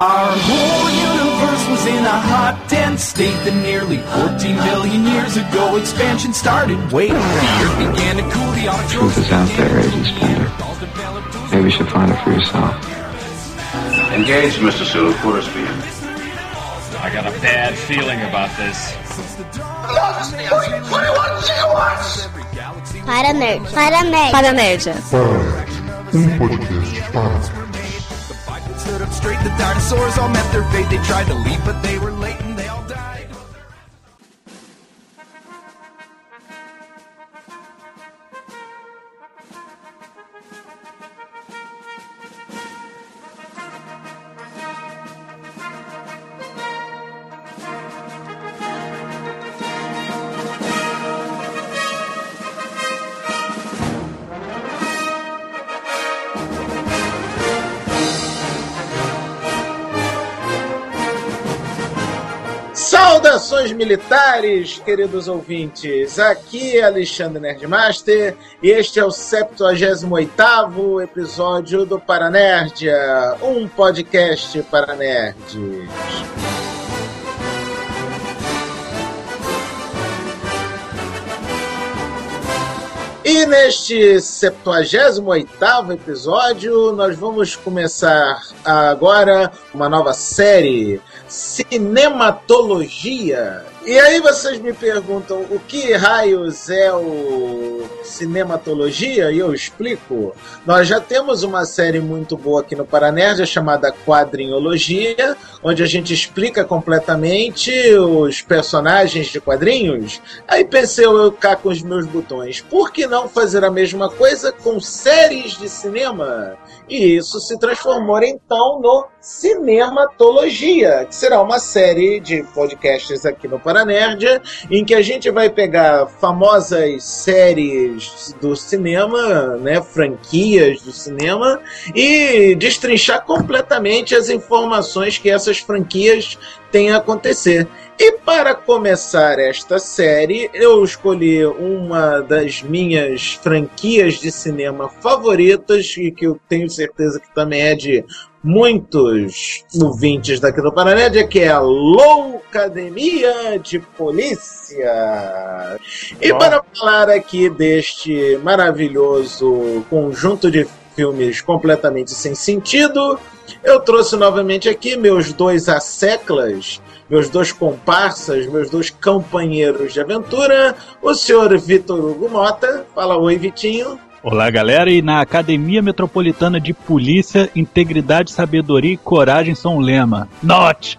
Our whole universe was in a hot, dense state that nearly 14 billion years ago expansion started. Wait, the earth began to cool, the truth is out there, Agent Splinter. Maybe you should find it for yourself. Engage, Mr. Sulu. Quarter speed. I got a bad feeling about this. Para Nerd. Podcast para. stood up straight. The dinosaurs all met their fate. They tried to leave, but they were late and they all died. Saudações militares, queridos ouvintes, aqui é Alexandre Nerdmaster e este é o 78º episódio do Paranerdia, um podcast para nerds. E neste 78º episódio, nós vamos começar agora uma nova série, Cinematologia. E aí vocês me perguntam o que raios é o Cinematologia? E eu explico. Nós já temos uma série muito boa aqui no Paranerdia chamada Quadrinhologia, onde a gente explica completamente os personagens de quadrinhos. Aí pensei eu cá com os meus botões, por que não fazer a mesma coisa com séries de cinema? E isso se transformou então no Cinematologia, que será uma série de podcasts aqui no Paranerdia, em que a gente vai pegar famosas séries do cinema, né, franquias do cinema, e destrinchar completamente as informações que essas franquias têm a acontecer. E para começar esta série, eu escolhi uma das minhas franquias de cinema favoritas, e que eu tenho certeza que também é de muitos ouvintes daqui do Paranerdia, que é a Loucademia de Polícia. E para falar aqui deste maravilhoso conjunto de filmes completamente sem sentido, eu trouxe novamente aqui meus dois asseclas, meus dois comparsas, meus dois companheiros de aventura, o senhor Vitor Hugo Mota. Fala oi, Vitinho. Olá, galera, e na Academia Metropolitana de Polícia, integridade, sabedoria e coragem são o lema. Note!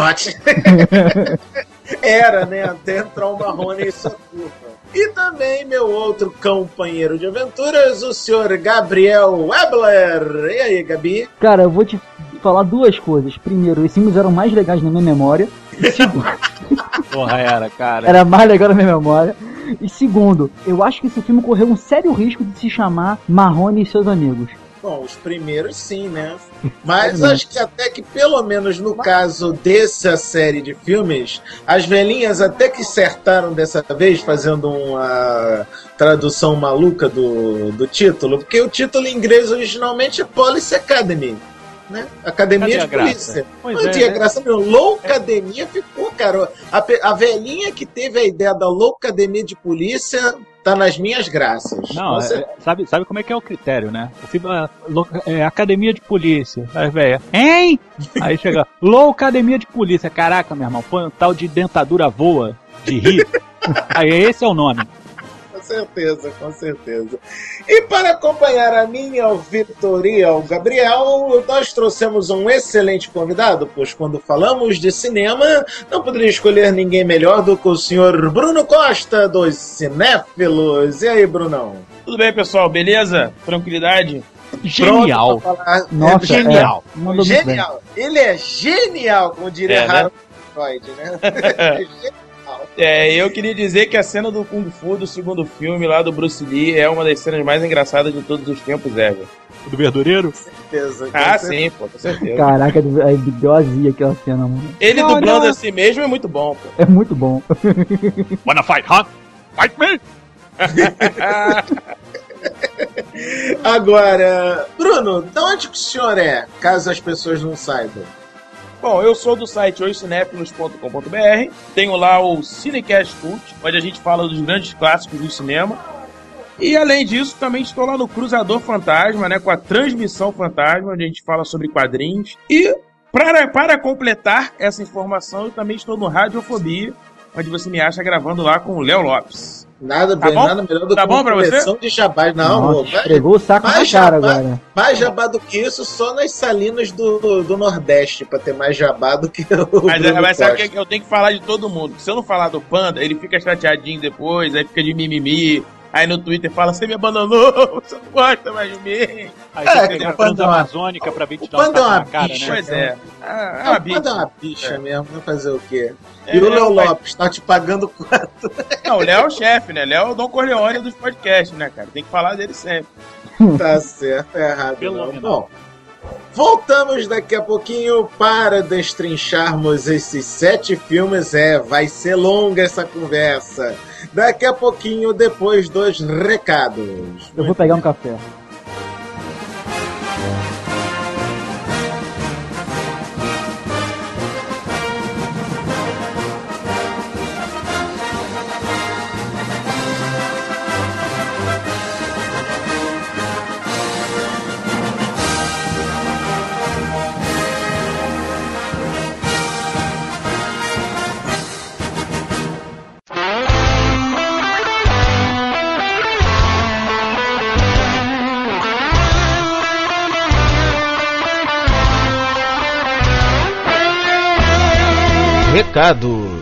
Era, né? Até entrar o Marrone e sua culpa. E também meu outro companheiro de aventuras, o senhor Gabriel Webler. E aí, Gabi? Cara, eu vou te falar duas coisas. Primeiro, os filmes eram mais legais na minha memória. E segundo... Porra, era, cara. Era mais legal na minha memória. E segundo, eu acho que esse filme correu um sério risco de se chamar Marrone e seus amigos. Bom, os primeiros sim, né? Mas acho que até que pelo menos no caso dessa série de filmes, as velhinhas até que acertaram dessa vez fazendo uma tradução maluca do título, porque o título em inglês originalmente é Police Academy, né? Academia de Polícia. Não tinha graça nenhuma. Loucademia ficou, cara. A velhinha que teve a ideia da Loucademia de Polícia tá nas minhas graças. Não, sabe como é que é o critério, né? O filme é Academia de Polícia. Aí, velho, hein? Aí chega, Loucademia de Polícia. Caraca, meu irmão, põe um tal de dentadura voa de rir. Aí esse é o nome. Com certeza. E para acompanhar a minha, o Vitor e o Gabriel, nós trouxemos um excelente convidado, pois quando falamos de cinema, não poderia escolher ninguém melhor do que o senhor Bruno Costa, dos Cinéfilos. E aí, Brunão? Tudo bem, pessoal? Beleza? Tranquilidade? Genial. Nossa, genial. Genial. Ele é genial, como diria Harold Freud, né? Eu queria dizer que a cena do Kung Fu do segundo filme lá do Bruce Lee é uma das cenas mais engraçadas de todos os tempos, Ever. Do verdureiro? Com certeza. Sim, pô, com certeza. Caraca, deu azia aquela cena, mano. Ele dublando assim mesmo é muito bom, pô. É muito bom. Wanna fight, huh? Fight me! Agora, Bruno, de onde que o senhor é, caso as pessoas não saibam? Bom, eu sou do site oicinéfilos.com.br, tenho lá o Cinecast Cult, onde a gente fala dos grandes clássicos do cinema. E além disso, também estou lá no Cruzador Fantasma, né, com a Transmissão Fantasma, onde a gente fala sobre quadrinhos. E para completar essa informação, eu também estou no Radiofobia, onde você me acha gravando lá com o Léo Lopes. Nada Tá bem, bom? nada melhor do Tá que bom uma pra você? coleção de jabás. Não, Pegou o saco na cara agora. Mais jabá do que isso, só nas salinas do Nordeste, pra ter mais jabá do que o Mas sabe que eu tenho que falar de todo mundo? Se eu não falar do Panda, ele fica chateadinho depois, aí fica de mimimi. Aí no Twitter fala, você me abandonou, você não gosta mais de mim. Aí você pega a Transamazônica pra vir te dar um tapa na cara, né? Pois é. O Panda é uma bicha mesmo, vai fazer o quê? E o Léo Lopes, tá te pagando quanto? Não, o Léo é o chefe, né? Léo é o Dom Corleone dos podcasts, né, cara? Tem que falar dele sempre. Tá certo, é errado. Não. Bom, voltamos daqui a pouquinho para destrincharmos esses 7 filmes. Vai ser longa essa conversa. Daqui a pouquinho, depois dos recados. Eu vou pegar um café. Recados.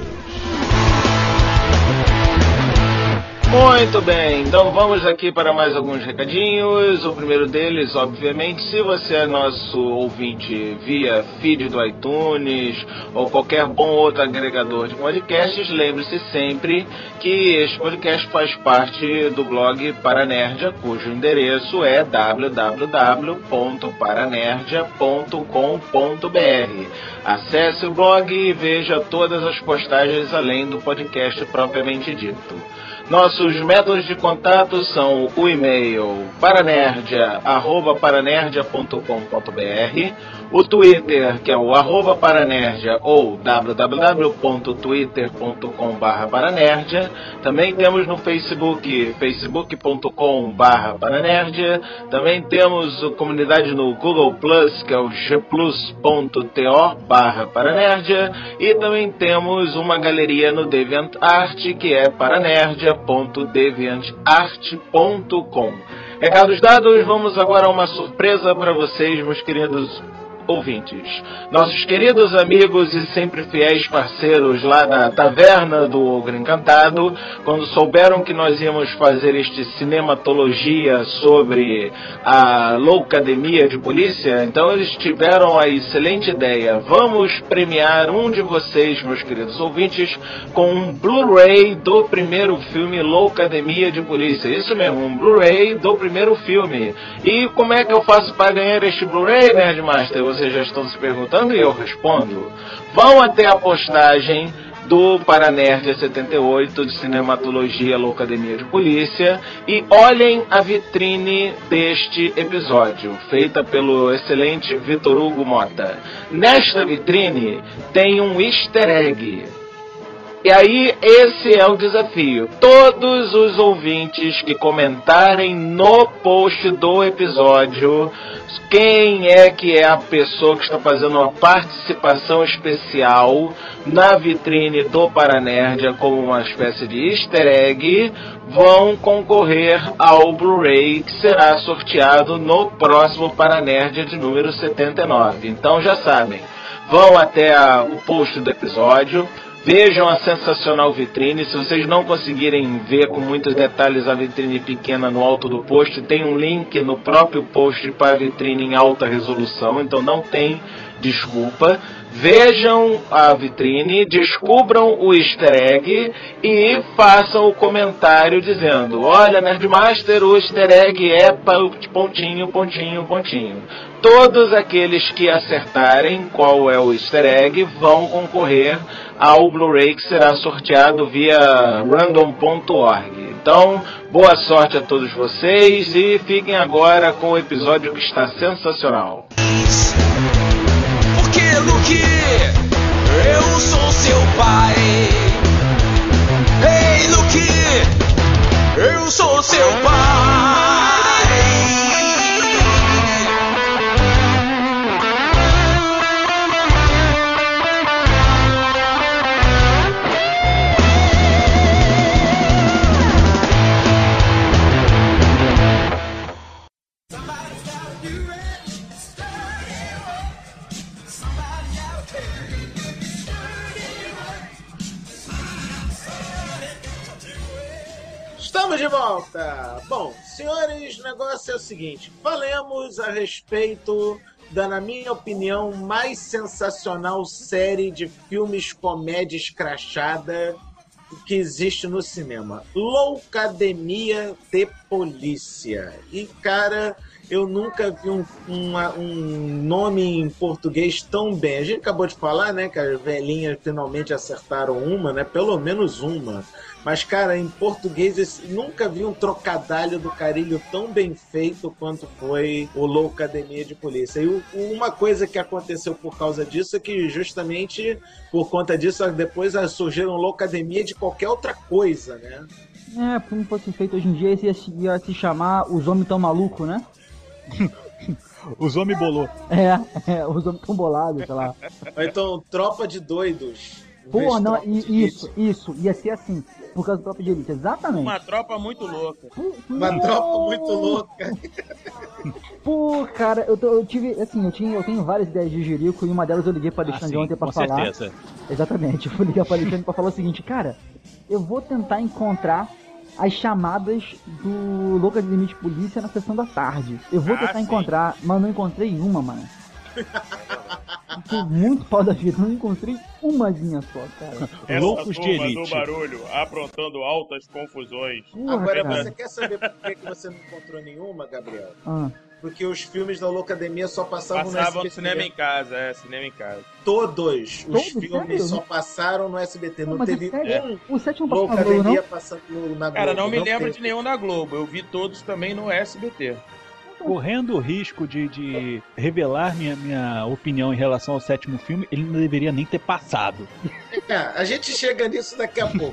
Muito bem, então vamos aqui para mais alguns recadinhos. O primeiro deles, obviamente, se você é nosso ouvinte via feed do iTunes ou qualquer bom outro agregador de podcasts, lembre-se sempre que este podcast faz parte do blog Paranerdia, cujo endereço é www.paranerdia.com.br. Acesse o blog e veja todas as postagens além do podcast propriamente dito. Nossos métodos de contato são o e-mail paranerdia@paranerdia.com.br, o Twitter, que é o @paranerdia ou www.twitter.com/paranerdia. Também temos no Facebook, facebook.com/paranerdia. Também temos a comunidade no Google Plus, que é o gplus.to/paranerdia. E também temos uma galeria no DeviantArt, que é paranerdia.deviantart.com. Recados dados, vamos agora a uma surpresa para vocês, meus queridos ouvintes. Nossos queridos amigos e sempre fiéis parceiros lá da Taverna do Ogro Encantado, quando souberam que nós íamos fazer este cinematologia sobre a Loucademia de Polícia, então eles tiveram a excelente ideia: vamos premiar um de vocês, meus queridos ouvintes, com um Blu-ray do primeiro filme Loucademia de Polícia. Isso mesmo, um Blu-ray do primeiro filme. E como é que eu faço para ganhar este Blu-ray, Nerdmaster? Vocês já estão se perguntando e eu respondo. Vão até a postagem do Paranerdia 78 de Cinematologia Loucademia de Polícia e olhem a vitrine deste episódio, feita pelo excelente Vitor Hugo Mota. Nesta vitrine tem um easter egg. E aí, esse é o desafio. Todos os ouvintes que comentarem no post do episódio quem é que é a pessoa que está fazendo uma participação especial na vitrine do Paranerdia como uma espécie de easter egg, vão concorrer ao Blu-ray que será sorteado no próximo Paranerdia de número 79. Então já sabem, vão até o post do episódio, vejam a sensacional vitrine. Se vocês não conseguirem ver com muitos detalhes a vitrine pequena no alto do post, tem um link no próprio post para a vitrine em alta resolução, então não tem desculpa. Vejam a vitrine, descubram o easter egg e façam o comentário dizendo: olha, Nerdmaster, o easter egg é pontinho, pontinho, pontinho. Todos aqueles que acertarem qual é o easter egg vão concorrer ao Blu-ray que será sorteado via random.org. Então, boa sorte a todos vocês e fiquem agora com o episódio que está sensacional. Porque, Luke, Estamos de volta! Bom, senhores, o negócio é o seguinte: falemos a respeito da, na minha opinião, mais sensacional série de filmes comédia escrachada que existe no cinema. Loucademia de Polícia. E, cara, eu nunca vi um nome em português tão bem. A gente acabou de falar, né, que as velhinhas finalmente acertaram uma, né, pelo menos uma. Mas, cara, em português, nunca vi um trocadilho do Carilho tão bem feito quanto foi o Loucademia de Polícia. E uma coisa que aconteceu por causa disso é que, justamente por conta disso, depois surgiram Loucademia de qualquer outra coisa, né? Se não fosse feito hoje em dia, ia se chamar Os Homens Tão Malucos, né? Os Homens Bolou. Os Homens Tão Bolados, sei lá. Ou então, Tropa de Doidos. Pô, não, isso, ia ser assim, por causa do Tropa de Elite, exatamente. Uma tropa muito louca. Uma tropa muito louca. Pô, cara, eu tenho várias ideias de Jerico e uma delas eu liguei pra Alexandre ontem pra falar. Com certeza. Exatamente, eu fui ligar pra Alexandre pra falar o seguinte, cara, eu vou tentar encontrar as chamadas do Loucademia de Polícia na sessão da tarde. Eu vou tentar encontrar, mas não encontrei uma, mano. Tô muito pau da vida, não encontrei umazinha só, cara. Essa Loucos de turma Elite. do barulho, aprontando altas confusões. Porra, Agora, cara. você quer saber por que você não encontrou nenhuma, Gabriel? Ah. Porque os filmes da Loucademia só passavam no Passava SBT. cinema em casa, cinema em casa. Todos os filmes Sério? só passaram no SBT. Não Mas teve o 7 não passou na Globo, Loucademia não? passando na Globo. Cara, não me lembro teve. de nenhum da Globo. Eu vi todos também no SBT. Correndo o risco de revelar minha opinião em relação ao sétimo filme, ele não deveria nem ter passado. A gente chega nisso daqui a pouco.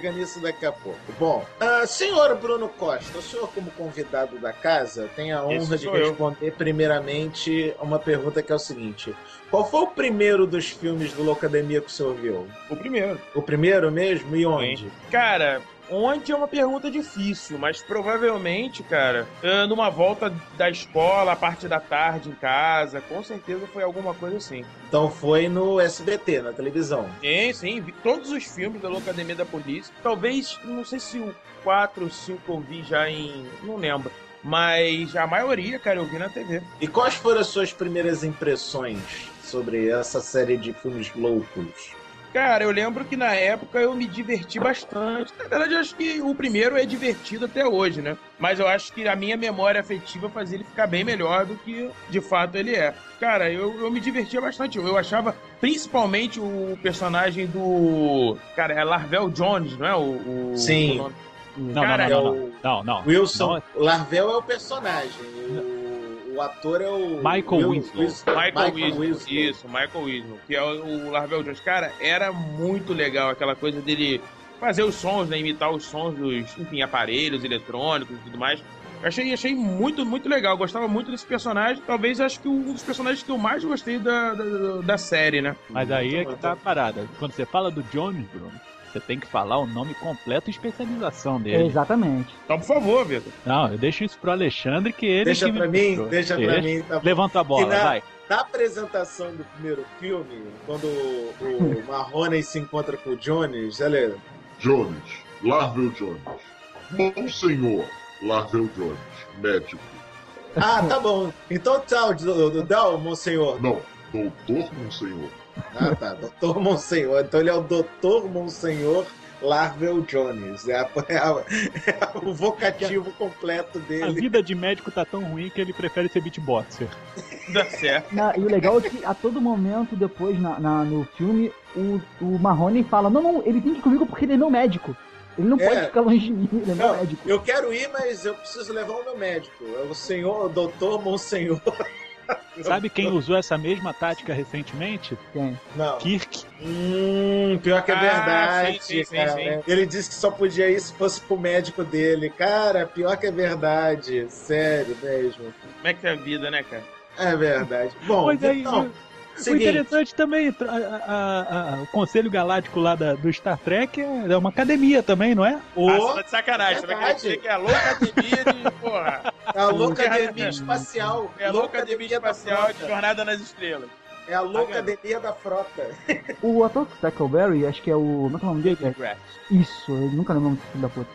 Bom, senhor Bruno Costa, o senhor como convidado da casa tem a honra de responder primeiramente uma pergunta que é o seguinte: qual foi o primeiro dos filmes do Loucademia que o senhor viu? O primeiro. O primeiro mesmo? E onde? Sim. Cara, onde é uma pergunta difícil, mas provavelmente, cara, numa volta da escola, a parte da tarde em casa, com certeza foi alguma coisa assim. Então foi no SBT, na televisão. Sim, vi todos os filmes da Loucademia da Polícia. Talvez, não sei se o 4 ou 5 eu vi já não lembro. Mas a maioria, cara, eu vi na TV. E quais foram as suas primeiras impressões sobre essa série de filmes loucos? Cara, eu lembro que na época eu me diverti bastante. Na verdade, eu acho que o primeiro é divertido até hoje, né? Mas eu acho que a minha memória afetiva fazia ele ficar bem melhor do que de fato ele é. Cara, eu me divertia bastante. Eu achava, principalmente, o personagem do... Cara, é Larvel Jones, não é? Sim. Não. Wilson. Não. Larvel é o personagem. O ator é o... Michael Winslow. Michael Winslow. Isso, Michael Winslow. Que é o Larvel Jones. Cara, era muito legal aquela coisa dele fazer os sons, né? Imitar os sons dos, enfim, aparelhos eletrônicos e tudo mais. Eu achei muito, muito legal. Eu gostava muito desse personagem. Talvez acho que um dos personagens que eu mais gostei da série, né? Mas aí é que tá a parada. Quando você fala do Jones, Bruno, você tem que falar o nome completo e especialização dele. Exatamente. Então, por favor, Vitor. Não, eu deixo isso pro Alexandre, que ele... Deixa pra mim. Tá. Levanta a bola, vai. Na apresentação do primeiro filme, quando o Marrone se encontra com o Jones, olha... Jones, Larvel Jones. Monsenhor Larvel Jones, médico. Ah, tá bom. Então tchau, Monsenhor. Não, Doutor Monsenhor. Ah, tá, Doutor Monsenhor. Então ele é o Doutor Monsenhor Larvel Jones. É o vocativo completo dele. A vida de médico tá tão ruim que ele prefere ser beatboxer. Dá certo. E o legal é que a todo momento depois no filme o Marrone fala, não, ele tem que ir comigo porque ele é meu médico. Ele não pode ficar longe de mim, ele é meu médico. Eu quero ir, mas eu preciso levar o meu médico. É o senhor, o Doutor Monsenhor. Sabe quem usou essa mesma tática recentemente? Quem? Não. Kirk. Pior que é verdade, sim, cara. sim. Ele disse que só podia ir se fosse pro médico dele. Cara, pior que é verdade. Sério mesmo. Como é que é a vida, né, cara? É verdade. Bom, Pois é, então... O interessante também, o Conselho Galáctico lá do Star Trek é uma academia também, não é? Você tá de sacanagem, você vai querer dizer que é a Loucademia de... Porra. É a Loucademia Espacial. É a Loucademia Espacial de Jornada nas Estrelas. É a loucademia da frota. O ator Tackleberry, acho que é o... Como é que é o nome dele? Isso, eu nunca lembro o nome do filho da puta.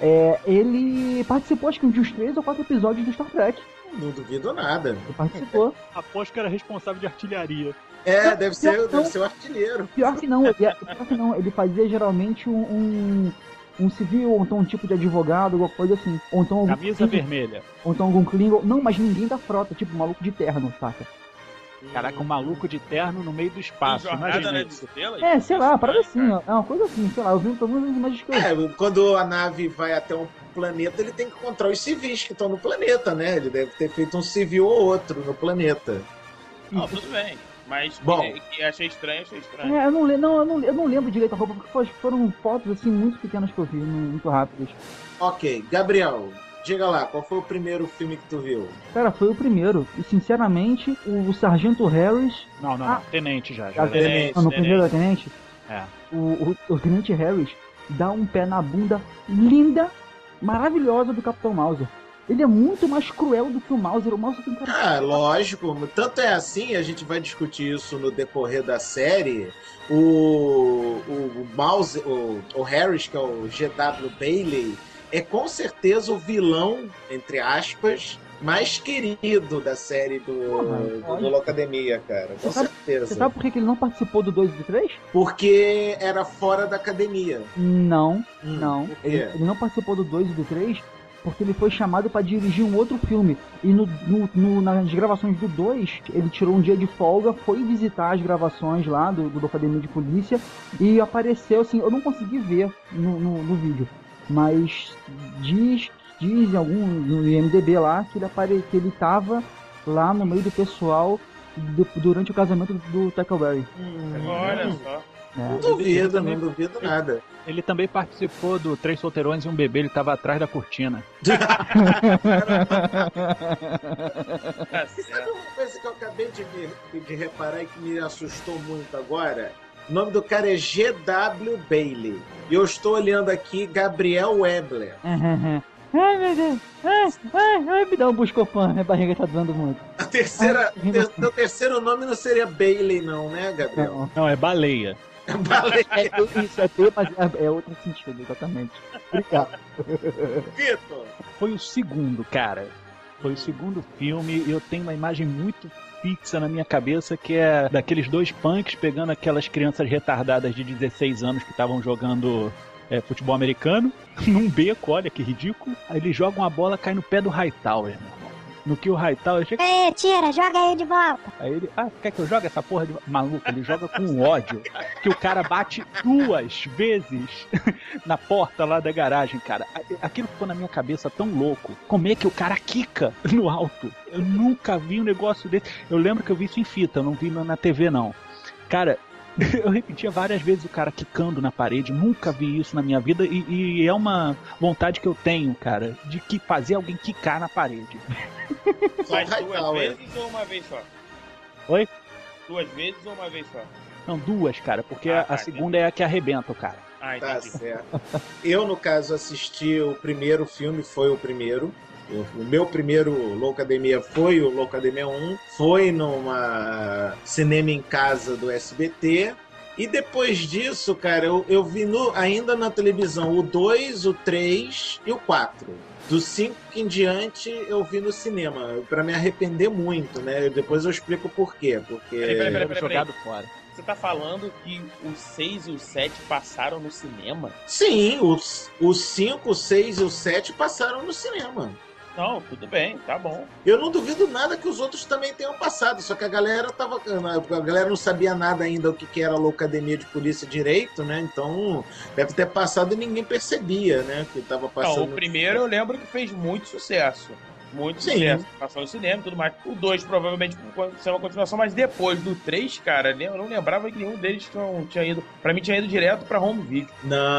Ele participou, acho que de uns 3 ou 4 episódios do Star Trek. Não duvido nada. Ele participou. Aposto que era responsável de artilharia. Deve ser o artilheiro. Pior que não, ele fazia geralmente um civil, ou então um tipo de advogado, alguma coisa assim. Ou então camisa vermelha. Ou então algum Klingon. Não, mas ninguém da frota, tipo maluco de terno, saca? Caraca, um maluco de terno no meio do espaço. Imagina isso. Sei lá, parada assim, é uma coisa assim, sei lá, eu vi pelo menos as imagens que eu vi. Quando a nave vai até um planeta, ele tem que encontrar os civis que estão no planeta, né? Ele deve ter feito um civil ou outro no planeta. Tudo bem. Mas bom, que achei estranho. Eu não lembro direito a roupa, porque foram fotos assim muito pequenas que eu vi, muito rápidas. Ok, Gabriel, diga lá, qual foi o primeiro filme que tu viu? Cara, foi o primeiro. E sinceramente, o Sargento Harris... Não, Tenente já. No primeiro é Tenente? É. O Tenente Harris dá um pé na bunda linda, maravilhosa do Capitão Mauser. Ele é muito mais cruel do que o Mauser. O Mauser tem cara... lógico. Tanto é assim, a gente vai discutir isso no decorrer da série. O Mauser, o Harris, que é o G.W. Bailey, é com certeza o vilão, entre aspas, mais querido da série do Locademia, cara. Com certeza. Você sabe por que ele não participou do 2 e do 3? Porque era fora da academia. Não. Ele não participou do 2 e do 3 porque ele foi chamado para dirigir um outro filme. E nas gravações do 2, ele tirou um dia de folga, foi visitar as gravações lá do Locademia de Polícia e apareceu assim, eu não consegui ver no vídeo. Mas diz no IMDB lá que ele tava lá no meio do pessoal durante o casamento do Tackleberry. Olha só. Não duvido nada. Ele também participou do 3 Solteirões e um Bebê, ele tava atrás da cortina. Sabe uma coisa que eu acabei de reparar e que me assustou muito agora? O nome do cara é G.W. Bailey. E eu estou olhando aqui Gabriel Webler. Ai, meu Deus. Ai, me dá um Buscopan. Minha barriga tá doendo muito. O terceiro nome não seria Bailey, não, né, Gabriel? Não, é Baleia. Isso é B, mas é outro sentido, exatamente. Obrigado. Vitor! Foi o segundo, cara. Foi o segundo filme e eu tenho uma imagem muito fixa na minha cabeça, que é daqueles 2 punks pegando aquelas crianças retardadas de 16 anos que estavam jogando futebol americano num beco, olha que ridículo. Aí eles jogam a bola, cai no pé do Hightower, meu irmão. No que o Hightower chega... tira, joga aí de volta. Aí ele, quer que eu jogue essa porra de... Maluco, ele joga com ódio. Que o cara bate 2 vezes na porta lá da garagem, cara. Aquilo ficou na minha cabeça tão louco. Como é que o cara quica no alto? Eu nunca vi um negócio desse. Eu lembro que eu vi isso em fita, eu não vi na TV, não. Cara... Eu repetia várias vezes o cara quicando na parede, nunca vi isso na minha vida e é uma vontade que eu tenho, cara, de fazer alguém quicar na parede. Mas 2 vezes ou uma vez só? Oi? 2 vezes ou uma vez só? Não, 2, cara, porque a segunda é a que arrebenta o cara. Tá certo. Eu, no caso, assisti o primeiro filme, foi o primeiro. O meu primeiro Locademia foi o Locademia 1, foi numa cinema em casa do SBT, e depois disso, cara, eu vi ainda na televisão o 2, o 3 e o 4. Do 5 em diante eu vi no cinema, pra me arrepender muito, né? Depois eu explico por quê. Porque Peraí. Jogado fora. Você tá falando que o 6 e o 7 passaram no cinema? Sim, o 5, o 6 e o 7 passaram no cinema. Não, tudo bem, tá bom. Eu não duvido nada que os outros também tenham passado, só que a galera não sabia nada ainda o que era a Locademia de Polícia direito, né? Então deve ter passado e ninguém percebia, né? Que tava passando. Não, o primeiro eu lembro que fez muito sucesso. Muito sucesso. Passou no cinema e tudo mais. O 2 provavelmente ser uma continuação, mas depois do 3, cara, eu não lembrava que nenhum deles tinha ido. Pra mim tinha ido direto pra home video.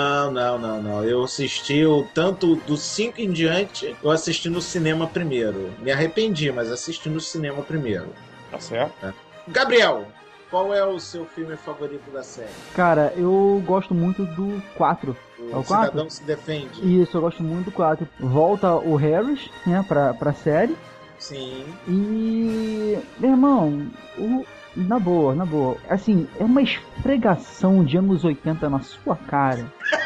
Não. Eu assisti tanto do 5 em diante, eu assisti no cinema primeiro. Me arrependi, mas assisti no cinema primeiro. Tá certo. Gabriel, qual é o seu filme favorito da série? Cara, eu gosto muito do 4. O Cidadão Se Defende. Isso, eu gosto muito do 4. Volta o Harris, né, pra série. Sim. E... Meu irmão, na boa. Assim, é uma esfregação de anos 80 na sua cara.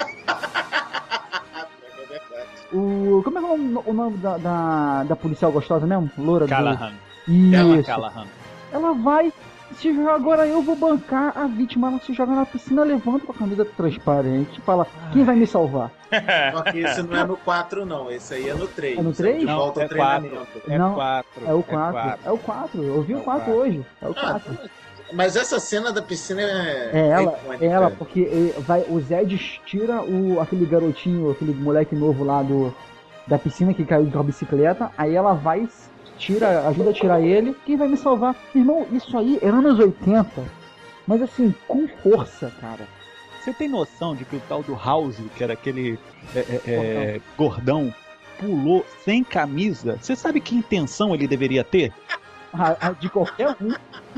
Como é que é o nome da policial gostosa mesmo? Loura Callahan. Isso. Callahan. Ela vai se jogar, agora eu vou bancar a vítima, ela se joga na piscina, levanta com a camisa transparente e fala, quem vai me salvar? Só que esse não é no 4 não, esse aí é no 3. É no 3? De volta ao treinamento. Não, é o 4. É o 4, eu vi o 4 hoje. É o 4. Mas essa cena da piscina é ela, porque o Zed tira aquele garotinho, aquele moleque novo lá da piscina que caiu de uma bicicleta, aí ela vai, ajuda a tirar ele, quem vai me salvar? Irmão, isso aí é anos 80, mas assim, com força, cara. Você tem noção de que o tal do House, que era aquele gordão, pulou sem camisa? Você sabe que intenção ele deveria ter? De qualquer um.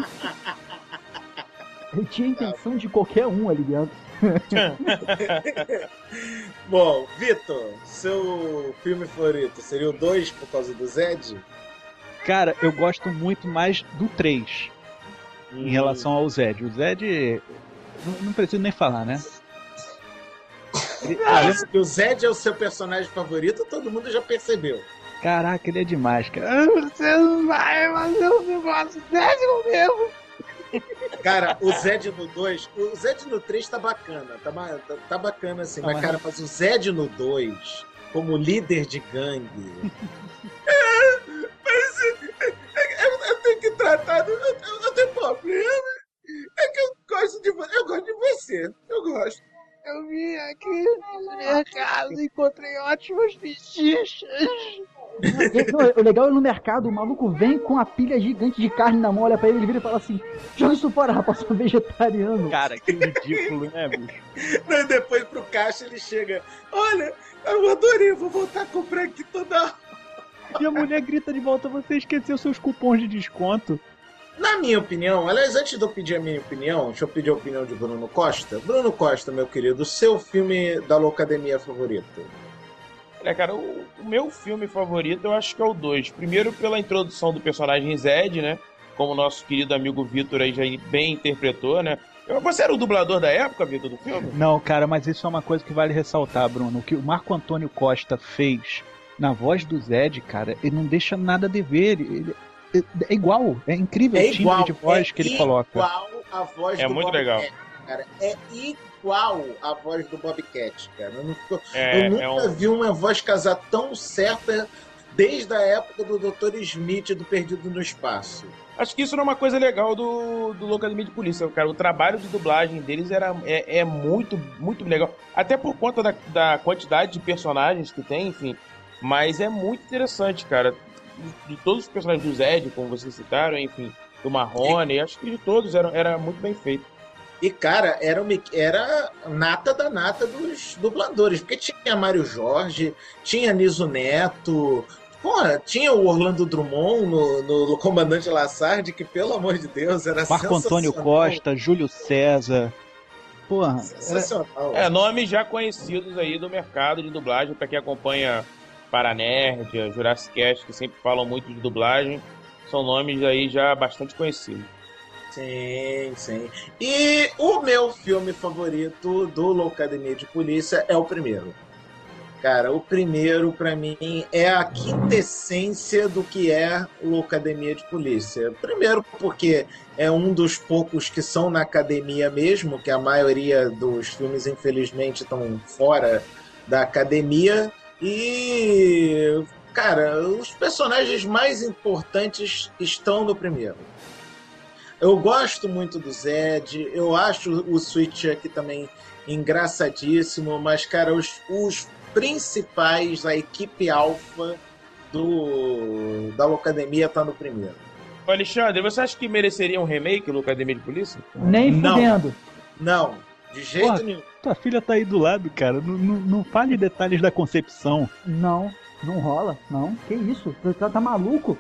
Ele tinha a intenção de qualquer um ali dentro. Bom, Vitor, seu filme favorito seria o 2 por causa do Zed? Cara, eu gosto muito mais do 3 em relação ao Zed. O Zed, não preciso nem falar, né? Que o Zed é o seu personagem favorito, todo mundo já percebeu. Caraca, ele é demais, cara. Você não vai fazer um negócio desse comigo. Cara, o Zed no 2, o Zed no 3 tá bacana, tá bacana assim, mas cara, mas o Zed no 2, como líder de gangue... eu tenho que tratar, eu tenho problema, é que eu gosto de você, eu gosto. Eu vim aqui no mercado e encontrei ótimas bichichas. O legal é no mercado, o maluco vem com a pilha gigante de carne na mão, olha pra ele, ele vira e fala assim, joga isso fora, rapaz, sou vegetariano. Cara, que ridículo, né, bicho? E depois pro caixa ele chega, olha, eu adorei, vou voltar a comprar aqui toda hora. E a mulher grita de volta, você esqueceu seus cupons de desconto. Na minha opinião, aliás, antes de eu pedir a minha opinião, deixa eu pedir a opinião de Bruno Costa. Bruno Costa, meu querido, seu filme da Loucademia favorito? Cara, o meu filme favorito eu acho que é o 2. Primeiro pela introdução do personagem Zed, né? Como o nosso querido amigo Vitor aí já bem interpretou, né? Você era o dublador da época, Vitor, do filme? Não, cara, mas isso é uma coisa que vale ressaltar, Bruno. O que o Marco Antônio Costa fez na voz do Zed, cara, ele não deixa nada a dever. Ele é igual, é incrível o timbre de voz que ele coloca. É igual a voz do muito Bob legal. Cat, cara. É igual a voz do Bob Cat, cara. Eu nunca vi uma voz casar tão certa desde a época do Dr. Smith do Perdido no Espaço. Acho que isso não é uma coisa legal do Loucademia de Polícia, cara. O trabalho de dublagem deles é muito, muito legal. Até por conta da quantidade de personagens que tem, enfim. Mas é muito interessante, cara. De todos os personagens do Zed, como vocês citaram, enfim, do Marrone, acho que de todos era muito bem feito. E, cara, era nata da nata dos dubladores, porque tinha Mário Jorge, tinha Niso Neto, porra, tinha o Orlando Drummond no Comandante Lassard, que, pelo amor de Deus, era Marco Antônio Costa, Júlio César, porra. Sensacional. Nomes já conhecidos aí do mercado de dublagem, pra quem acompanha Paranerd, Jurassic Cast, que sempre falam muito de dublagem, são nomes aí já bastante conhecidos. Sim, sim. E o meu filme favorito do Loucademia de Polícia é o primeiro. Cara, o primeiro, pra mim, é a quintessência do que é Loucademia de Polícia. Primeiro porque é um dos poucos que são na academia mesmo, que a maioria dos filmes, infelizmente, estão fora da academia. E, cara, os personagens mais importantes estão no primeiro. Eu gosto muito do Zed, eu acho o Sweet Chuck também engraçadíssimo, mas, cara, os principais, a equipe alfa da Loucademia tá no primeiro. Alexandre, você acha que mereceria um remake, Loucademia de Polícia? Nem fudendo. Não, de jeito nenhum. Tua filha tá aí do lado, cara. Não fale detalhes da concepção. Não rola. Não. Que isso? Tá maluco?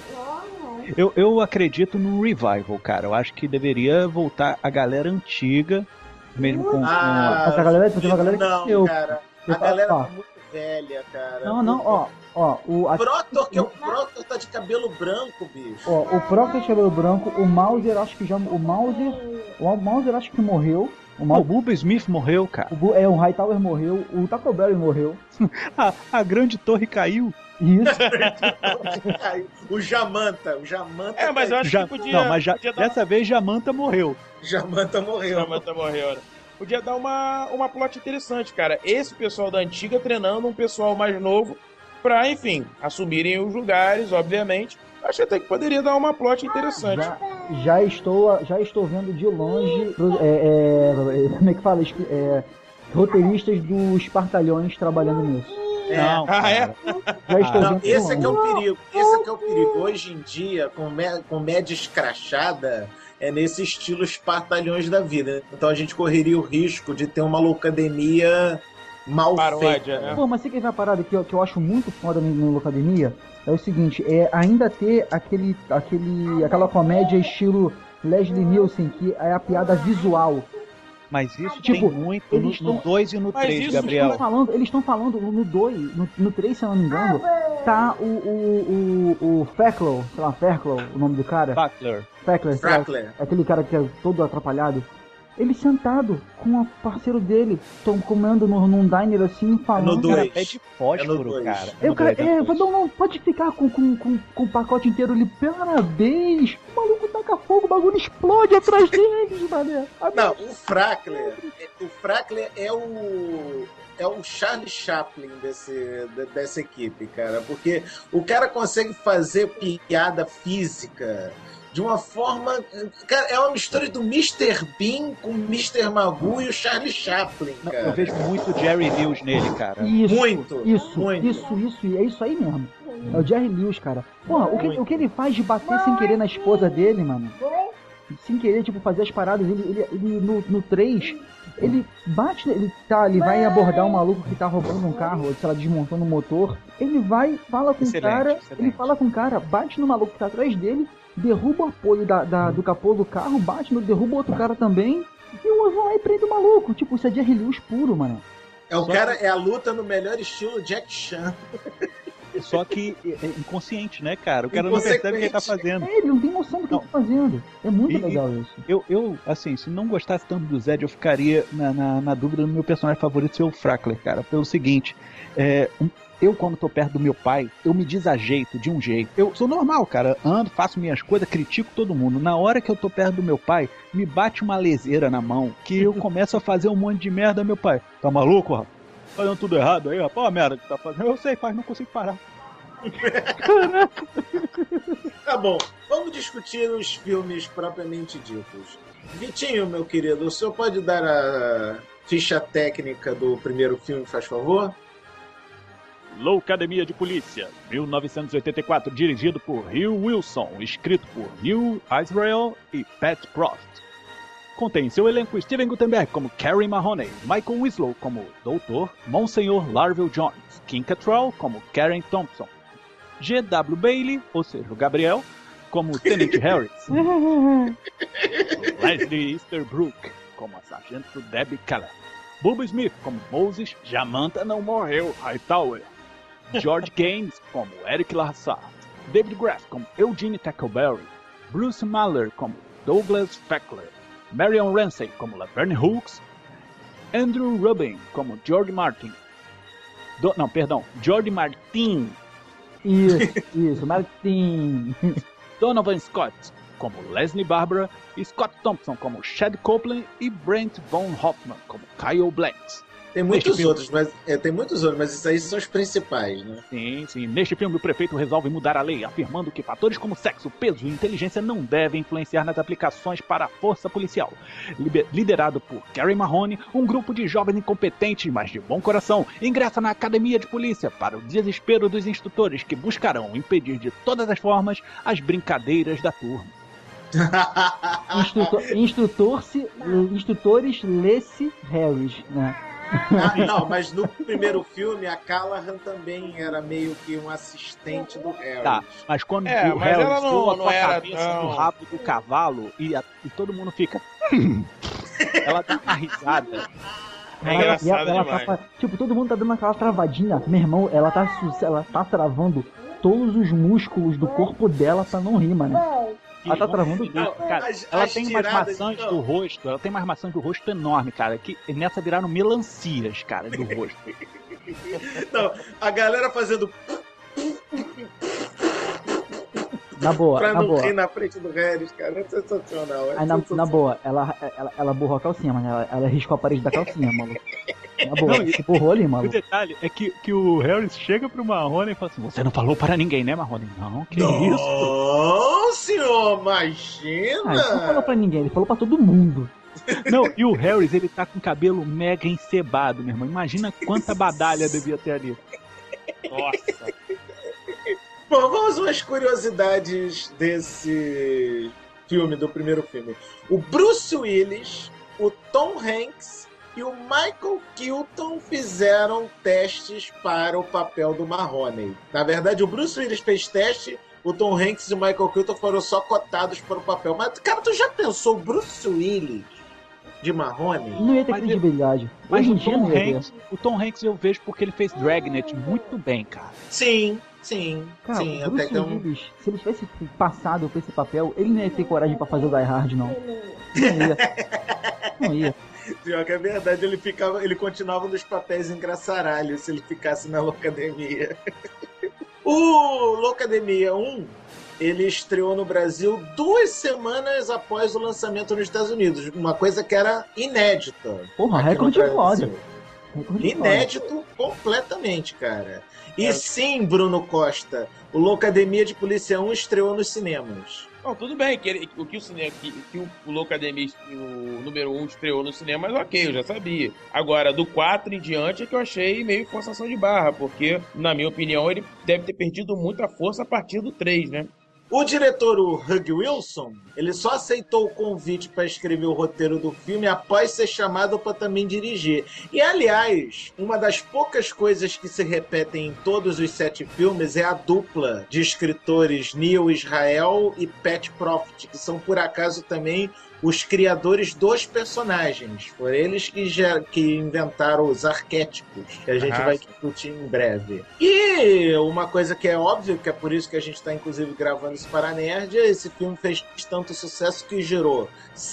Eu acredito no revival, cara. Eu acho que deveria voltar a galera antiga, mesmo com... Essa galera, tem uma galera não, que eu... cara. A galera tá muito velha, cara. Não, ó. O Proctor tá de cabelo branco, bicho. Ó, o Proctor de cabelo branco, o Mauser acho que já. O Mauser acho que morreu. O Bubba Smith morreu, cara. O Hightower morreu, o Taco Bell morreu. a grande torre caiu. Isso. O Jamanta. Mas eu acho que podia. Não, mas dessa vez Jamanta morreu. Jamanta morreu, né? Podia dar uma plot interessante, cara. Esse pessoal da antiga treinando um pessoal mais novo pra, enfim, assumirem os lugares, obviamente. Acho até que poderia dar uma plot interessante. Já estou vendo de longe, como é que fala? Roteiristas dos Espartalhões trabalhando nisso. Já estou vendo de longe. Esse é que é o perigo. Hoje em dia, com média escrachada, é nesse estilo Espartalhões da vida. Então a gente correria o risco de ter uma loucademia mal feita. Né? Pô, mas você quer ver a parada que eu acho muito foda no Loucademia? É o seguinte, ainda ter aquela comédia estilo Leslie Nielsen, que é a piada visual. Mas isso tem muito no 2 e no 3, Gabriel. Eles estão falando no 2, no 3, se eu não me engano, tá o Facklow, sei lá, Facklow, o nome do cara. Fackler. Aquele cara que é todo atrapalhado. Ele sentado com o parceiro dele, estão comendo num diner assim, falando. No 2. Pede fósforo, cara. Não, pode ficar com o pacote inteiro ali. Parabéns! O maluco taca fogo, o bagulho explode atrás deles, mané. Não, o Frackler é o Charlie Chaplin dessa equipe, cara. Porque o cara consegue fazer piada física de uma forma... Cara, é uma mistura do Mr. Bean com o Mr. Magoo e o Charlie Chaplin, cara. Eu vejo muito Jerry Lewis nele, cara. Muito. E é isso aí mesmo. É o Jerry Lewis, cara. Porra, o que ele faz de bater sem querer na esposa dele, mano? Sem querer, tipo, fazer as paradas. Ele no 3, ele bate, ele vai abordar um maluco que tá roubando um carro, sei lá, desmontando um motor. Ele vai, fala com o cara, ele fala com o cara, bate no maluco que tá atrás dele, derruba o apoio do capô do carro, derruba outro cara também, e o outro vai lá e prende o maluco. Tipo, isso é Jerry Lewis puro, mano. É a luta no melhor estilo Jack Chan. Só que é inconsciente, né, cara? O cara não percebe o que ele tá fazendo. Ele não tem noção do que ele tá fazendo. É muito legal isso. Eu, assim, se não gostasse tanto do Zed, eu ficaria na dúvida do meu personagem favorito ser o Frackler, cara. Pelo seguinte, eu, quando tô perto do meu pai, eu me desajeito de um jeito. Eu sou normal, cara. Ando, faço minhas coisas, critico todo mundo. Na hora que eu tô perto do meu pai, me bate uma leseira na mão, que eu começo a fazer um monte de merda. Meu pai, tá maluco, rapaz? Fazendo tudo errado aí, rapaz? Olha a merda que tá fazendo. Eu sei, pai, não consigo parar. Caraca. Tá bom, vamos discutir os filmes propriamente ditos. Vitinho, meu querido, o senhor pode dar a ficha técnica do primeiro filme, faz favor? Loucademia de Polícia, 1984, dirigido por Hugh Wilson, escrito por Neil Israel e Pat Proft. Contém seu elenco Steven Guttenberg como Carey Mahoney, Michael Winslow como Doutor, Monsenhor Larvel Jones, Kim Cattrall como Karen Thompson, G.W. Bailey, ou seja, o Gabriel, como Tenente Harris, Leslie Easterbrook como a Sargento Debbie Keller, Bubba Smith como Moses, Jamanta não morreu, Hightower, George Gaines como Eric Lassard, David Graff como Eugene Tackleberry, Bruce Mahler como Douglas Fackler, Marion Ramsey como Laverne Hooks, Andrew Rubin como George Martin. George Martin. Isso, Martin. Donovan Scott como Leslie Barbara, e Scott Thompson como Chad Copeland e Brent Von Hoffman como Kyle Blanks. Tem muitos outros, mas esses aí são os principais, né? Sim. Neste filme, o prefeito resolve mudar a lei, afirmando que fatores como sexo, peso e inteligência não devem influenciar nas aplicações para a força policial. Liderado por Carey Mahoney, um grupo de jovens incompetentes, mas de bom coração, ingressa na academia de polícia para o desespero dos instrutores que buscarão impedir de todas as formas as brincadeiras da turma. Instrutores Lacey Harris, né? Não, mas no primeiro filme a Callahan também era meio que um assistente do Harris. Tá, mas quando o Harris pula a cabeça no rabo do cavalo e todo mundo fica... ela dá uma risada. É engraçado demais. Tipo, todo mundo tá dando aquela travadinha. Meu irmão, ela tá travando todos os músculos do corpo dela pra não rir, mano. Ela tá travando tudo. Cara, ela tem umas maçãs do rosto, ela tem umas maçãs do rosto enorme, cara, que nessa viraram melancias, cara, do rosto. Não, a galera fazendo... Na boa, pra na não boa. rir na frente do Harris, cara, é sensacional. Aí, na boa, ela borrou a calcinha, mano. Ela riscou a parede da calcinha, maluco. Na boa, Não, se borrou ali, O maluco. detalhe é que o Harris chega pro Marrone e fala assim: você não falou para ninguém, né, Marrone? Não, que Não, isso? senhor, imagina! Ele não falou pra ninguém, ele falou pra todo mundo. Não, e o Harris, ele tá com o cabelo mega encebado, meu irmão. Imagina quanta badalha devia ter ali. Nossa. Bom, vamos umas curiosidades desse filme, do primeiro filme. O Bruce Willis, o Tom Hanks e o Michael Keaton fizeram testes para o papel do Marrone. Na verdade, o Bruce Willis fez teste, o Tom Hanks e o Michael Keaton foram só cotados para o papel. Mas, cara, tu já pensou o Bruce Willis de Marrone? Não ia ter credibilidade. Mas Hoje em dia não ia ter. o Tom Hanks eu vejo porque ele fez Dragnet muito bem, cara. Sim, Cara, sim, o Bruce até que Willis, se ele tivesse passado por esse papel, ele não ia ter coragem pra fazer o Die Hard, não. Não ia. Pior que é verdade, ele continuava nos papéis engraçaralhos se ele ficasse na Loucademia. O Loucademia 1, ele estreou no Brasil 2 semanas após o lançamento nos Estados Unidos, uma coisa que era inédita. Porra, recorde de glória. Inédito completamente, cara. E sim, Bruno Costa, o Loucademia de Polícia 1 estreou nos cinemas. Não, tudo bem, que o Loucademia, o número 1 estreou no cinema, mas ok, eu já sabia. Agora, do 4 em diante é que eu achei meio forçação de barra, porque, na minha opinião, ele deve ter perdido muita força a partir do 3, né? O diretor, o Hugh Wilson, ele só aceitou o convite para escrever o roteiro do filme após ser chamado para também dirigir. E, aliás, uma das poucas coisas que se repetem em todos os 7 filmes é a dupla de escritores Neil Israel e Pat Proft, que são, por acaso, também os criadores dos personagens. Foram eles que inventaram os arquétipos, que a gente vai discutir em breve. E uma coisa que é óbvia, que é por isso que a gente está, inclusive, gravando isso para a Nerd, esse filme fez tanto sucesso que gerou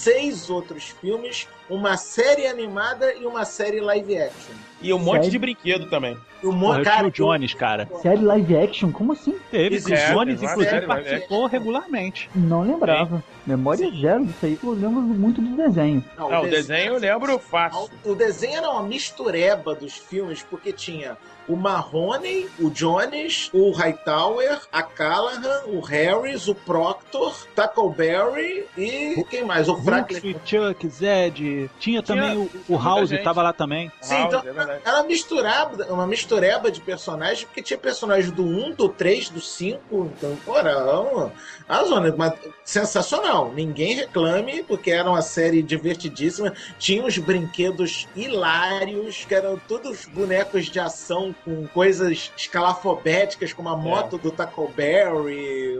6 outros filmes, uma série animada e uma série live action. E um monte de brinquedo também. Cara, o Jones, cara. Série live action? Como assim? Teve, o Jones, inclusive, participou regularmente. Não lembrava. Memória zero disso aí, eu lembro muito do desenho. Não, o desenho eu lembro fácil. O desenho era uma mistureba dos filmes, porque tinha o Marrone, o Jones, o Hightower, a Callahan, o Harris, o Proctor, Tackleberry e quem mais? O Franklin. Chuck, Zed. Tinha também o House, tava lá também. Sim, então era uma mistureba de personagens, porque tinha personagens do 1, do 3, do 5. Então, porra, a zona, mas sensacional. Ninguém reclame, porque era uma série divertidíssima. Tinha uns brinquedos hilários, que eram todos bonecos de ação com coisas escalafobéticas, como a moto do Tackleberry.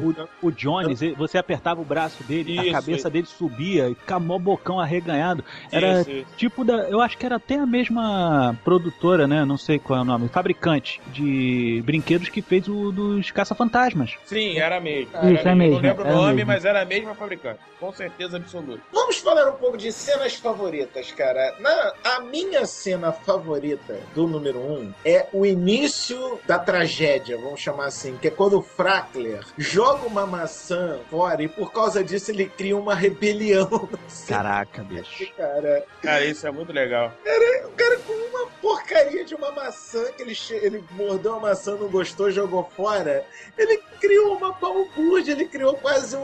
O Jones, você apertava o braço dele, a cabeça dele subia e ficava bocão arreganhado. Era tipo eu acho que era até a mesma produtora, né? Não sei qual é o nome, fabricante de brinquedos que fez o dos Caça-Fantasmas. Sim, era mesmo. Isso, é mesmo. Não lembro o nome, mas era a mesma fabricante. Com certeza absoluta. Vamos falar um pouco de cenas favoritas, cara. A minha cena favorita do número 1 é o início da tragédia, vamos chamar assim, que é quando o Frackler joga uma maçã fora e por causa disso ele cria uma rebelião. Caraca, bicho. Cara, isso é muito legal. O cara com uma porcaria de uma maçã, que ele mordeu a maçã, não gostou, jogou fora. Ele criou uma balbúrdia, ele criou quase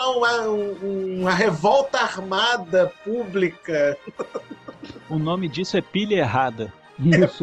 uma revolta armada pública. O nome disso é pilha errada. Isso.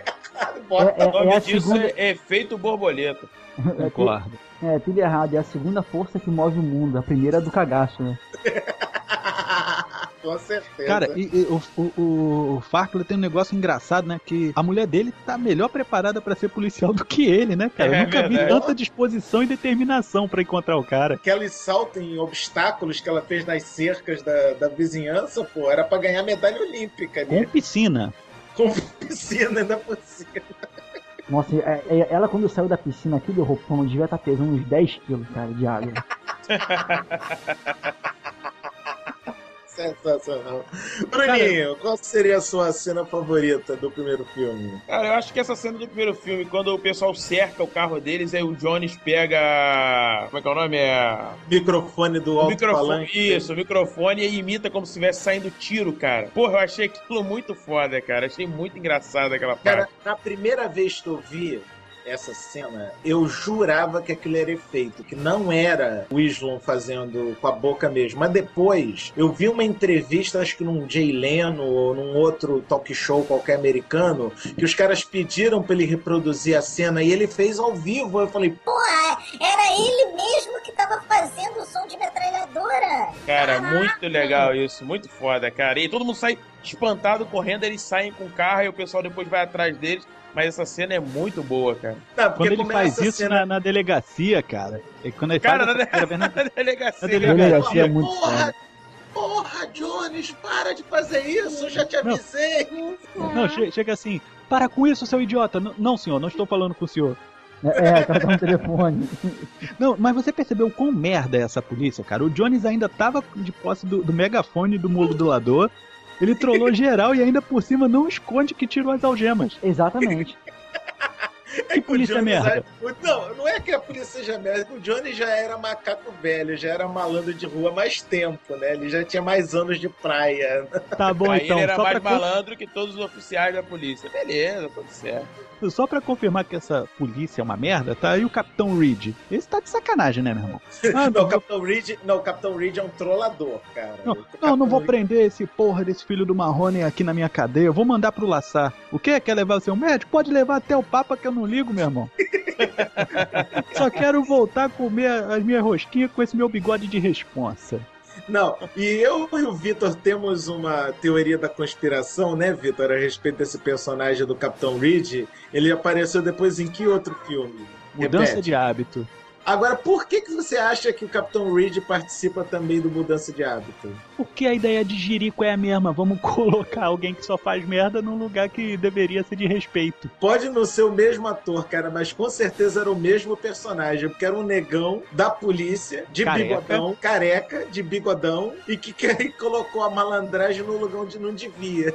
O nome disso é efeito borboleta. Concordo. Pilha errada. É a segunda força que move o mundo. A primeira é do cagaço, né? Com certeza. Cara, o Farkle tem um negócio engraçado, né? Que a mulher dele tá melhor preparada pra ser policial do que ele, né, cara? Eu nunca vi tanta disposição e determinação pra encontrar o cara. Aquele salto em obstáculos que ela fez nas cercas da vizinhança, pô, era pra ganhar medalha olímpica. Né? Com piscina. Com piscina, ainda por cima. Nossa, ela quando saiu da piscina aqui do roupão, devia estar pesando uns 10 quilos, cara, de água. Sensacional. Bruninho, qual seria a sua cena favorita do primeiro filme? Cara, eu acho que essa cena do primeiro filme, quando o pessoal cerca o carro deles, aí o Jones pega... Como é que é o nome? Microfone do alto-falante. Isso, o microfone e imita como se estivesse saindo tiro, cara. Porra, eu achei aquilo muito foda, cara. Achei muito engraçado aquela parte. Cara, na primeira vez que eu vi essa cena, eu jurava que aquilo era efeito, que não era o Winslow fazendo com a boca mesmo. Mas depois, eu vi uma entrevista, acho que num Jay Leno ou num outro talk show qualquer americano, que os caras pediram pra ele reproduzir a cena e ele fez ao vivo. Eu falei, porra, era ele mesmo que tava fazendo o som de metralhadora. Cara, muito legal isso, muito foda, cara. E todo mundo sai espantado correndo, eles saem com o carro e o pessoal depois vai atrás deles. Mas essa cena é muito boa, cara. Não, quando ele faz isso cena... na delegacia, cara. Quando ele cara, faz na delegacia. Na delegacia é muito foda. Porra, Jones, para de fazer isso, eu já te avisei. Não, chega assim, para com isso, seu idiota. Não, senhor, não estou falando com o senhor. Tá no telefone. Não, mas você percebeu quão merda é essa polícia, cara? O Jones ainda tava de posse do megafone do modulador. Ele trollou geral e ainda por cima não esconde que tirou as algemas. Exatamente. Que polícia merda. Não é que a polícia seja merda, o Johnny já era macaco velho, já era malandro de rua há mais tempo, né? Ele já tinha mais anos de praia. Tá bom, aí então. Ele era mais malandro que todos os oficiais da polícia. Beleza, tudo certo. Só pra confirmar que essa polícia é uma merda, tá aí o Capitão Reed. Esse tá de sacanagem, né, meu irmão? O Capitão Reed é um trollador, cara. Não vou prender esse porra desse filho do Marrone aqui na minha cadeia. Eu vou mandar pro Lassar. O quê? Quer levar o seu médico? Pode levar até o Papa que eu não ligo, meu irmão. Só quero voltar a comer as minhas rosquinhas com esse meu bigode de responsa. Não, e eu e o Vitor temos uma teoria da conspiração, né, Vitor, a respeito desse personagem do Capitão Reed. Ele apareceu depois em que outro filme? Mudança de Hábito. Agora, por que você acha que o Capitão Reed participa também do Mudança de Hábito? Porque a ideia de Jerico é a mesma. Vamos colocar alguém que só faz merda num lugar que deveria ser de respeito. Pode não ser o mesmo ator, cara, mas com certeza era o mesmo personagem. Porque era um negão da polícia, de bigodão, careca, de bigodão, e que colocou a malandragem no lugar onde não devia.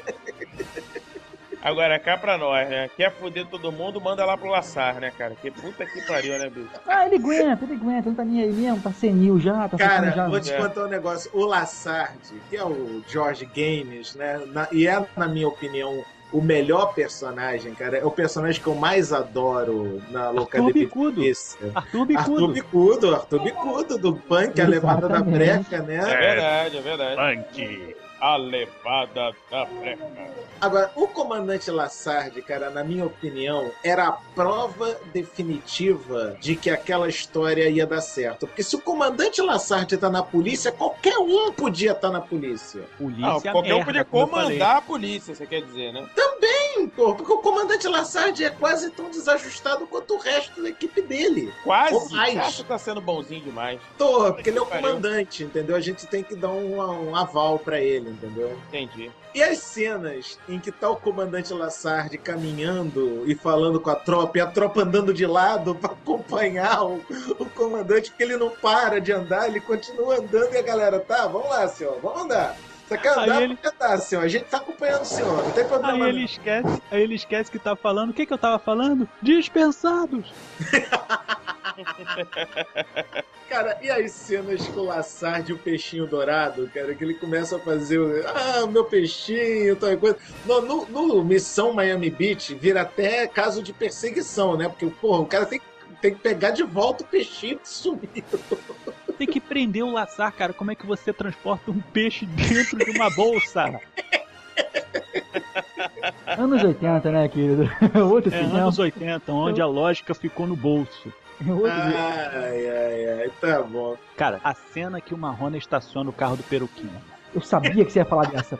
Agora, cá pra nós, né? Quer foder todo mundo, manda lá pro Lassar, né, cara? Que puta que pariu, né, bicho? Ele aguenta, não tá nem aí mesmo, tá senil já, tá cara, já. Vou te contar um negócio. O Lassard, que é o George Gaines, né? E é, na minha opinião, o melhor personagem, cara. É o personagem que eu mais adoro na Locademia de Polícia. Arthur Bicudo, do Punk, a levada da breca, né? É verdade. Punk. A levada da breca. Agora, o Comandante Lassard, cara, na minha opinião, era a prova definitiva de que aquela história ia dar certo. Porque se o Comandante Lassard tá na polícia, qualquer um podia estar na polícia. Qualquer um podia comandar a polícia, você quer dizer, né? Também, pô, porque o Comandante Lassard é quase tão desajustado quanto o resto da equipe dele. Quase? Ou mais. Você acha que tá sendo bonzinho demais? Porque ele é o comandante, entendeu? A gente tem que dar um aval pra ele, entendeu? Entendi. E as cenas em que tá o Comandante Lassard caminhando e falando com a tropa, e a tropa andando de lado pra acompanhar o comandante, porque ele não para de andar, ele continua andando e a galera, tá, vamos lá, senhor, vamos andar. Você quer andar? Pode andar, senhor. A gente tá acompanhando o senhor, não tem problema. Aí ele esquece que tá falando. O que eu tava falando? Dispensados! Cara, e as cenas com o Lassard e o peixinho dourado, cara, que ele começa a fazer o meu peixinho, tal coisa. No Missão Miami Beach vira até caso de perseguição, né? Porque, porra, o cara tem que pegar de volta o peixinho que sumiu. Tem que prender o Lassard, cara. Como é que você transporta um peixe dentro de uma bolsa? Anos 80, né, querido? Anos 80, onde a lógica ficou no bolso. Ai, tá bom. Cara, a cena que o Marrone estaciona o carro do Peruquinho. Eu sabia que você ia falar dessa.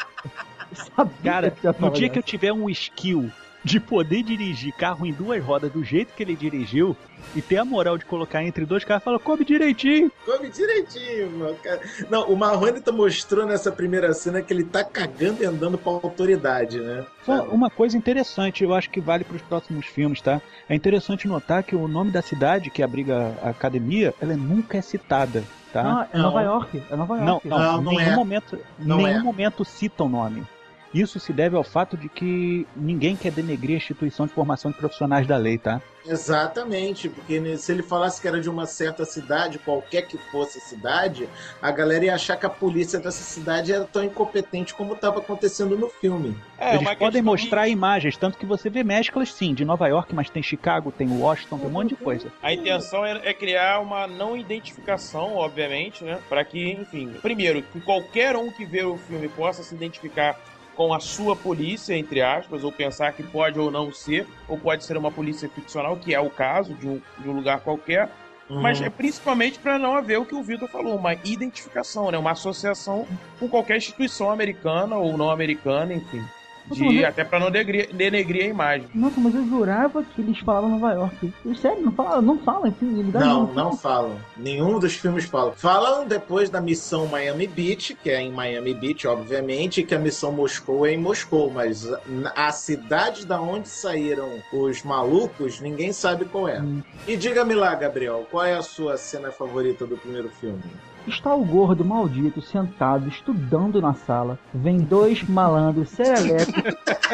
Cara, no dia que eu tiver um skill de poder dirigir carro em 2 rodas do jeito que ele dirigiu e ter a moral de colocar entre 2 carros, fala, come direitinho. Come direitinho, meu cara. Não, o Marrone mostrou nessa primeira cena que ele tá cagando e andando pra autoridade, né? Só uma coisa interessante, eu acho que vale pros próximos filmes, tá? É interessante notar que o nome da cidade que abriga a academia, ela nunca é citada, tá? Ah, é Nova York. É Nova York. Não, nenhum momento cita o nome. Isso se deve ao fato de que ninguém quer denegrir a instituição de formação de profissionais da lei, tá? Exatamente, porque se ele falasse que era de uma certa cidade, qualquer que fosse a cidade, a galera ia achar que a polícia dessa cidade era tão incompetente como estava acontecendo no filme. Eles podem mostrar imagens, tanto que você vê mesclas, sim, de Nova York, mas tem Chicago, tem Washington, tem um monte de coisa. A intenção é criar uma não identificação, obviamente, né? Para que, enfim, primeiro, que qualquer um que vê o filme possa se identificar com a sua polícia, entre aspas, ou pensar que pode ou não ser, ou pode ser uma polícia ficcional, que é o caso de um lugar qualquer, mas é principalmente para não haver o que o Vitor falou, uma identificação, né? Uma associação com qualquer instituição americana ou não americana, enfim. Até pra não denegrir a imagem. Nossa, mas eu jurava que eles falavam Nova York. Sério, não falam, enfim. Não falam. Nenhum dos filmes falam. Falam depois da missão Miami Beach, que é em Miami Beach, obviamente, que a missão Moscou é em Moscou, mas a cidade da onde saíram os malucos, ninguém sabe qual é. E diga-me lá, Gabriel, qual é a sua cena favorita do primeiro filme? Está o gordo maldito sentado, estudando na sala. Vem 2 malandros serelepos.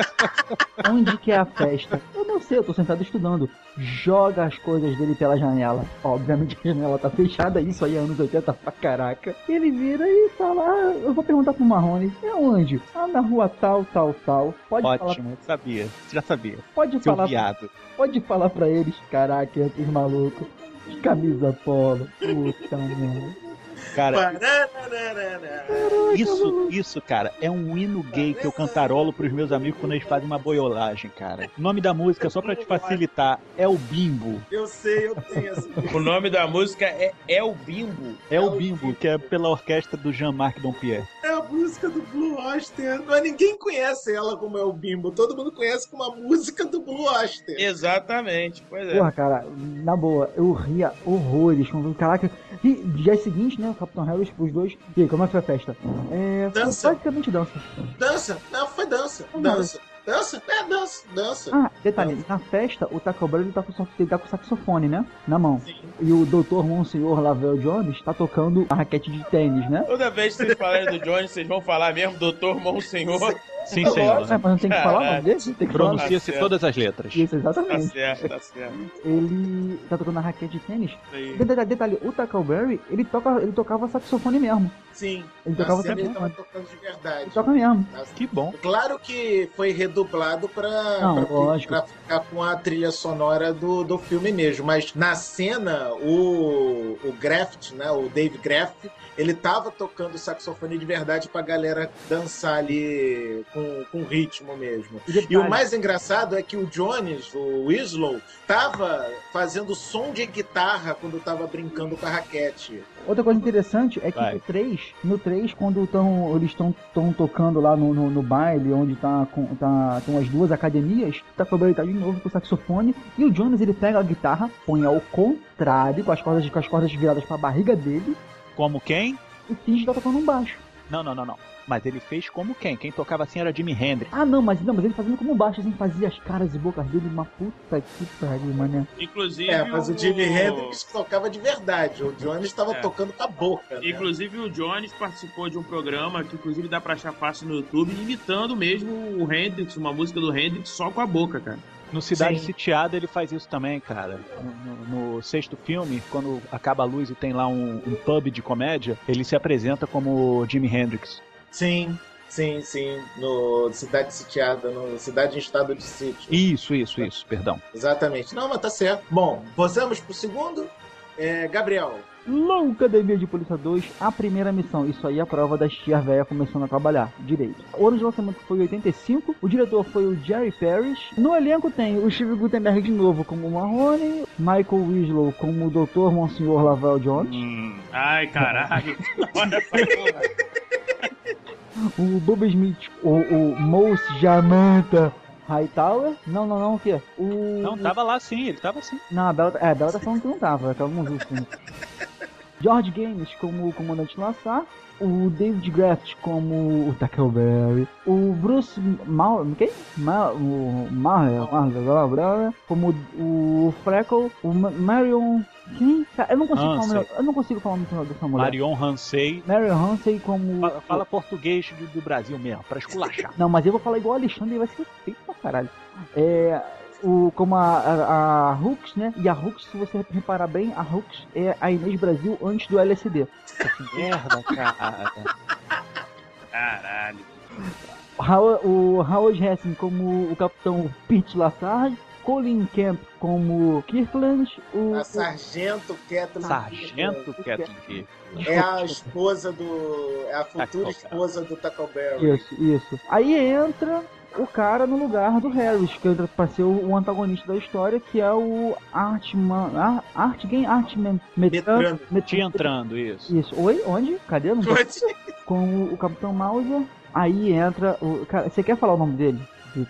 Onde que é a festa? Eu não sei, eu tô sentado estudando. Joga as coisas dele pela janela. Obviamente a janela tá fechada, isso aí é anos 80 pra caraca. Ele vira e fala, eu vou perguntar pro Marrone, é onde? Na rua tal. Pode Ótimo, falar... já sabia. Pode falar pra eles, caraca, esses malucos. Camisa polo, puta merda. Cara, isso, cara, é um hino gay que eu cantarolo pros meus amigos quando eles fazem uma boiolagem, cara. O nome da música, só pra te facilitar, é o Bimbo. Eu sei, eu tenho essa. O nome da música é o Bimbo. É o Bimbo, que é pela orquestra do Jean-Marc Dompierre. É a música do Blue Oyster. Mas ninguém conhece ela como é o Bimbo. Todo mundo conhece como a música do Blue Oyster. Exatamente, pois é. Porra, cara, na boa, eu ria horrores. Caraca, e dia seguinte, né, o Capitão Harris, os 2. E aí, como é que foi a festa? Dança. Basicamente dança. Dança? Não, foi dança. Dança? Dança. Ah, detalhe, na festa, o Taco Bell ele tá com o saxofone, né? Na mão. Sim. E o Dr. Monsenhor Lavelle Jones tá tocando a raquete de tênis, né? Toda vez que vocês falarem do Jones, vocês vão falar mesmo Dr. Monsenhor. Sim, senhor. Mas não tem que falar, mas pronuncia-se todas as letras. Isso, exatamente. Tá certo. Ele tá tocando a raquete de tênis. Detalhe, o Tackleberry, ele tocava saxofone mesmo. Sim. Ele tocava saxofone. Ele tava tocando de verdade. Ele toca mesmo. Que bom. Claro que foi redublado pra ficar com a trilha sonora do filme mesmo, mas na cena, o Graft, né, o Dave Graft, ele tava tocando saxofone de verdade pra galera dançar ali com ritmo mesmo. E o mais engraçado é que o Jones, o Winslow, tava fazendo som de guitarra quando tava brincando com a raquete. Outra coisa interessante é que no 3, quando eles estão tocando lá no baile, onde tem as 2 academias, tá de novo com o saxofone, e o Jones ele pega a guitarra, põe ao contrário, com as cordas viradas pra barriga dele. Como quem? E finge que tá tocando um baixo. Não. Mas ele fez como quem? Quem tocava assim era Jimi Hendrix. Mas ele fazendo como baixo, assim, fazia as caras e bocas dele, uma puta que pariu, mané. Inclusive. Mas o Jimi Hendrix tocava de verdade. O Jones estava tocando com a boca. Né? Inclusive, o Jones participou de um programa que, inclusive, dá pra achar fácil no YouTube, imitando mesmo o Hendrix, uma música do Hendrix só com a boca, cara. No Cidade Sitiada ele faz isso também, cara. No 6º filme, quando acaba a luz e tem lá um pub de comédia, ele se apresenta como Jimi Hendrix. Sim. No Cidade Sitiada, no Cidade em Estado de Sítio. Isso, perdão. Exatamente. Não, mas tá certo. Bom, passamos pro segundo. Gabriel. Loucademia de Polícia 2, a primeira missão. Isso aí é a prova das tia véia começando a trabalhar direito. O ano de lançamento foi em 85. O diretor foi o Jerry Parrish. No elenco tem o Steve Guttenberg de novo como o Marrone, Michael Winslow como o Dr. Monsenhor Lavelle Jones. Ai, caralho. Olha essa porra. O Bob Smith, o Mouse Jamanta Hightower? Não, o quê? Não, tava lá sim, ele tava sim. Não, a Bela tá falando que não tava, que ela não viu o filme. George Gaines como o comandante Lassar, o David Graft como o Tackleberry, o Bruce como o Freckle, o Marion... Quem? Eu não consigo falar muito dessa mulher. Marion Hansey. Marion Hansey como... Fala português do Brasil mesmo, pra esculachar. Não, mas eu vou falar igual o Alexandre e vai ser feito pra caralho. Como a Hooks, né? E a Hooks, se você reparar bem, a Hooks é a Inês Brasil antes do LSD. Que merda, cara. Caralho. O Howard Hessing como o Capitão Pete Lassard, Colin Camp como Kirkland, a Sargento Kathleen. É a esposa é a futura esposa do Tackleberry. Isso. Aí entra o cara no lugar do Harris, que entra pra ser o antagonista da história, que é o Artman entrando, isso. Isso. Oi? Onde? Cadê? Não com o Capitão Mauser. Aí entra o... Cara, você quer falar o nome dele?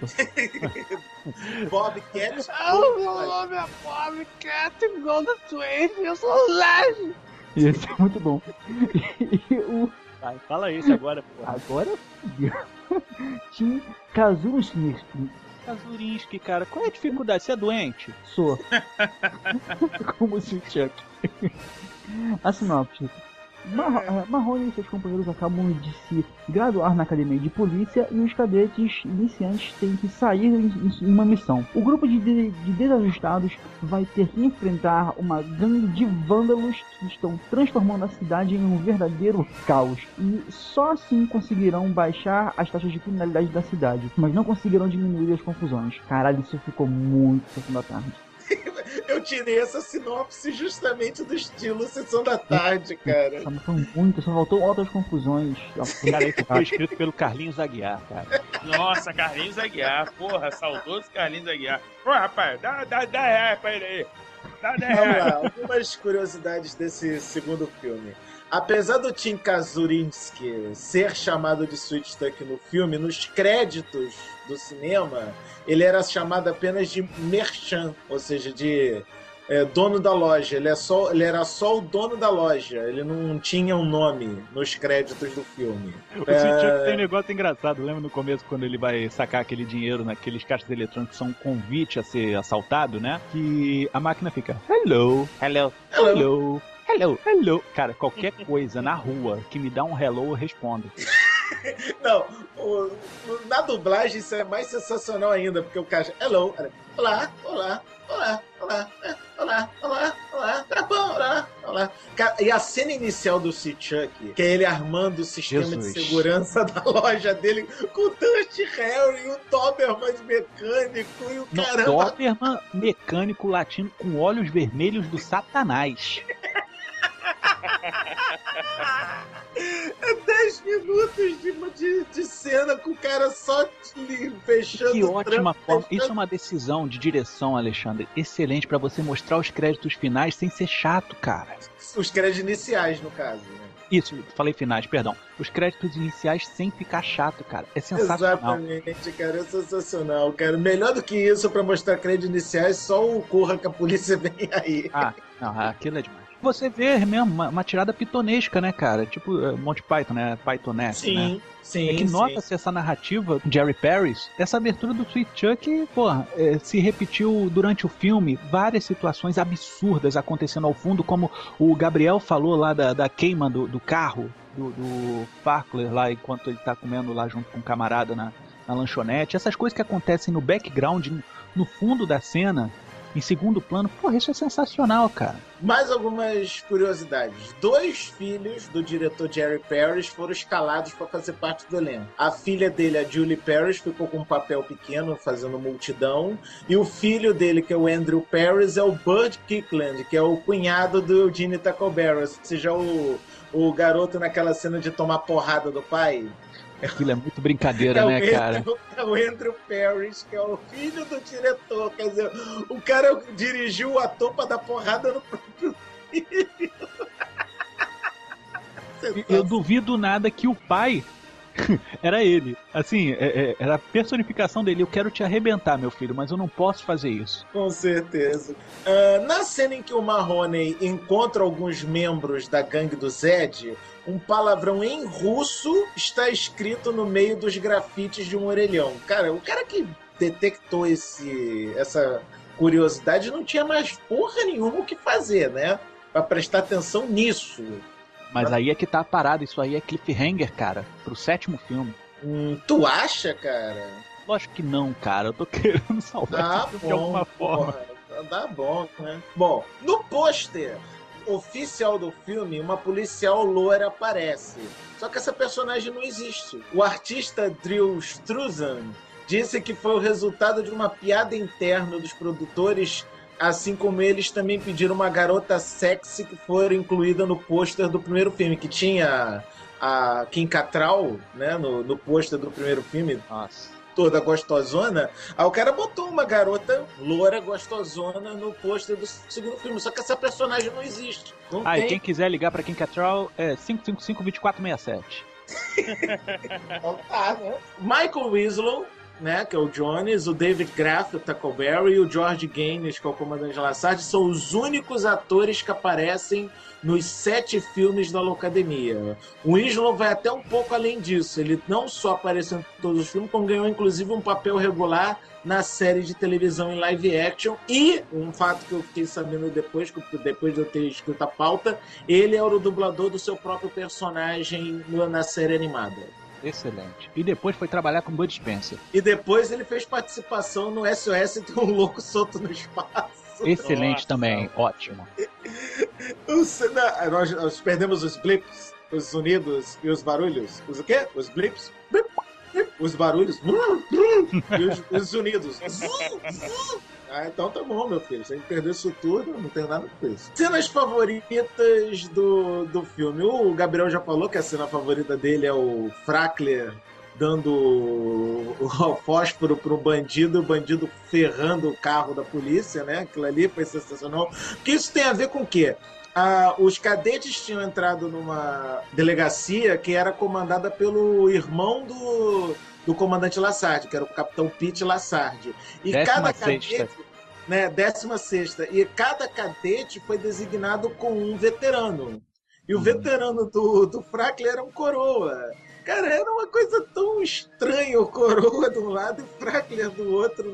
Bob Cat. Meu nome é Bob Cat Golden Twin, eu sou o Laje. Isso é muito bom. Vai, fala isso agora, pô. Agora Tim Kazurinski. Kazurinski, cara, qual é a dificuldade? Você é doente? Sou. Como se Chuck. A sinopse. Marrone e seus companheiros acabam de se graduar na academia de polícia e os cadetes iniciantes têm que sair em uma missão. O grupo de desajustados vai ter que enfrentar uma gangue de vândalos que estão transformando a cidade em um verdadeiro caos. E só assim conseguirão baixar as taxas de criminalidade da cidade, mas não conseguirão diminuir as confusões. Caralho, isso ficou muito Sessão da Tarde. Eu tirei essa sinopse justamente do estilo Sessão da Tarde, cara. Só faltou outras confusões. Cara, isso foi escrito pelo Carlinhos Aguiar, cara. Nossa, Carlinhos Aguiar, porra, saudoso Carlinhos Aguiar. Pô, rapaz, dá 10 reais pra ele aí. Dá 10 reais. Vamos lá, algumas curiosidades desse segundo filme. Apesar do Tim Kazurinski ser chamado de Sweet Tuck no filme, nos créditos do cinema, ele era chamado apenas de merchan, ou seja, de dono da loja. Ele era só o dono da loja, ele não tinha um nome nos créditos do filme. O Sweet Tuck tem um negócio engraçado, lembra no começo quando ele vai sacar aquele dinheiro naqueles caixas eletrônicos que são um convite a ser assaltado, né? Que a máquina fica hello. Cara, qualquer coisa na rua que me dá um hello, eu respondo. Não, na dublagem isso é mais sensacional ainda, porque o cara hello, olá. Cara, e a cena inicial do Chuck, que é ele armando o sistema de segurança da loja dele com o Dusty Harry, o Doberman mecânico e o caramba. Doberman mecânico latino com olhos vermelhos do Satanás. É 10 minutos de cena com o cara só fechando. Que ótima forma. Isso é uma decisão de direção, Alexandre, excelente pra você mostrar os créditos finais sem ser chato, cara. Os créditos iniciais, no caso, né? Isso, falei finais, perdão. Os créditos iniciais sem ficar chato, cara. É sensacional. Exatamente, cara. É sensacional, cara. Melhor do que isso pra mostrar créditos iniciais, só o Corra que a polícia vem aí. Não, aquilo é demais. Você vê mesmo uma tirada pitonesca, né, cara? Tipo Monty Python, né? Pythonesque, né? Sim. É que nota-se essa narrativa Jerry Paris, essa abertura do Sweet Chuck, porra, se repetiu durante o filme, várias situações absurdas acontecendo ao fundo, como o Gabriel falou lá da queima do carro do Farkler lá, enquanto ele tá comendo lá junto com o camarada na lanchonete. Essas coisas que acontecem no background, no fundo da cena, em segundo plano, porra, isso é sensacional, cara. Mais algumas curiosidades. 2 filhos do diretor Jerry Paris foram escalados para fazer parte do elenco. A filha dele, a Julie Paris, ficou com um papel pequeno, fazendo multidão. E o filho dele, que é o Andrew Paris, é o Bud Kirkland, que é o cunhado do Eugene Tackleberry. Ou seja, o garoto naquela cena de tomar porrada do pai. Aquilo é muito brincadeira, né, cara? É o Andrew Paris, que é o filho do diretor. Quer dizer, o cara dirigiu o ator pra dar porrada no próprio filho. Eu duvido nada que o pai Era ele. Assim, era a personificação dele. Eu quero te arrebentar, meu filho, mas eu não posso fazer isso. Com certeza. Na cena em que o Mahoney encontra alguns membros da gangue do Zed, um palavrão em russo está escrito no meio dos grafites de um orelhão. Cara, o cara que detectou essa curiosidade não tinha mais porra nenhuma o que fazer, né? Pra prestar atenção nisso. Mas aí é que tá a parada, isso aí é cliffhanger, cara, pro 7º filme. Tu acha, cara? Lógico que não, cara, eu tô querendo salvar esse filme de alguma forma. Tá bom, né? Bom, no pôster oficial do filme, uma policial loira aparece. Só que essa personagem não existe. O artista Drew Struzan disse que foi o resultado de uma piada interna dos produtores, assim como eles também pediram uma garota sexy que foi incluída no pôster do primeiro filme, que tinha a Kim Cattrall, né, no pôster do primeiro filme. Nossa. Toda gostosona. Aí o cara botou uma garota loura gostosona no pôster do segundo filme, só que essa personagem não existe. Não tem. E quem quiser ligar pra Kim Cattrall é 555-2467. Então tá, né? Michael Winslow, né, que é o Jones, o David Graff, o Tackleberry, e o George Gaines, que é o comandante Lassard, são os únicos atores que aparecem nos 7 filmes da Loucademia. O Winslow vai até um pouco além disso. Ele não só apareceu em todos os filmes, como ganhou inclusive um papel regular na série de televisão em live action. E, um fato que eu fiquei sabendo depois de eu ter escrito a pauta, ele era o dublador do seu próprio personagem na série animada. Excelente. E depois foi trabalhar com Bud Spencer. E depois ele fez participação no SOS Tem um Louco Solto no Espaço. Excelente. Nossa, também, ótimo. Nós perdemos os blips, os sonidos e os barulhos. Os o quê? Os blips, blip, blip, os barulhos e os sonidos. Então tá bom, meu filho. Se a gente perder isso tudo, não tem nada com isso. Cenas favoritas do filme. O Gabriel já falou que a cena favorita dele é o Frackler dando o fósforo pro bandido, o bandido ferrando o carro da polícia, né? Aquilo ali foi sensacional. Porque isso tem a ver com o quê? Os cadetes tinham entrado numa delegacia que era comandada pelo irmão do comandante Lassard, que era o capitão Pete Lassard. E cada cadete, né, 16ª, e cada cadete foi designado com um veterano. E o veterano do Frackler era um coroa. Cara, era uma coisa tão estranha, o coroa de um lado e o Frackler do outro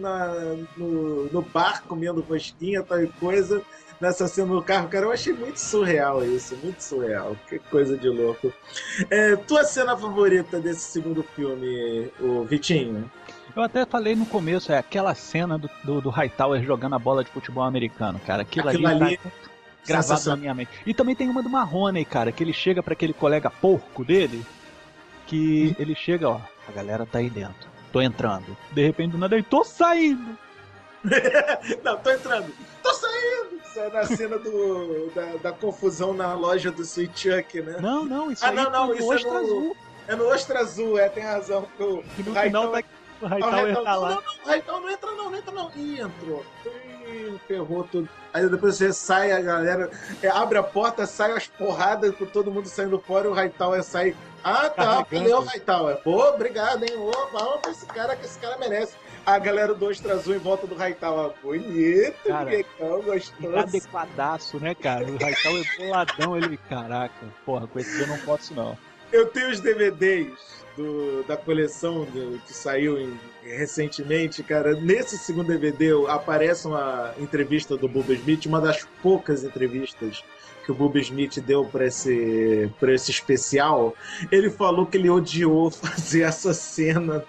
no bar, comendo rosquinha, tal coisa, nessa cena no carro. Cara, eu achei muito surreal isso, muito surreal. Que coisa de louco. Tua cena favorita desse segundo filme, o Vitinho? Eu até falei no começo, aquela cena do Hightower jogando a bola de futebol americano, cara. Aquilo ali tá gravado na minha mente. E também tem uma do Mahoney, cara, que ele chega pra aquele colega porco dele, que ele chega, ó, a galera tá aí dentro, tô entrando. De repente, do nada, eu tô saindo. Não, tô entrando, tô saindo. Isso é na cena da confusão na loja do Sweet Chuck, né? Não, isso aí não, isso Ostra Azul. É no Ostra Azul, tem razão. Que no final tá... O Hightower tá lá. Não, o Hightower não entra não. Ih, entrou. Ferrou tudo. Aí depois você sai, a galera abre a porta, sai as porradas com todo mundo saindo fora e o Hightower sai. Tá, valeu, Hightower. Pô, obrigado, hein? Vamos pra esse cara, que esse cara merece. A galera do Ostra Azul em volta do Hightower. Bonito, legal, gostoso. Adequadaço, né, cara? O Hightower boladão, ele... Caraca, porra, com esse eu não posso, não. Eu tenho os DVDs da coleção que saiu recentemente, cara. Nesse segundo DVD aparece uma entrevista do Bubba Smith, uma das poucas entrevistas que o Bubba Smith deu para esse especial. Ele falou que ele odiou fazer essa cena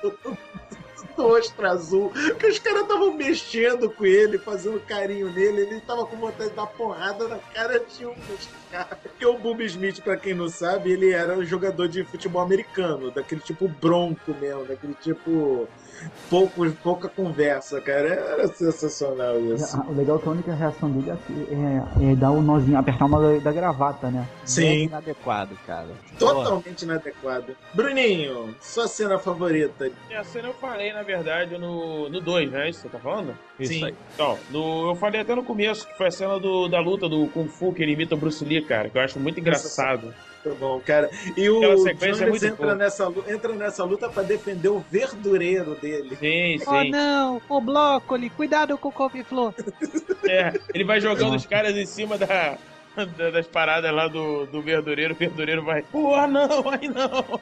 do Ostra Azul, que os caras estavam mexendo com ele, fazendo carinho nele, ele tava com vontade de dar porrada na cara de um dos caras. Porque o Bubba Smith, pra quem não sabe, ele era um jogador de futebol americano, daquele tipo bronco mesmo, daquele tipo pouca conversa, cara. Era sensacional isso. O legal é que a única reação dele é dar o nozinho, apertar o nó da gravata, né? Sim. Inadequado, cara. Totalmente inadequado. Bruninho, sua cena favorita? A cena eu falei, na verdade, no 2, né? Isso que você tá falando? Sim. Aí. Então, eu falei até no começo, que foi a cena da luta do Kung Fu, que ele imita o Bruce Lee, cara, que eu acho muito engraçado. Muito bom, cara. E o Jones entra nessa luta pra defender o verdureiro dele. Sim. Oh, não! O Brócoli, cuidado com o couve-flor. Ele vai jogando os caras em cima das paradas lá do verdureiro. O verdureiro vai, porra, não, aí não.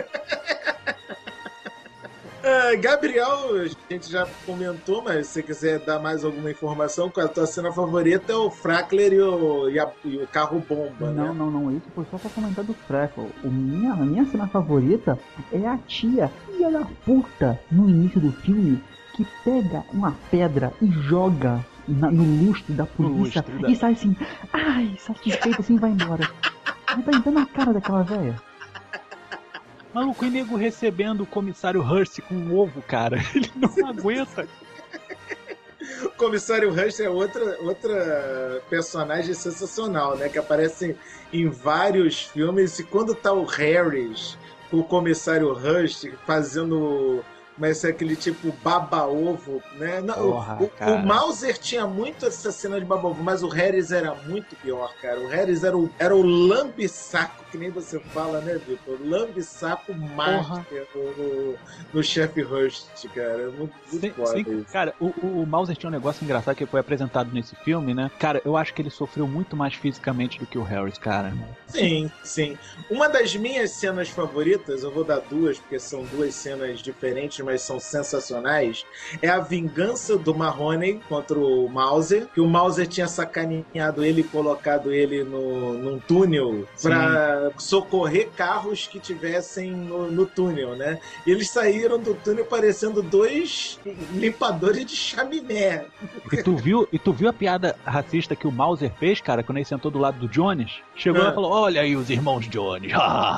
Gabriel, a gente já comentou, mas se você quiser dar mais alguma informação, qual a tua cena favorita é o Frackler e o carro-bomba, né? Não, isso foi só pra comentar do Frackler. A minha cena favorita é a tia, filha da puta, no início do filme, que pega uma pedra e joga no lustre da polícia e sai assim, ai, satisfeito assim, vai embora. Ele tá entrando na cara daquela velha. Maluco, e nego recebendo o comissário Hearst com um ovo, cara. Ele não aguenta. O comissário Hearst é outra personagem sensacional, né? Que aparece em vários filmes. E quando tá o Harris com o comissário Hearst fazendo... Mas é aquele tipo baba-ovo, né? Porra, o Mauser tinha muito essa cena de baba-ovo, mas o Harris era muito pior, cara. O Harris era o lambe-saco, que nem você fala, né, Vitor? Lambe-saco master no chefe Hearst, cara. Muito foda isso. Cara, o Mauser tinha um negócio engraçado que foi apresentado nesse filme, né? Cara, eu acho que ele sofreu muito mais fisicamente do que o Harris, cara. Sim. Uma das minhas cenas favoritas, eu vou dar duas, porque são duas cenas diferentes, mas são sensacionais, é a vingança do Mahoney contra o Mauser, que o Mauser tinha sacaneado ele e colocado ele num túnel para socorrer carros que tivessem no túnel, né? E eles saíram do túnel parecendo dois limpadores de chaminé. E tu viu a piada racista que o Mauser fez, cara, quando ele sentou do lado do Jones? Chegou lá e falou, olha aí os irmãos Jones.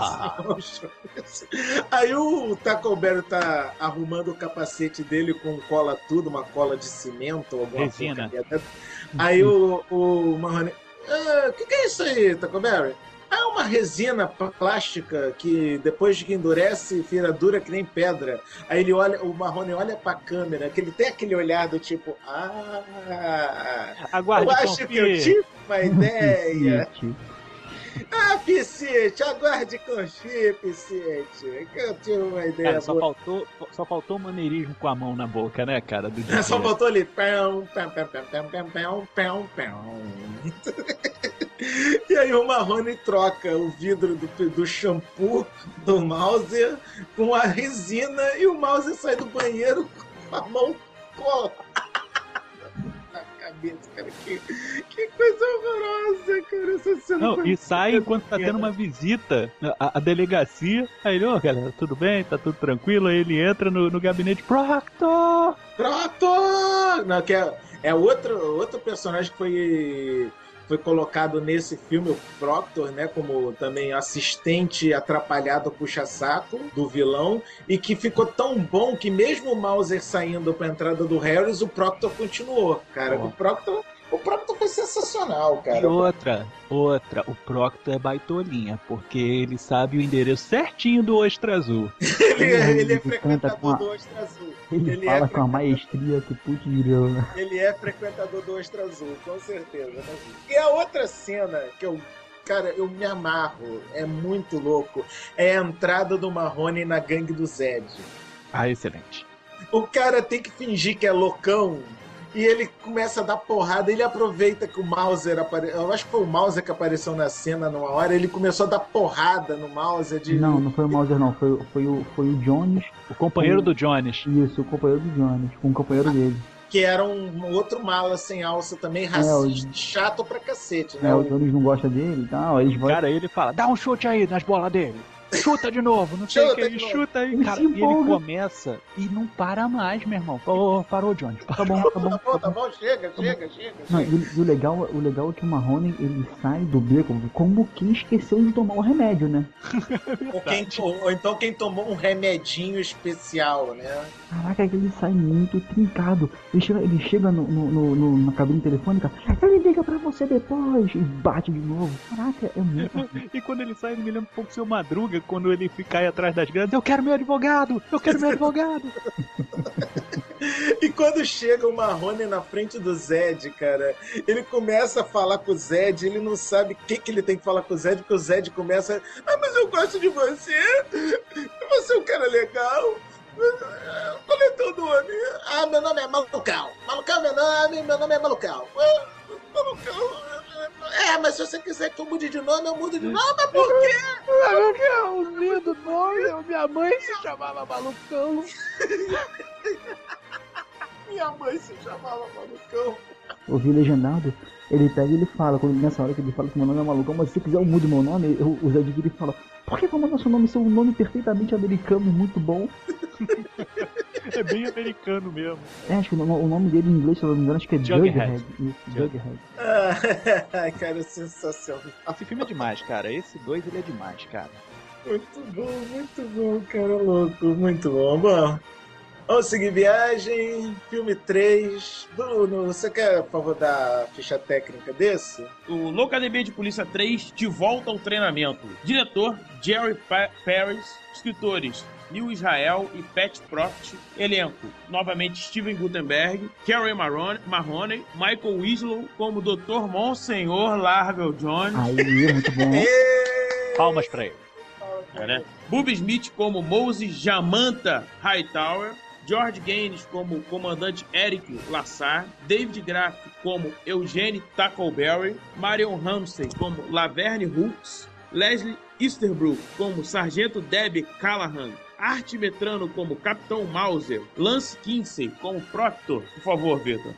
Aí o Tackleberry tá arrumando o capacete dele com cola tudo, uma cola de cimento, alguma resina. Aí o Mahoney, o que é isso aí, Tackleberry? É uma resina plástica que depois que endurece vira dura que nem pedra. Aí o Mahoney olha pra câmera, que ele tem aquele olhar do tipo, aguarde, eu acho que eu tive uma ideia. Piscite, aguarde confie, Piscite. Que eu tive uma ideia. Cara, só faltou o maneirismo com a mão na boca, né, cara? Só faltou ali. E aí o Mahoney troca o vidro do shampoo do Mauser com a resina e o Mauser sai do banheiro com a mão cola. Cara, que coisa horrorosa, cara, essa cena. Não, e sai enquanto tá tendo uma visita à delegacia. Aí ele, galera, tudo bem? Tá tudo tranquilo? Aí ele entra no gabinete. Proctor! Não, que é outro personagem que foi colocado nesse filme, o Proctor, né, como também assistente atrapalhado puxa-saco do vilão, e que ficou tão bom que mesmo o Mauser saindo pra entrada do Harris, o Proctor continuou, cara. O Proctor foi sensacional, cara. E outra, o Proctor é baitolinha, porque ele sabe o endereço certinho do Ostra Azul. ele é frequentador do Ostra Azul. Ele fala com a maestria que putz greu, né? Ele é frequentador do Ostra Azul, com certeza. E a outra cena que eu me amarro, é muito louco, é a entrada do Mahoney na gangue do Zed. Excelente. O cara tem que fingir que é loucão e ele começa a dar porrada. Ele aproveita que o Mauser apareceu. Eu acho que foi o Mauser que apareceu na cena numa hora. Ele começou a dar porrada no Mauser. Não foi o Mauser, não. Foi o Jones. O companheiro do Jones. Isso, o companheiro do Jones. Com o companheiro dele. Que era um outro mala sem alça também, racista, chato pra cacete, né? O Jones não gosta dele e tal. Cara, ele fala, dá um chute aí nas bolas dele. Chuta de novo, não sei o que, ele chuta aí, cara. E ele começa e não para mais, meu irmão. Parou, Johnny. Tá bom, chega. Não, e o legal é que o Mahoney, ele sai do beco como quem esqueceu de tomar o remédio, né? Ou então quem tomou um remedinho especial, né? Caraca, ele sai muito trincado. Ele chega na cabine telefônica, ele liga pra você depois e bate de novo. Caraca, é muito. E quando ele sai, ele me lembra um pouco do Seu Madruga, quando ele fica aí atrás das grades. Eu quero meu advogado! E quando chega o Marrone na frente do Zed, cara, ele começa a falar com o Zed, ele não sabe o que ele tem que falar com o Zed, porque o Zed começa, mas eu gosto de você, você é um cara legal. Qual é teu nome? Meu nome é Malucão. Malucão é meu nome é Malucão. Malucão. Mas se você quiser que eu mude de nome, eu mudo de nome, mas por quê? Malucão, um lindo nome. Minha mãe se chamava Malucão. Minha mãe se chamava Malucão. Eu vi legendado, ele pega e ele fala, nessa hora que ele fala que meu nome é Malucão, mas se você quiser eu mude meu nome, o Zed vira e fala, por que vou mandar seu nome ser um nome perfeitamente americano, muito bom? É bem americano mesmo. Acho que o nome dele em inglês, se eu não me engano, acho que é Jughead. Jughead. Ai, cara, sensacional. Esse filme é demais, cara. Esse 2 ele é demais, cara. Muito bom, cara, louco. Muito bom. Bom, vamos seguir viagem. Filme 3. Bruno, você quer, por favor, dar a ficha técnica desse? O Loucademia de Polícia 3, De Volta ao Treinamento. Diretor, Jerry Paris. Escritores, Neil Israel e Pat Proft. Elenco, novamente Steven Guttenberg, Carey Mahoney, Michael Winslow como Dr. Monsenhor Larvel Jones. Aí, muito bom. Palmas pra ele. Né? Bob Smith como Moses Jamanta Hightower, George Gaines como Comandante Eric Lassar, David Graff como Eugene Tackleberry, Marion Ramsey como Laverne Hooks, Leslie Easterbrook como Sargento Deb Callahan, Art Metrano como Capitão Mauser, Lance Kinsey como Proctor. Por favor, Vitor.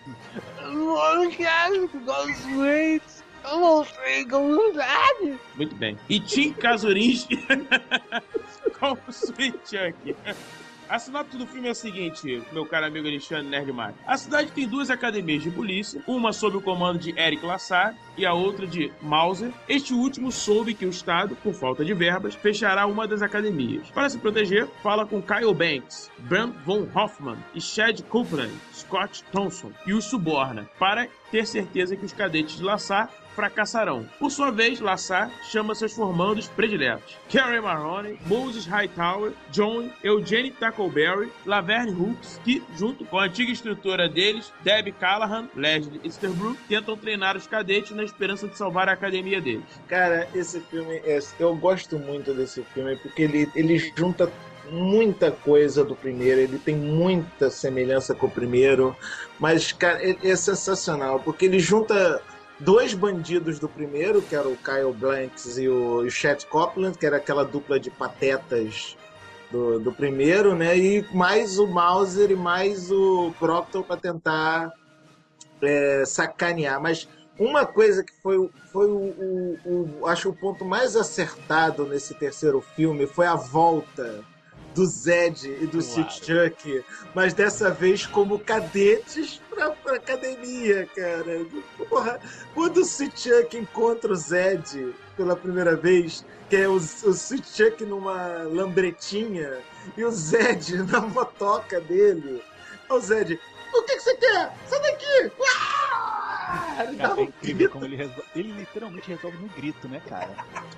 Eu não sei como sabe. Muito bem. E Tim Kazurinsky como Sweet Chuck. A sinopse do filme é a seguinte, meu caro amigo Alexandre Nerdmar. A cidade tem 2 academias de polícia, uma sob o comando de Eric Lassar e a outra de Mauser. Este último soube que o Estado, por falta de verbas, fechará uma das academias. Para se proteger, fala com Kyle Banks, Brent Von Hoffman e Chad Copeland, Scott Thompson, e os suborna, para ter certeza que os cadetes de Lassar fracassarão. Por sua vez, Lassar chama seus formandos prediletos: Carey Mahoney, Moses Hightower, John, Eugene Tackleberry, Laverne Hooks, que, junto com a antiga instrutora deles, Deb Callahan, Leslie Easterbrook, tentam treinar os cadetes na esperança de salvar a academia deles. Cara, esse filme, eu gosto muito desse filme, porque ele junta muita coisa do primeiro, ele tem muita semelhança com o primeiro, mas, cara, é sensacional, porque ele junta 2 bandidos do primeiro, que era o Kyle Blanks e o Chet Copeland, que era aquela dupla de patetas do primeiro, né? E mais o Mauser e mais o Proctor para tentar sacanear. Mas uma coisa que foi acho o ponto mais acertado nesse terceiro filme foi a volta do Zed e do Sweet Chuck, mas dessa vez como cadetes pra academia, cara. Porra, quando o Sweet Chuck encontra o Zed pela primeira vez, que é o Sweet Chuck numa lambretinha e o Zed na motoca dele. O Zed, o que você quer? Sai daqui! Cara, é incrível como ele literalmente resolve no grito, né, cara?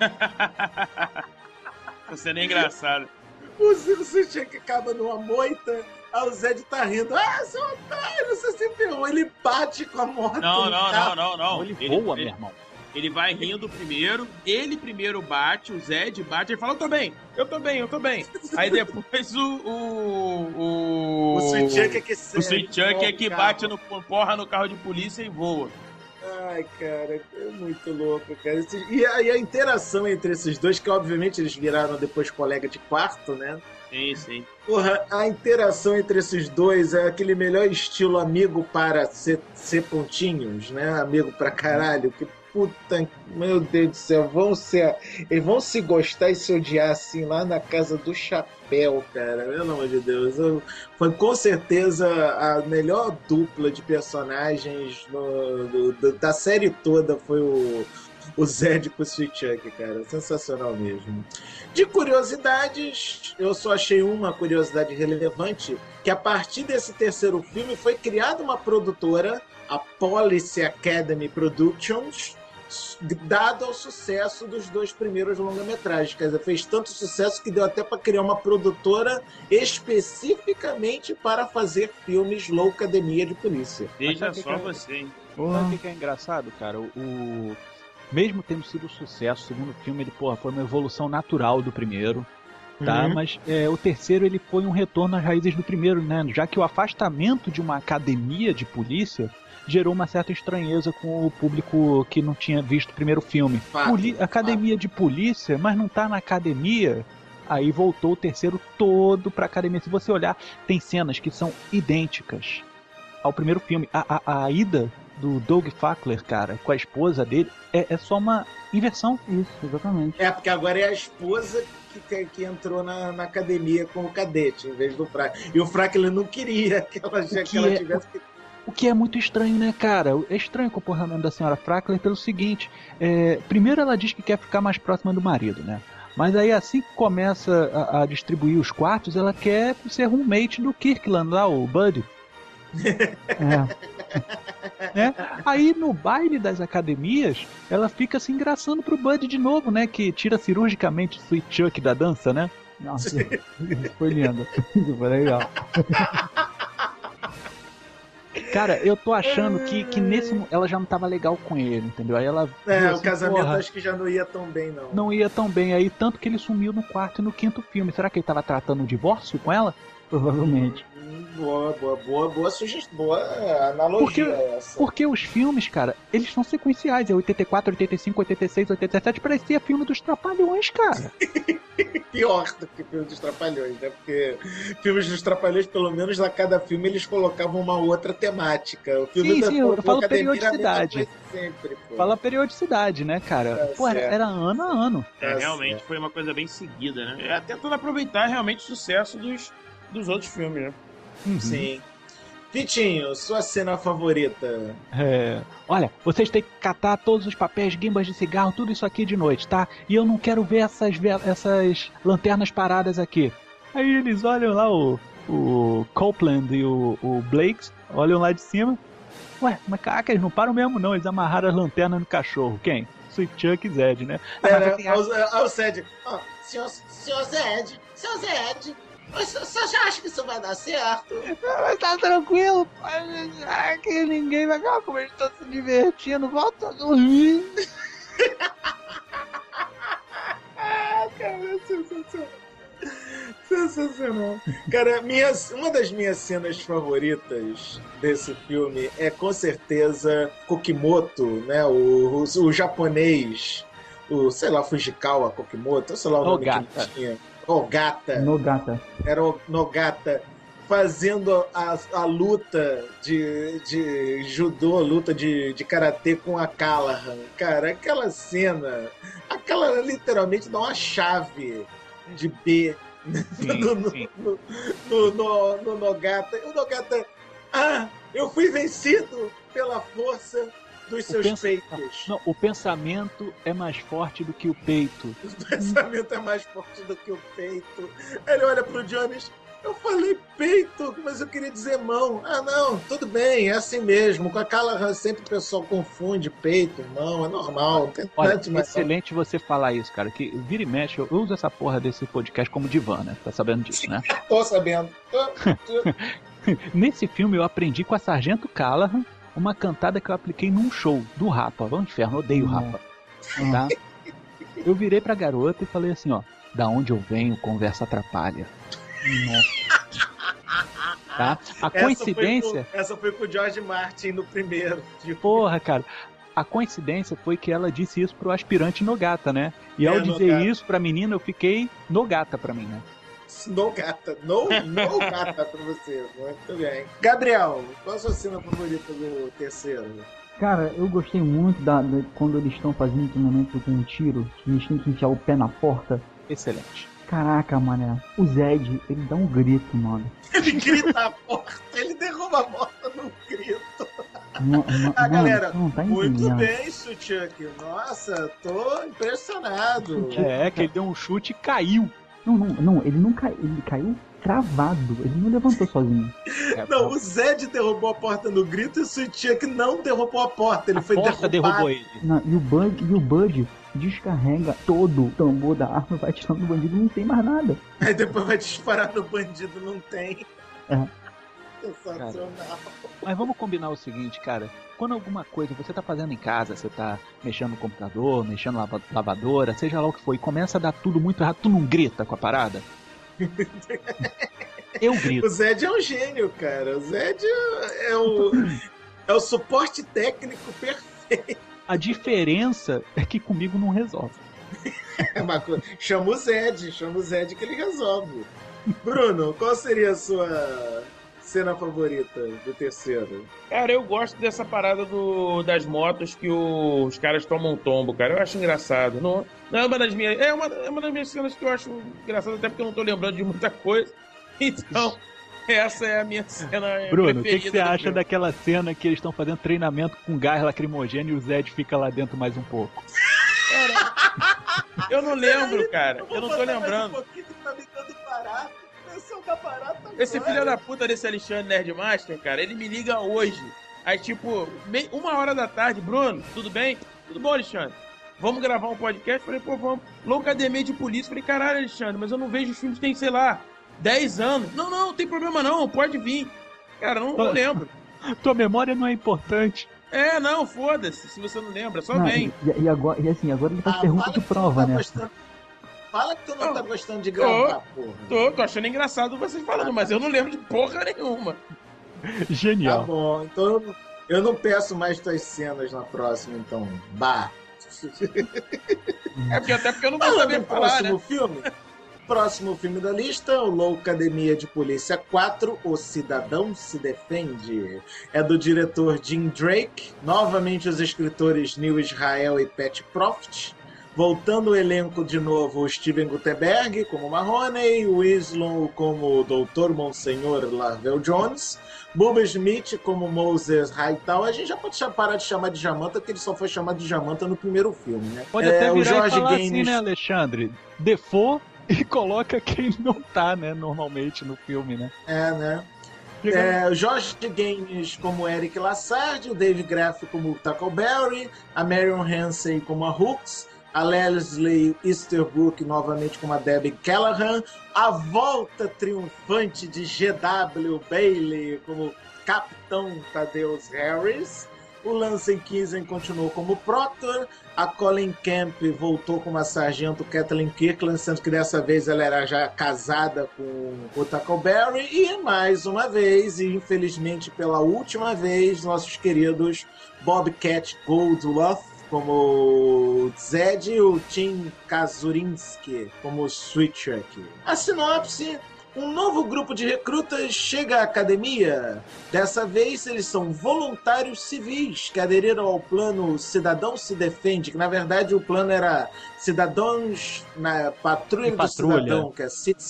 Você nem é engraçado. O Sweet Chuck acaba numa moita, aí o Zed tá rindo. Seu otário, você se ferrou. Ele bate com a moto. Não. Ele voa, meu irmão. Ele vai rindo primeiro, ele primeiro bate, o Zed bate, ele fala, eu tô bem. Aí depois o Sweet Chuck é que o Sweet Chuck é que bate porra no carro de polícia e voa. Ai, cara, é muito louco, cara. E a interação entre esses dois, que obviamente eles viraram depois colega de quarto, né? Sim. Porra, a interação entre esses dois é aquele melhor estilo amigo para ser pontinhos, né? Amigo pra caralho, que puta, meu Deus do céu, eles vão se gostar e se odiar assim lá na casa do chapéu, cara, pelo amor de Deus. Foi com certeza a melhor dupla de personagens da série toda, foi o Zed com o Sweet Chuck, cara, sensacional mesmo. De curiosidades, eu só achei uma curiosidade relevante, que a partir desse terceiro filme foi criada uma produtora, a Police Academy Productions, dado ao sucesso dos 2 primeiros longa-metragens. Quer dizer, fez tanto sucesso que deu até para criar uma produtora especificamente para fazer filmes Loucademia de Polícia. Veja só você, hein? Sabe o que é engraçado, cara? Mesmo tendo sido sucesso, o segundo filme, ele, foi uma evolução natural do primeiro, tá? Mas o terceiro, ele foi um retorno às raízes do primeiro, né? Já que o afastamento de uma academia de polícia gerou uma certa estranheza com o público que não tinha visto o primeiro filme. Academia de polícia, mas não tá na academia. Aí voltou o terceiro todo pra academia. Se você olhar, tem cenas que são idênticas ao primeiro filme. A ida do Doug Fackler, cara, com a esposa dele, é só uma inversão. Isso, exatamente. Porque agora é a esposa que entrou na academia com o cadete, em vez do Frackler. E o Frackler não queria que ela tivesse... O que é muito estranho, né, cara? É estranho o comportamento da senhora Frackler pelo seguinte. Primeiro ela diz que quer ficar mais próxima do marido, né? Mas aí assim que começa a distribuir os quartos, ela quer ser roommate do Kirkland lá, o Buddy. Aí no baile das academias, ela fica se engraçando pro Buddy de novo, né? Que tira cirurgicamente o Sweet Chuck da dança, né? Nossa, isso foi lindo. Isso foi legal. Cara, eu tô achando que nesse ela já não tava legal com ele, entendeu? Aí ela o casamento acho que já não ia tão bem, não. Não ia tão bem aí, tanto que ele sumiu no quarto e no quinto filme. Será que ele tava tratando o divórcio com ela? Provavelmente. Boa sugestão, boa analogia essa. Porque os filmes, cara, eles são sequenciais. É 84, 85, 86, 87. Parecia filme dos Trapalhões, cara. Pior do que filme dos Trapalhões, né? Porque filmes dos Trapalhões, pelo menos a cada filme, eles colocavam uma outra temática. O filme eu falo periodicidade. Sempre, fala periodicidade, né, cara? Era ano a ano. Realmente foi uma coisa bem seguida, né? Até tentando aproveitar realmente o sucesso dos outros filmes, né? Sim. Vitinho, sua cena favorita? Olha, vocês têm que catar todos os papéis, guimbas de cigarro, tudo isso aqui de noite, tá? E eu não quero ver essas lanternas paradas aqui. Aí eles olham lá, o Copeland e o Blakes, olham lá de cima. Ué, mas caraca, eles não param mesmo não, eles amarraram as lanternas no cachorro. Quem? Sweet Chuck e Zed, né? O Zed. Senhor Zed, o senhor já acha que isso vai dar certo? Mas tá tranquilo, pode deixar que ninguém vai ver como eles estão se divertindo, volta a dormir. Cara, sensacional. Cara, uma das minhas cenas favoritas desse filme é com certeza Kokimoto, né? O japonês, sei lá, Fujikawa Kokimoto, sei lá o nome que ele tinha. Nogata. Era o Nogata fazendo a luta de judô, luta de karatê com a Callahan. Cara, aquela cena, literalmente dá uma chave de B no Nogata. E o Nogata, eu fui vencido pela força dos seus peitos. Não, o pensamento é mais forte do que o peito. O pensamento é mais forte do que o peito. Ele olha pro Jones, eu falei peito, mas eu queria dizer mão. Não, tudo bem, é assim mesmo. Com a Callahan sempre o pessoal confunde peito, mão, é normal. Olha, excelente você falar isso, cara, que vira e mexe, eu uso essa porra desse podcast como divã, né? Tá sabendo disso, né? Tô sabendo. Nesse filme eu aprendi com a Sargento Callahan uma cantada que eu apliquei num show do Rapa. Vamos inferno, odeio o Rapa. Tá? Eu virei pra garota e falei assim, ó, da onde eu venho, conversa atrapalha. Tá? A coincidência... Essa foi com o George Martin no primeiro. Porra, cara. A coincidência foi que ela disse isso pro aspirante Nogata, né? E ao dizer isso pra menina, eu fiquei Nogata pra mim, né? Nogata pra você. Muito bem. Gabriel, qual a sua cena favorita do terceiro? Cara, eu gostei muito quando eles estão fazendo treinamento com um tiro, que eles têm que enfiar o pé na porta. Excelente. Caraca, mané. O Zed, ele dá um grito, mano. Ele grita a porta, ele derruba a porta num grito. Galera, tá muito bem, Chuck. Nossa, tô impressionado. Que ele deu um chute e caiu. Não, ele não caiu. Ele caiu cravado. Ele não levantou sozinho. Não, o Zed derrubou a porta no grito e o Sweet Chuck não derrubou a porta. Ele foi derrubado. Derrubou ele. Não, e o Bud descarrega todo o tambor da arma, vai tirando no bandido, não tem mais nada. Aí depois vai disparar no bandido, não tem. É. Sensacional. Cara, mas vamos combinar o seguinte, cara. Quando alguma coisa você tá fazendo em casa, você tá mexendo no computador, mexendo na lavadora, seja lá o que for, e começa a dar tudo muito errado, tu não grita com a parada? Eu grito. O Zed é um gênio, cara. O Zed é o suporte técnico perfeito. A diferença é que comigo não resolve. Chama o Zed que ele resolve. Bruno, qual seria a sua cena favorita do terceiro? Cara, eu gosto dessa parada das motos que os caras tomam tombo, cara. Eu acho engraçado. Não é uma das minhas. É uma das minhas cenas que eu acho engraçado, até porque eu não tô lembrando de muita coisa. Então, essa é a minha cena. Bruno, o que você acha daquela cena que eles estão fazendo treinamento com gás lacrimogêneo e o Zed fica lá dentro mais um pouco? Cara, eu não lembro, cara. Eu não tô lembrando. Um pouquinho que tá me dando barato. Esse filho da puta desse Alexandre Nerdmaster, cara, ele me liga hoje. Aí, tipo, 1h da tarde, Bruno, tudo bem? Tudo bom, Alexandre? Vamos gravar um podcast? Falei, pô, vamos. Loucademia de polícia. Falei, caralho, Alexandre, mas eu não vejo os filmes tem, sei lá, 10 anos. Não tem problema não, pode vir. Cara, não lembro. Tua memória não é importante. É, não, foda-se, se você não lembra, só vem. E agora ele faz pergunta de prova, né? Fala que tu não tá gostando de gravar, porra. Tô achando engraçado vocês falando, mas eu não lembro de porra nenhuma. Genial. Tá bom, então eu não peço mais tuas cenas na próxima, então. Bah. Até porque eu não vou saber falar, próximo filme. Próximo filme da lista, o Loucademia de Polícia 4, O Cidadão se Defende. É do diretor Jim Drake, novamente os escritores Neil Israel e Pat Proft. Voltando o elenco de novo, o Steven Guttenberg como Mahoney, o Winslow como o Dr. Monsenhor Larvel Jones, Bubba Smith como Moses Hightower. A gente já pode parar de chamar de Jamanta, porque ele só foi chamado de Jamanta no primeiro filme, né? Pode até virar e falar assim, né, Alexandre? Defoe e coloca quem não tá, né, normalmente no filme, né? Né? O Jorge Gaines como Eric Lassard, o Dave Graff como Tackleberry, a Marion Hansen como a Hooks, a Leslie Easterbrook novamente como a Debbie Callahan, a volta triunfante de G.W. Bailey como Capitão Thaddeus Harris, o Lance Kinsen continuou como Proctor, a Colin Camp voltou como a Sargento Kathleen Kirkland, sendo que dessa vez ela era já casada com o Tackleberry, e mais uma vez, e infelizmente pela última vez, nossos queridos Bobcat Goldthwait como Zed e o Tim Kazurinski como Sweet Chuck. A sinopse: um novo grupo de recrutas chega à academia. Dessa vez eles são voluntários civis que aderiram ao plano Cidadão se Defende, que na verdade o plano era Cidadãos na Patrulha do Cidadão, que é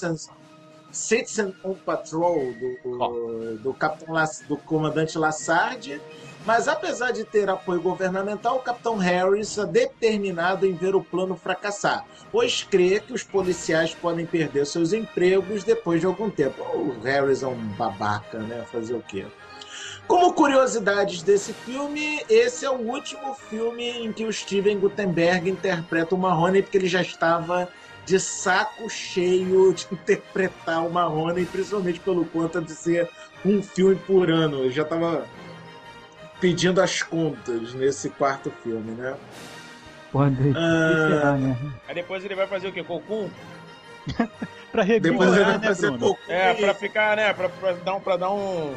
Citizen on Patrol do Capitão do Comandante Lassard. Mas apesar de ter apoio governamental, o Capitão Harris está determinado em ver o plano fracassar, pois crê que os policiais podem perder seus empregos depois de algum tempo. O Harris é um babaca, né? Fazer o quê? Como curiosidades desse filme, esse é o último filme em que o Steven Guttenberg interpreta o Mahoney, porque ele já estava de saco cheio de interpretar o Mahoney, principalmente pelo conta de ser um filme por ano. Ele já estava pedindo as contas nesse quarto filme, né? Pode esperar, né? Aí depois ele vai fazer o quê? Cocum? Pra revigorar, depois ele vai né, fazer Bruno? Pra ficar, né? Pra dar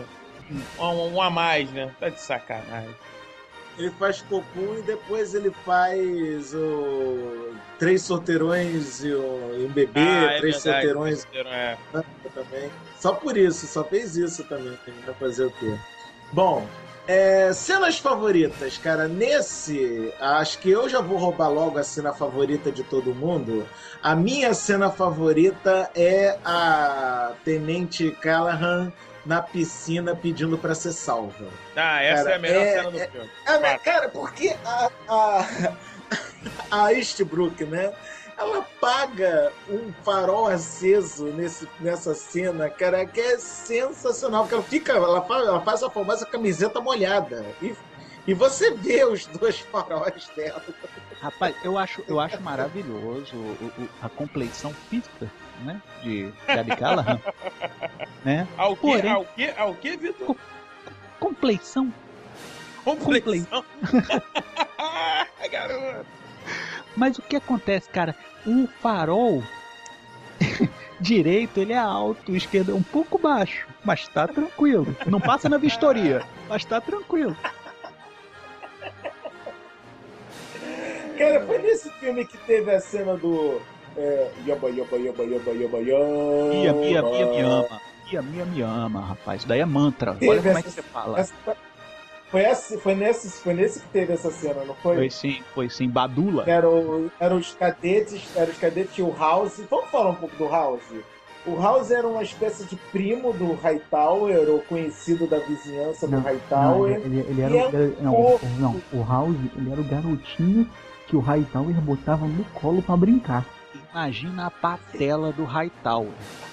um a mais, né? Tá de sacanagem. Ele faz Cocum e depois ele faz o Três Solteirões e um bebê, Três Solteirões também. Só por isso, só fez isso também. Vai fazer o quê? Bom, cenas favoritas, cara. Nesse, acho que eu já vou roubar logo a cena favorita de todo mundo. A minha cena favorita é a Tenente Callahan na piscina pedindo pra ser salva. Essa cara, é a melhor cena do filme. Cara, porque a Eastbrook, né? ela apaga um farol aceso nessa cena, cara, que é sensacional. Ela faz a famosa camiseta molhada. E você vê os dois faróis dela. Rapaz, eu acho maravilhoso a compleição física, né? De Gabi Callahan. Né? Ao que, Vitor? Compleição. Compleição? Garoto. Mas o que acontece, cara? O farol direito, ele é alto, o esquerdo é um pouco baixo, mas tá tranquilo. Não passa na vistoria, mas tá tranquilo. Cara, foi nesse filme que teve a cena do Yaba, yaba, yaba, yaba, yaba, yaba. Mia me ama, rapaz. Isso daí é mantra. Olha como é que você fala. Foi nesse que teve essa cena, não foi? Foi sim. Badula. Eram os cadetes e o House. Vamos falar um pouco do House? O House era uma espécie de primo do Hightower, ou conhecido da vizinhança do Hightower. O House, ele era o garotinho que o Hightower botava no colo pra brincar. Imagina a patela do Hightower.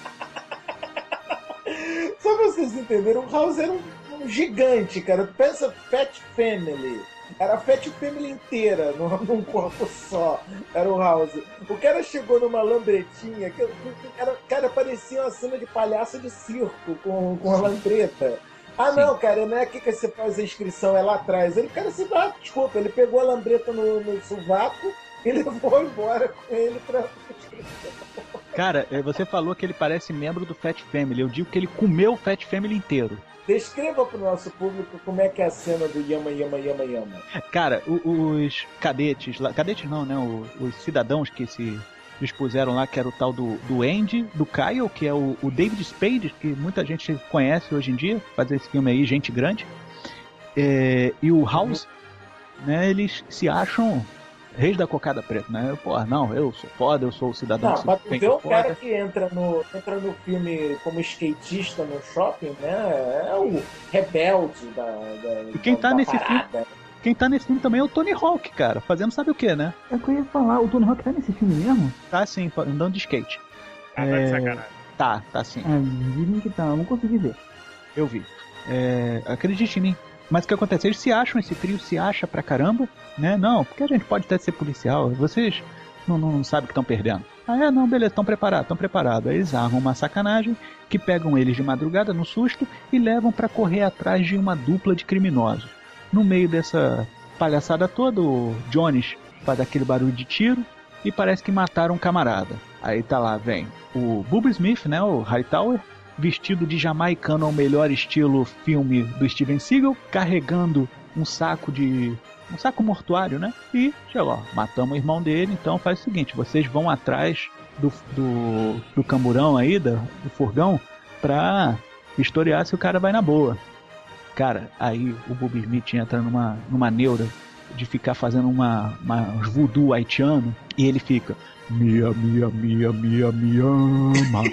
Só pra vocês entenderem, o House era um gigante, cara. Pensa Fat Family. Era a Fat Family inteira, num corpo só. Era o House. O cara chegou numa lambretinha, cara, parecia uma cena de palhaço de circo com a lambreta. Não, cara, não é aqui que você faz a inscrição, é lá atrás. Ele pegou a lambreta no sovaco e levou embora com ele pra inscrição. Cara, você falou que ele parece membro do Fat Family. Eu digo que ele comeu o Fat Family inteiro. Descreva pro nosso público como é que é a cena do Yama, Yama, Yama, Yama. Cara, os cadetes não, né? Os cidadãos que se expuseram lá, que era o tal do Andy, do Kyle, que é o David Spade, que muita gente conhece hoje em dia, fazer esse filme aí, Gente Grande. E o House, né? Eles se acham reis da cocada preta, né? Eu sou foda, eu sou o cidadão. Mas tu vê o cara que entra no filme como skatista no shopping, né? É o rebelde e quem tá nesse filme? Quem tá nesse filme também é o Tony Hawk, cara, fazendo sabe o que, né? É o que eu ia falar, o Tony Hawk tá nesse filme mesmo? Tá sim, andando de skate. Tá de sacanagem. Tá sim. Dizem que tá, eu não consegui ver. Eu vi. Acredite em mim. Mas o que acontece? Eles se acham, esse trio se acha pra caramba, né? Não, porque a gente pode até ser policial, vocês não sabem que estão perdendo. Não, beleza, estão preparados. Aí eles armam uma sacanagem que pegam eles de madrugada no susto e levam pra correr atrás de uma dupla de criminosos. No meio dessa palhaçada toda, o Jones faz aquele barulho de tiro e parece que mataram um camarada. Aí tá lá, vem o Bubba Smith, né, o Hightower, vestido de jamaicano ao melhor estilo filme do Steven Seagal, carregando um saco mortuário, né? E, matamos o irmão dele, então faz o seguinte, vocês vão atrás do camburão aí, do furgão, pra historiar se o cara vai na boa. Cara, aí o Bubba Smith entra numa neura de ficar fazendo uns voodoo haitiano, e ele fica Mia, Mia, Mia, Mia, Mia, ama.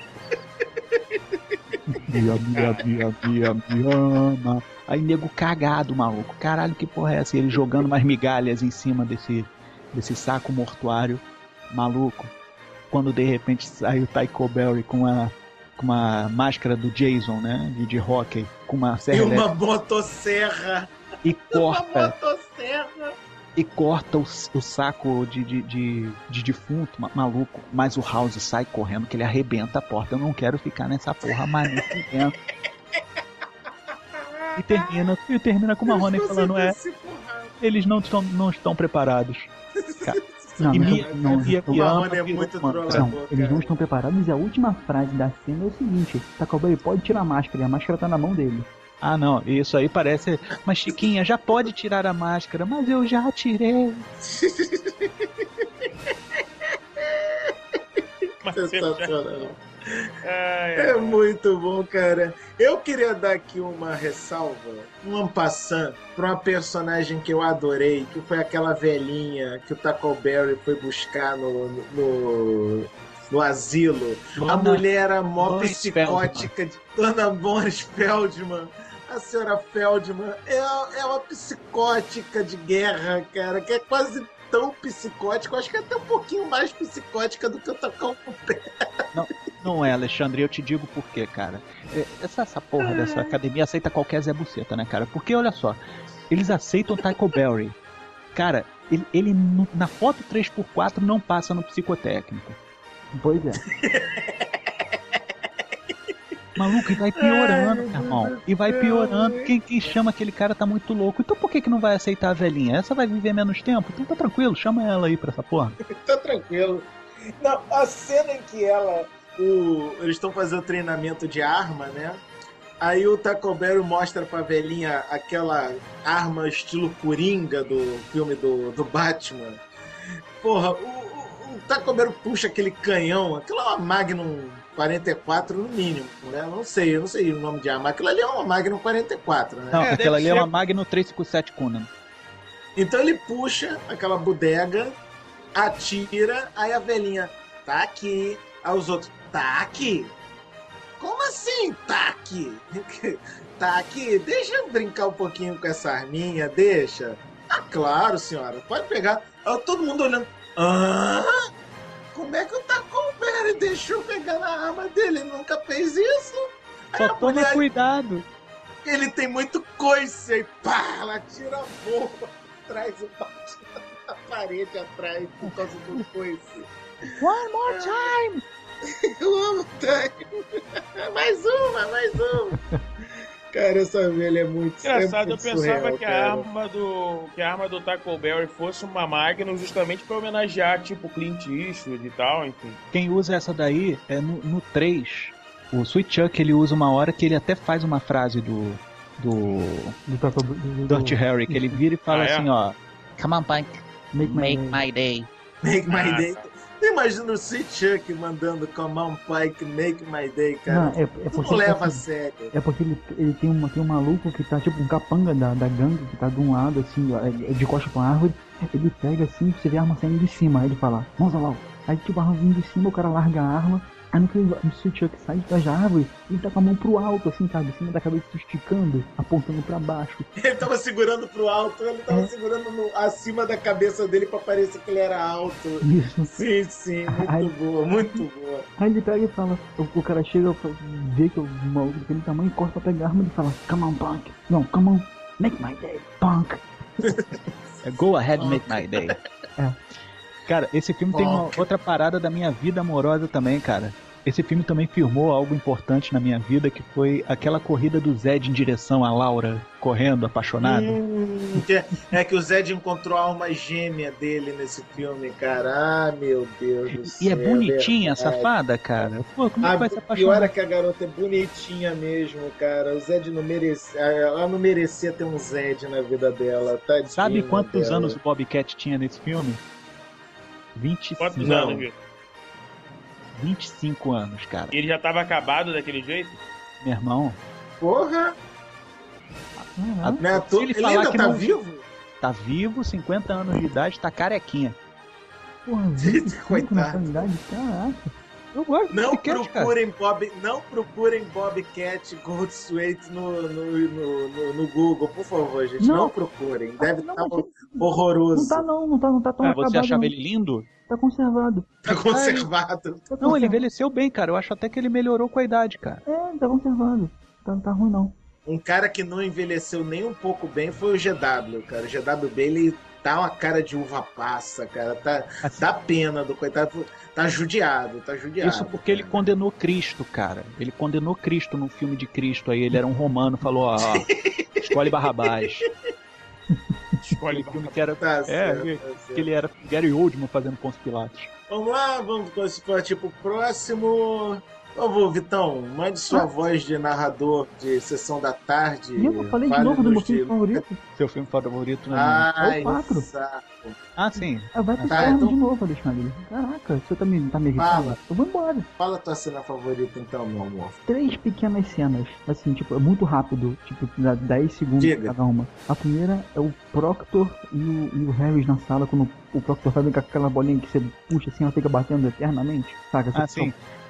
Mia, Mia, Mia, Mia, Mia, ama. Aí nego cagado, maluco. Caralho, que porra é essa? E ele jogando umas migalhas em cima desse saco mortuário, maluco. Quando de repente sai o Tycho Berry com uma máscara do Jason, né? De hockey, com uma serra e uma motosserra. E corta. E corta o saco de defunto, maluco. Mas o House sai correndo, que ele arrebenta a porta. Eu não quero ficar nessa porra mais dentro. E termina com uma Rony falando, eles não estão preparados. Eles não estão preparados e a última frase da cena é o seguinte: Tacoberry pode tirar a máscara e a máscara tá na mão dele. Não, isso aí parece... Mas Chiquinha, já pode tirar a máscara, mas eu já tirei. Sensacional. É muito bom, cara. Eu queria dar aqui uma ressalva, um passant, pra uma personagem que eu adorei, que foi aquela velhinha que o Tacoberry foi buscar no asilo. A mulher era mó psicótica, de Dona Boris Feldman. A senhora Feldman é uma psicótica de guerra, cara, que é quase tão psicótica, eu acho que é até um pouquinho mais psicótica do que o Taco Bell. Não é, Alexandre, eu te digo por quê, cara. Essa porra dessa academia aceita qualquer Zé Buceta, né, cara? Porque, olha só, eles aceitam Taco Berry. Cara, ele na foto 3x4 não passa no psicotécnico. Pois é. Maluco, e vai piorando, meu irmão. E vai piorando. Quem chama aquele cara tá muito louco. Então por que não vai aceitar a velhinha? Essa vai viver menos tempo? Então tá tranquilo, chama ela aí pra essa porra. Tá tranquilo. Não, a cena em que eles estão fazendo treinamento de arma, né? Aí o Taco Bell mostra pra velhinha aquela arma estilo Coringa do filme do Batman. Porra, o Taco Bell puxa aquele canhão, aquilo é uma Magnum 44 no mínimo, né? Eu não sei o nome de arma. Aquilo ali é uma Magnum 44, né? Não, aquela ali é uma Magnum 357 Conan. Então ele puxa aquela bodega, atira, aí a velhinha, tá aqui. Aí os outros, tá aqui. Como assim, tá aqui? Tá aqui? Deixa eu brincar um pouquinho com essa arminha, deixa. Ah, claro, senhora, pode pegar. Aí todo mundo olhando, como é que o Taco Bell deixou pegar na arma dele? Ele nunca fez isso? Só toma cuidado. Ele tem muito coice. E pá, ela tira a bomba, traz o bate na parede atrás por causa do coice. One more time! One more time! Mais uma! Cara, essa velha é muito engraçado, eu pensava surreal, que a arma do Taco Bell fosse uma Magnum justamente pra homenagear, tipo, Clint Eastwood e tal, enfim. Quem usa essa daí é no 3. O Sweet Chuck, ele usa uma hora que ele até faz uma frase do Dirty Harry, que ele vira e fala assim, ó, come on, Pike, make my day. Make my day. Imagina o Sweet Chuck mandando come on, Pike, make my day, cara. Não leva a sério. É porque ele tem um maluco que tá tipo um capanga da gangue, que tá de um lado, assim, de costa com a árvore. Ele pega assim, você vê a arma saindo de cima. Aí ele fala, vamos lá. Aí tipo, a arma vindo de cima, o cara larga a arma. Aí no que o Sweet Chuck sai da árvore, ele tá com a mão pro alto, assim, sabe? Em cima da cabeça, se esticando, apontando pra baixo. Ele tava segurando pro alto, ele tava segurando acima da cabeça dele pra parecer que ele era alto. Isso. Sim, muito boa. Aí ele pega e fala, o cara chega, vê que o maluco daquele tamanho, corta pra pegar a arma e fala, come on, punk. Não, come on, make my day, punk. Go ahead, make my day. Cara, esse filme tem uma outra parada da minha vida amorosa também, cara. Esse filme também firmou algo importante na minha vida, que foi aquela corrida do Zed em direção à Laura, correndo, apaixonado. É que o Zed encontrou a alma gêmea dele nesse filme, cara. Ah, meu Deus do céu. E é bonitinha, safada, cara. Pô, como é que vai se apaixonar? Pior é que a garota é bonitinha mesmo, cara. O Zed não merecia. Ela não merecia ter um Zed na vida dela. Tadinha. Sabe quantos anos o Bobcat tinha nesse filme? 25 anos, viu? 25 anos, cara. E ele já tava acabado daquele jeito? Meu irmão. Porra! Ele ainda tá vivo? Tá vivo, 50 anos de idade, tá carequinha. Porra, 25 na idade? Caraca. Eu gosto não procurem Bobcat Goldthwait no Google, por favor, gente. Não procurem. Deve estar horroroso. Não tá tão acabado. Você achava ele lindo? Tá conservado. Tá conservado. Não, ele envelheceu bem, cara. Eu acho até que ele melhorou com a idade, cara. Tá conservado. Tá ruim, não. Um cara que não envelheceu nem um pouco bem foi o GW, cara. O GWB, ele tá uma cara de uva passa, cara. Dá pena do coitado. Tá judiado. Isso porque ele condenou Cristo, cara. Ele condenou Cristo no filme de Cristo aí. Ele era um romano, falou, ó, escolhe Barrabás. Escolhe filme que era. Que ele era Gary Oldman fazendo Ponço Pilatos. Vamos lá, vamos partir pro próximo. Por favor, Vitão, mande sua voz de narrador de Sessão da Tarde. Eu falei de novo do meu filme favorito. Seu filme favorito, né? É o 4. Sim. Vai pro inferno de novo, Alexandre. Caraca, você tá me irritando? Eu vou embora. Fala a tua cena favorita então, meu amor. 3 pequenas cenas, assim, tipo, é muito rápido, tipo, dá 10 segundos cada uma. A primeira é o Proctor e o Harris na sala, quando o Proctor vai brincar com aquela bolinha que você puxa assim, ela fica batendo eternamente, saca? Sim.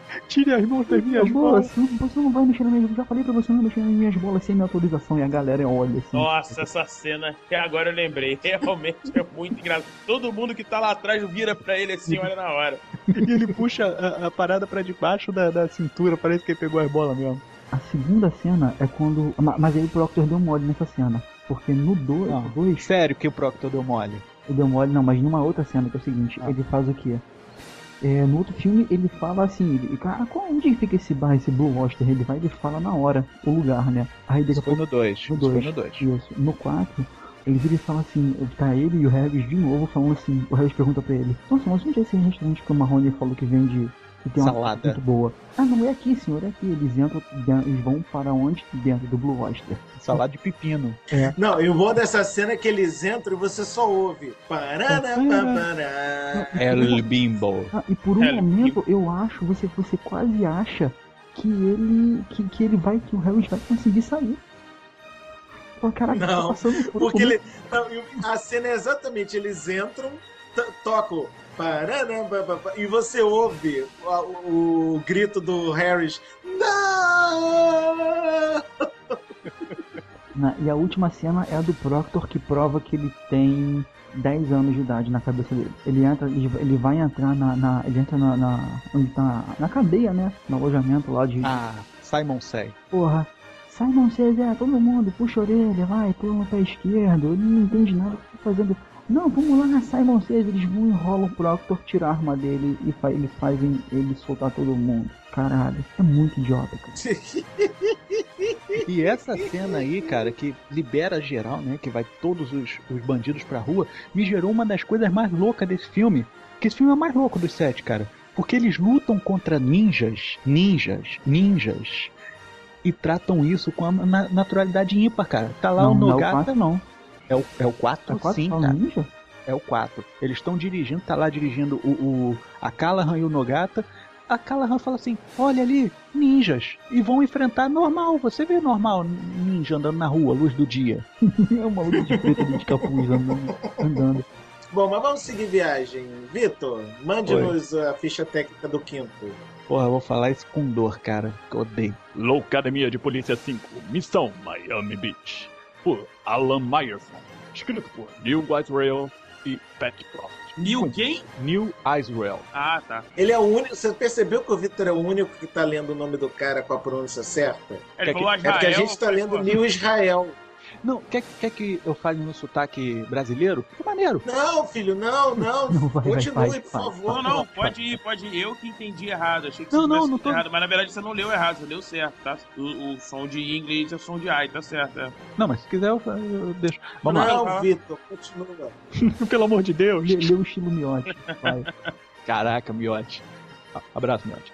Tire as mãos das minhas bolas. Você não vai mexer nas minhas bolas. Já falei pra você não mexer nas minhas bolas sem minha autorização. E a galera olha assim. Nossa, essa cena que agora eu lembrei. Realmente é muito engraçado. Todo mundo que tá lá atrás vira pra ele assim, olha na hora. E ele puxa a parada pra debaixo da cintura. Parece que ele pegou as bolas mesmo. A segunda cena é quando... Mas aí o Proctor deu mole nessa cena. Porque no 2... Sério que o Proctor deu mole? Ele deu mole, não. Mas numa outra cena, que é o seguinte. Ele faz o quê? No outro filme ele fala assim, cara, onde fica esse bar, esse Blue Oyster? Ele vai e fala na hora o lugar, né? Aí isso foi no 2. Foi no 2. Isso. No 4, ele vira e fala assim, tá ele e o Harris de novo falando assim, o Harris pergunta pra ele, nossa, mas onde é esse restaurante que o Marrone falou que vende, que tem uma salada muito boa? Ah, não, é aqui, senhor, é aqui. Eles entram, eles vão para onde? Dentro do Blue Oyster. Salada de pepino. Não, e o bom dessa cena é que eles entram e você só ouve. El Bimbo. E por um momento eu acho, você quase acha que ele vai, que o Harris vai conseguir sair. Pô, caraca, não, tá passando por porque ele, não, a cena é exatamente, eles entram, tocam e você ouve o grito do Harris. Não! E a última cena é a do Proctor, que prova que ele tem 10 anos de idade na cabeça dele. Ele vai entrar ele entra onde tá, na cadeia, né? No alojamento lá de... Simon Says. Porra, Simon Says, todo mundo puxa a orelha, vai, pula no pé esquerdo, ele não entende nada do que tá fazendo. Não, vamos lá, Simon Says, eles vão e enrolam o Proctor, tirar a arma dele e eles fazem ele soltar todo mundo. Caralho, é muito idiota, cara. E essa cena aí, cara, que libera geral, né, que vai todos os bandidos pra rua, me gerou uma das coisas mais loucas desse filme. Que esse filme é o mais louco dos 7, cara. Porque eles lutam contra ninjas, e tratam isso com a naturalidade ímpar, cara. Tá lá o Nogata. Não. É o 4? Sim, cara. Ninja? É o 4. Eles estão dirigindo, tá lá dirigindo a Callahan e o Nogata. A Callahan fala assim, olha ali, ninjas. E vão enfrentar normal. Você vê normal ninja andando na rua, luz do dia. É uma luz de preto de capuz andando. Bom, mas vamos seguir viagem. Vitor, mande-nos a ficha técnica do quinto. Porra, eu vou falar isso com dor, cara. Que eu odeio. Loucademia de Polícia 5, Missão Miami Beach. Por Alan Meyerson. Escrito por Neil Israel e Pat Proft. Neil quem? Neil Israel. Ah, tá. Ele é o único... Você percebeu que o Vitor é o único que tá lendo o nome do cara com a pronúncia certa? Ele falou Israel, porque a gente tá lendo Neil Israel. Não, quer que eu fale no sotaque brasileiro? Que maneiro. Não, filho, não. Continue, por favor. Não, pode ir. Eu que entendi errado. Achei que não tô errado, mas na verdade você não leu errado, você leu certo, tá? O som de inglês é o som de ai, tá certo, é. Não, mas se quiser eu deixo. Vamos lá. Não, Vitor, continua. Pelo amor de Deus. Lê o estilo Miotti. Vai. Caraca, Miotti. Abraço, Miotti.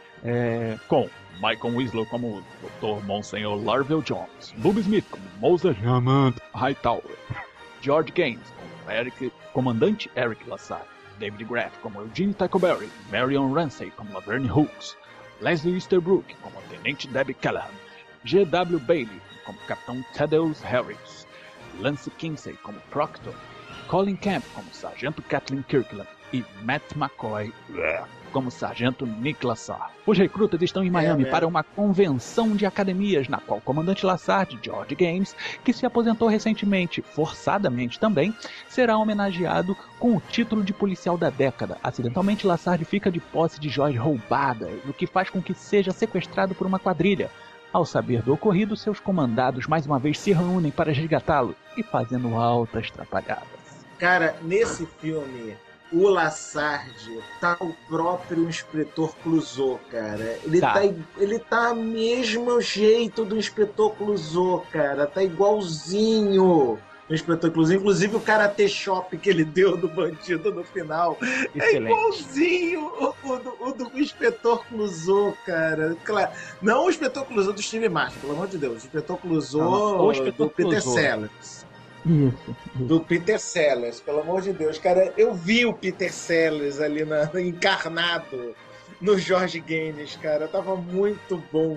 Com Michael Winslow como Dr. Monsenhor Larvel Jones, Bob Smith como Moses Hammond Hightower, George Gaines como Comandante Eric Lassard, David Graff como Eugene Tackleberry, Marion Ramsey como Laverne Hooks, Leslie Easterbrook como Tenente Debbie Callahan, G.W. Bailey como Capitão Thaddeus Harris, Lance Kinsey como Proctor, Colin Camp como Sargento Kathleen Kirkland e Matt McCoy como Sargento Nick Lassard. Os recrutas estão em Miami para uma convenção de academias, na qual o comandante Lassard, George Gaines, que se aposentou recentemente, forçadamente também, será homenageado com o título de policial da década. Acidentalmente, Lassard fica de posse de joias roubadas, o que faz com que seja sequestrado por uma quadrilha. Ao saber do ocorrido, seus comandados mais uma vez se reúnem para resgatá-lo e fazendo altas trapalhadas. Cara, nesse filme... O Lassard tá o próprio Inspetor Clouseau, cara. Ele tá mesmo jeito do Inspetor Clouseau, cara. Tá igualzinho o Inspetor Clouseau. Inclusive o Karate Chop que ele deu do bandido no final. Excelente. É igualzinho o do Inspetor Clouseau, cara. Claro. Não o Inspetor Clouseau do Steve Martin, pelo amor de Deus. O Inspetor Clouseau do Peter Sellers. Isso. Do Peter Sellers, pelo amor de Deus, cara, eu vi o Peter Sellers ali encarnado no George Gaines, cara, tava muito bom,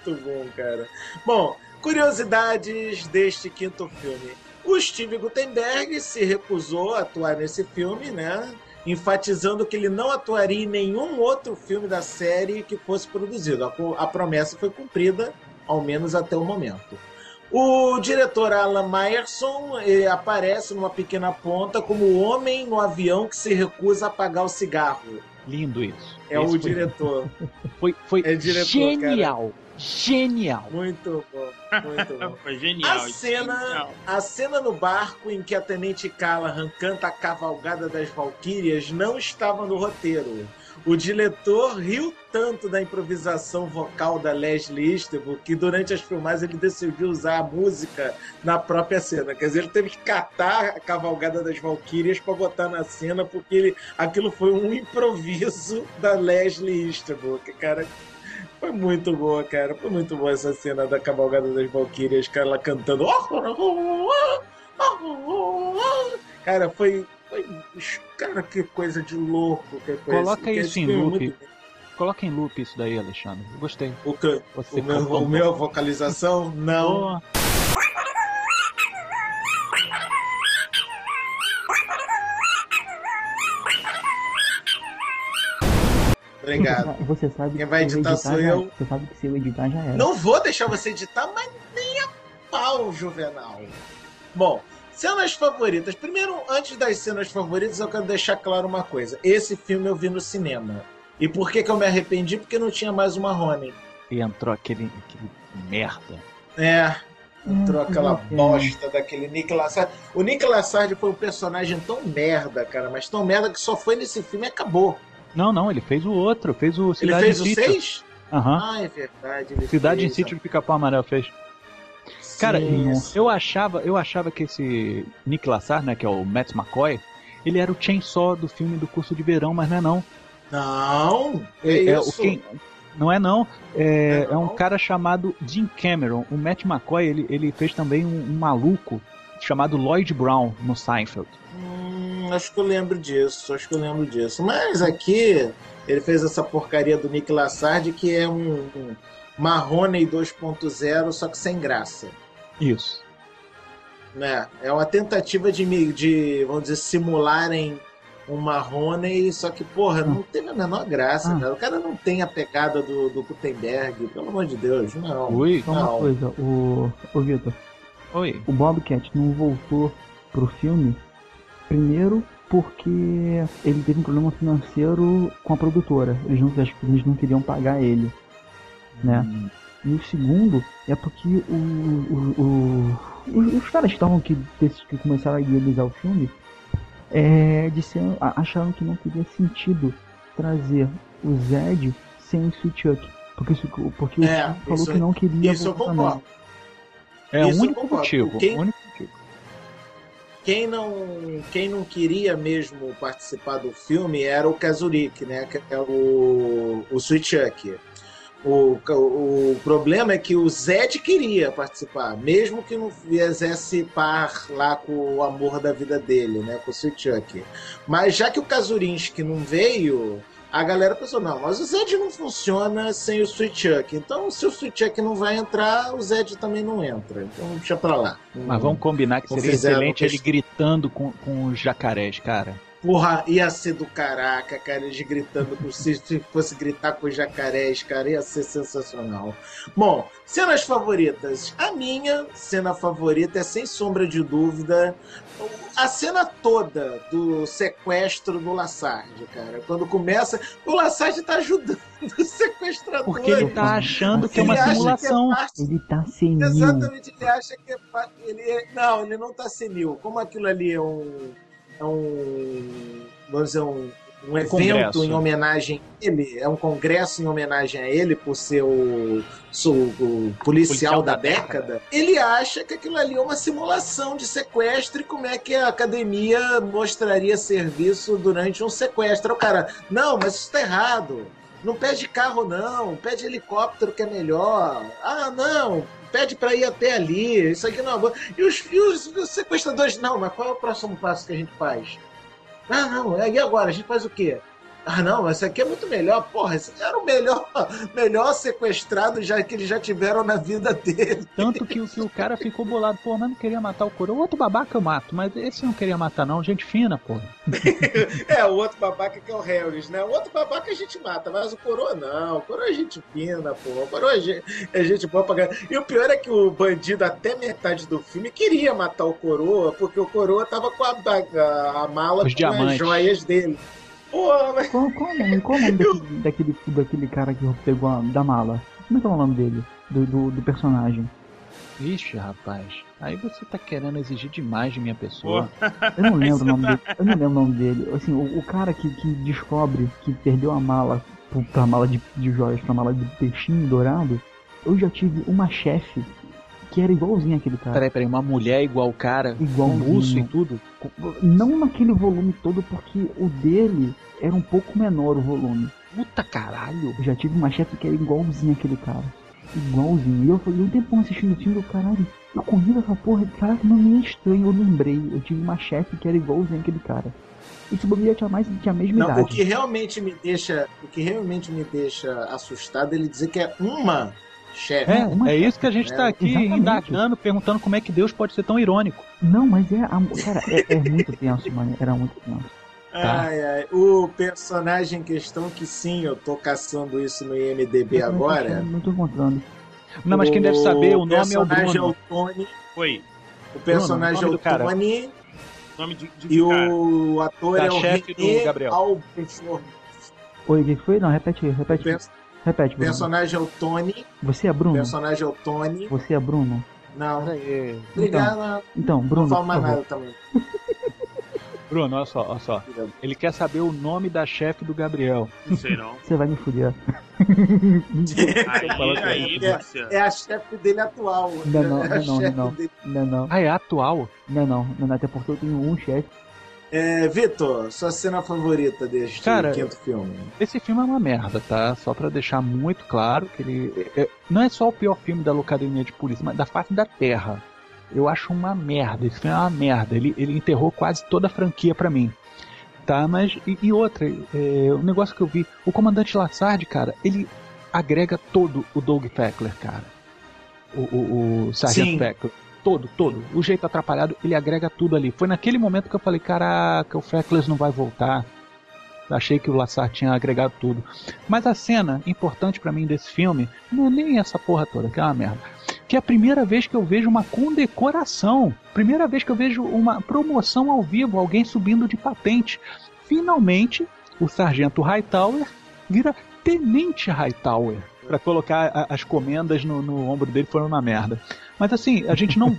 cara. Bom, curiosidades deste quinto filme. O Steve Guttenberg se recusou a atuar nesse filme, né? enfatizando que ele não atuaria em nenhum outro filme da série que fosse produzido. A promessa foi cumprida, ao menos até o momento. O diretor Alan Myerson aparece numa pequena ponta como o homem no avião que se recusa a apagar o cigarro. Lindo isso. É o diretor. Foi diretor, genial. Cara. Genial. Muito bom. Muito bom. Foi genial. A cena no barco em que a Tenente Callahan canta a Cavalgada das Valquírias não estava no roteiro. O diretor riu tanto da improvisação vocal da Leslie Easterwood que durante as filmagens ele decidiu usar a música na própria cena. Quer dizer, ele teve que catar a Cavalgada das Valquírias para botar na cena, porque aquilo foi um improviso da Leslie Easterwood. Cara, foi muito boa, cara. Foi muito boa essa cena da Cavalgada das Valquírias, cara, ela cantando. Cara, foi. Cara, que coisa de louco. Que coisa. Coloca isso em loop. Coloca em loop isso daí, Alexandre. Eu gostei. O meu vocalização? Não. Obrigado. Você sabe quem vai editar sou eu. Você sabe que se eu editar já era. Não vou deixar você editar, mas nem a pau, Juvenal. Bom, cenas favoritas. Primeiro, antes das cenas favoritas, eu quero deixar claro uma coisa. Esse filme eu vi no cinema. E por que eu me arrependi? Porque não tinha mais o Marrone. E entrou aquele merda. Entrou aquela bosta daquele Nicolas Sardi. O Nicolas Sardi foi um personagem tão merda, cara, mas tão merda que só foi nesse filme e acabou. Não, ele fez o outro, fez o Cidade em Sítio. Ele fez o 6? Aham. Ah, é verdade. Cidade em Sítio do Pica-Pau Amarelo fez. Sim, cara, eu achava que esse Nick Sardi, né, que é o Matt McCoy, ele era o Chainsaw do filme do Curso de Verão, mas não é não. Não, não é não. É um cara chamado Jim Cameron. O Matt McCoy, ele fez também um maluco chamado Lloyd Brown no Seinfeld. Acho que eu lembro disso. Mas aqui ele fez essa porcaria do Nick Sardi, que é um Marrone 2.0, só que sem graça. Isso. Né? É uma tentativa de vamos dizer, simularem um Marrone, só que, porra, não teve a menor graça, cara. O cara não tem a pegada do Gutenberg, pelo amor de Deus, não. Só uma coisa, o Vitor. Oi. O Bobcat não voltou pro filme, primeiro porque ele teve um problema financeiro com a produtora. Eles não queriam pagar ele, né? E o segundo é porque os caras que começaram a idealizar o filme acharam que não teria sentido trazer o Zed sem o Sweet Chuck. Porque o Chuck falou que não queria. Isso eu concordo. É o único motivo. Quem não queria mesmo participar do filme era o Kazurik, né? Que é o Sweet Chuck. O problema é que o Zed queria participar, mesmo que não fizesse par lá com o amor da vida dele, né? Com o Sweet Chuck. Mas já que o Kazurinski não veio, a galera pensou, não, mas o Zed não funciona sem o Sweet Chuck. Então, se o Sweet Chuck não vai entrar, o Zed também não entra. Então, deixa pra lá. Mas vamos combinar que seria excelente ele gritando com os jacarés, cara. Porra, ia ser do caraca, cara, eles gritando, se fosse gritar com os jacarés, cara, ia ser sensacional. Bom, cenas favoritas. A minha cena favorita é, sem sombra de dúvida, a cena toda do sequestro do Lassard, cara. Quando começa, o Lassard tá ajudando o sequestrador. Porque ele tá achando que é uma simulação. Ele tá senil. Exatamente, ele acha que Não, ele não tá senil. Como aquilo ali é um vamos dizer, um evento congresso em homenagem a ele, é um congresso em homenagem a ele por ser o policial da década. Ele acha que aquilo ali é uma simulação de sequestro e como é que a academia mostraria serviço durante um sequestro. O cara, não, mas isso tá errado. Não pede carro, não. Pede helicóptero que é melhor. Ah, não. Pede pra ir até ali. Isso aqui não é bom. E os sequestradores, não, mas qual é o próximo passo que a gente faz? Ah, não. E agora? A gente faz o quê? Ah, não, esse aqui é muito melhor. Porra, esse era o melhor sequestrado já que eles já tiveram na vida dele. Tanto que o cara ficou bolado. Pô, mas não queria matar o Coroa. O outro babaca eu mato, mas esse não queria matar não. Gente fina, pô. O outro babaca que é o Harris, né? O outro babaca a gente mata, mas o Coroa não. O Coroa é gente fina, pô. O Coroa é gente boa pra ganhar. E o pior é que o bandido, até metade do filme, queria matar o Coroa, porque o Coroa tava com a mala os com diamantes. as joias dele. Porra, mas... Qual o nome daquele cara que pegou da mala? Como é que é o nome dele? Do personagem? Vixe, rapaz. Aí você tá querendo exigir demais de minha pessoa. Eu não lembro o nome dele. Assim, o cara que descobre que perdeu a mala pra mala de joias pra mala de peixinho dourado, eu já tive uma chefe que era igualzinha aquele cara. Peraí, uma mulher igual o cara? Igual com urso e tudo? Não naquele volume todo, porque o dele era um pouco menor o volume. Puta caralho! Eu já tive uma chefe que era igualzinha aquele cara. Igualzinho. E eu falei, um tempão assistindo o filme, caralho, eu conheço essa porra, caraca, não me é estranho, eu lembrei. Eu tive uma chefe que era igualzinha aquele cara. E se bobear tinha a mesma idade. O que realmente me deixa assustado é ele dizer que é uma chefe. É isso que a gente tá aqui indagando, perguntando como é que Deus pode ser tão irônico. Não, mas cara, é muito tenso, mano. Era muito tenso. Tá. Ai. O personagem em questão, que sim, eu tô caçando isso no IMDB agora. Não tô encontrando. Não, mas quem deve saber, o nome é o Bruno. O personagem é o Tony. Oi. O personagem é o Tony. Nome de e o ator é o chefe do Gabriel. Albenford. Oi, o que foi? Não, repete. Repete, Bruno. O personagem é o Tony. Você é Bruno? O personagem é o Tony. Você é Bruno? Não. Obrigado. Então, Bruno. Não falo mais nada também. Bruno, olha só. Ele quer saber o nome da chefe do Gabriel. Não sei não. Você vai me fuder. É a chefe dele atual. Não. Ah, é atual? Não. Até porque eu tenho um chefe. Vitor, sua cena favorita deste quinto filme? Esse filme é uma merda, tá? Só pra deixar muito claro que ele... não é só o pior filme da Locademia de Polícia, mas da face da Terra. Eu acho uma merda, esse filme é uma merda. Ele enterrou quase toda a franquia pra mim. Tá, mas... E outra, o negócio que eu vi... O Comandante Lassard, cara, ele agrega todo o Doug Fackler, cara. O Sargento Fackler. Todo. O jeito atrapalhado, ele agrega tudo ali. Foi naquele momento que eu falei, caraca, o Fackler não vai voltar. Achei que o Lassard tinha agregado tudo. Mas a cena importante pra mim desse filme não é nem essa porra toda, que é uma merda. Que é a primeira vez que eu vejo uma condecoração. Primeira vez que eu vejo uma promoção ao vivo, alguém subindo de patente. Finalmente, o Sargento Hightower vira Tenente Hightower. Pra colocar as comendas no ombro dele foi uma merda. Mas assim, a gente não